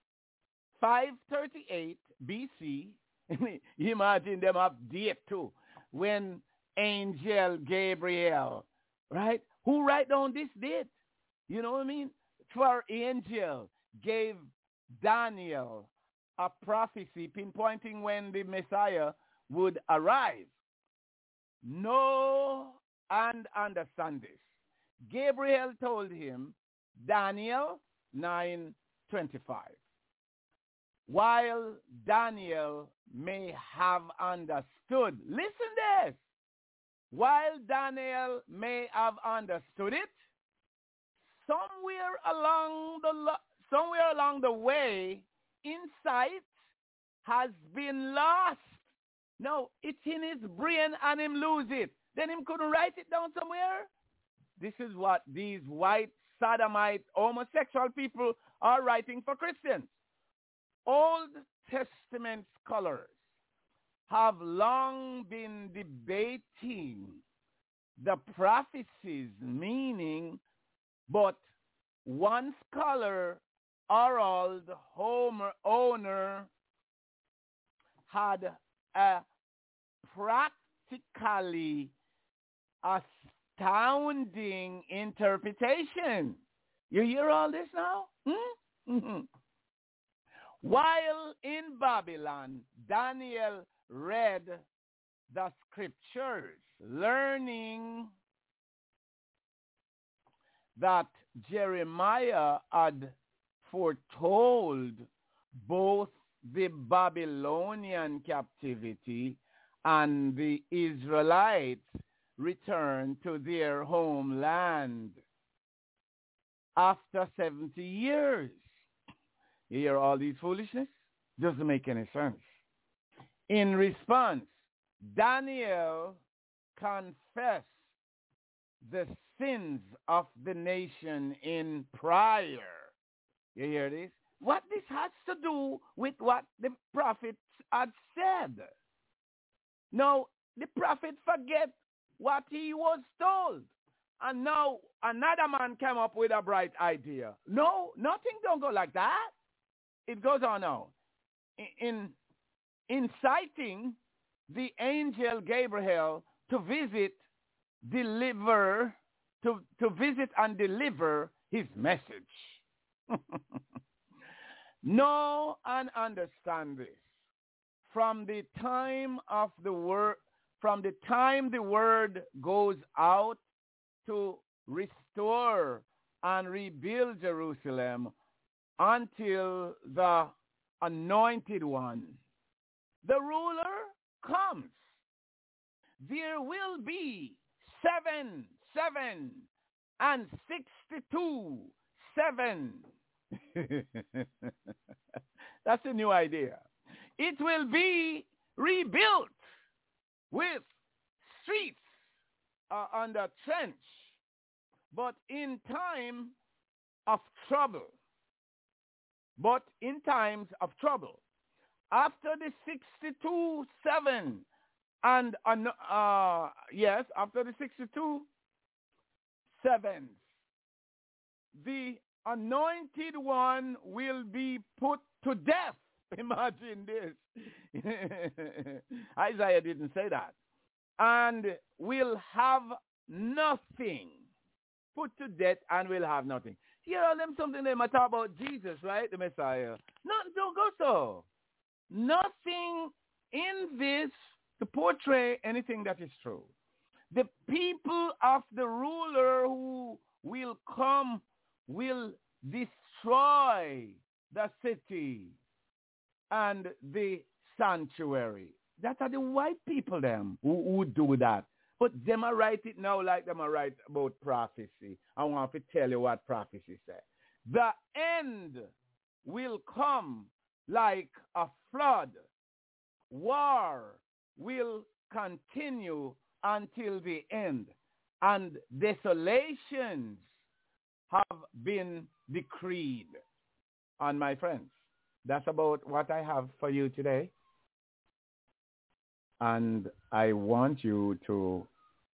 538 BC, you imagine them up date too, when angel Gabriel, right? Who write down this date? You know what I mean? For angel gave Daniel a prophecy pinpointing when the Messiah would arrive. Know and understand this. Gabriel told him, Daniel 9:25. While Daniel may have understood, listen this, while Daniel may have understood it, somewhere along the way, insight has been lost. No, it's in his brain and him lose it. Then him couldn't write it down somewhere. This is what these white, sodomite, homosexual people are writing for Christians. Old Testament scholars have long been debating the prophecies' meaning, but one scholar, Harold Owner, had a practically astounding interpretation. You hear all this now? Mm-hmm. While in Babylon, Daniel read the scriptures, learning that Jeremiah had foretold both the Babylonian captivity and the Israelites' return to their homeland after 70 years. You hear all these foolishness? Doesn't make any sense. In response, Daniel confessed the sins of the nation in prayer. You hear this? What this has to do with what the prophets had said. Now, the prophet forget what he was told. And now another man came up with a bright idea. No, nothing don't go like that. It goes on now. In inciting the angel Gabriel to visit and deliver his message. Know and understand this. From the time the word goes out to restore and rebuild Jerusalem until the anointed one, the ruler, comes, there will be 7, 7, and 62, 7. That's a new idea. It will be rebuilt with streets under trench, but in time of trouble. But in times of trouble. After the 62, 7 And yes, after the 62 sevens, the anointed one will be put to death. Imagine this. Isaiah didn't say that. And will have nothing. Put to death and will have nothing. Here are them something they might talk about Jesus, right? The Messiah. No, don't go so. Nothing in this to portray anything that is true. The people of the ruler who will come will destroy the city and the sanctuary. That are the white people them who do that. But them are write it now like them are write about prophecy. I want to tell you what prophecy said. The end will come like a flood. War will continue until the end. And desolations have been decreed. And my friends, that's about what I have for you today. And I want you to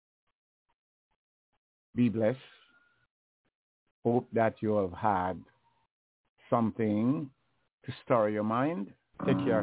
be blessed. Hope that you have had something to stir your mind. Take care.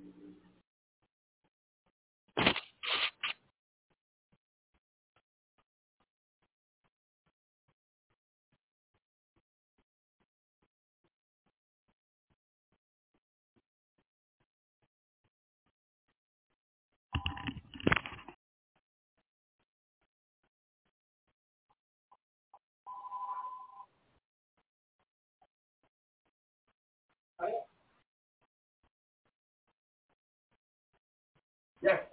Yes.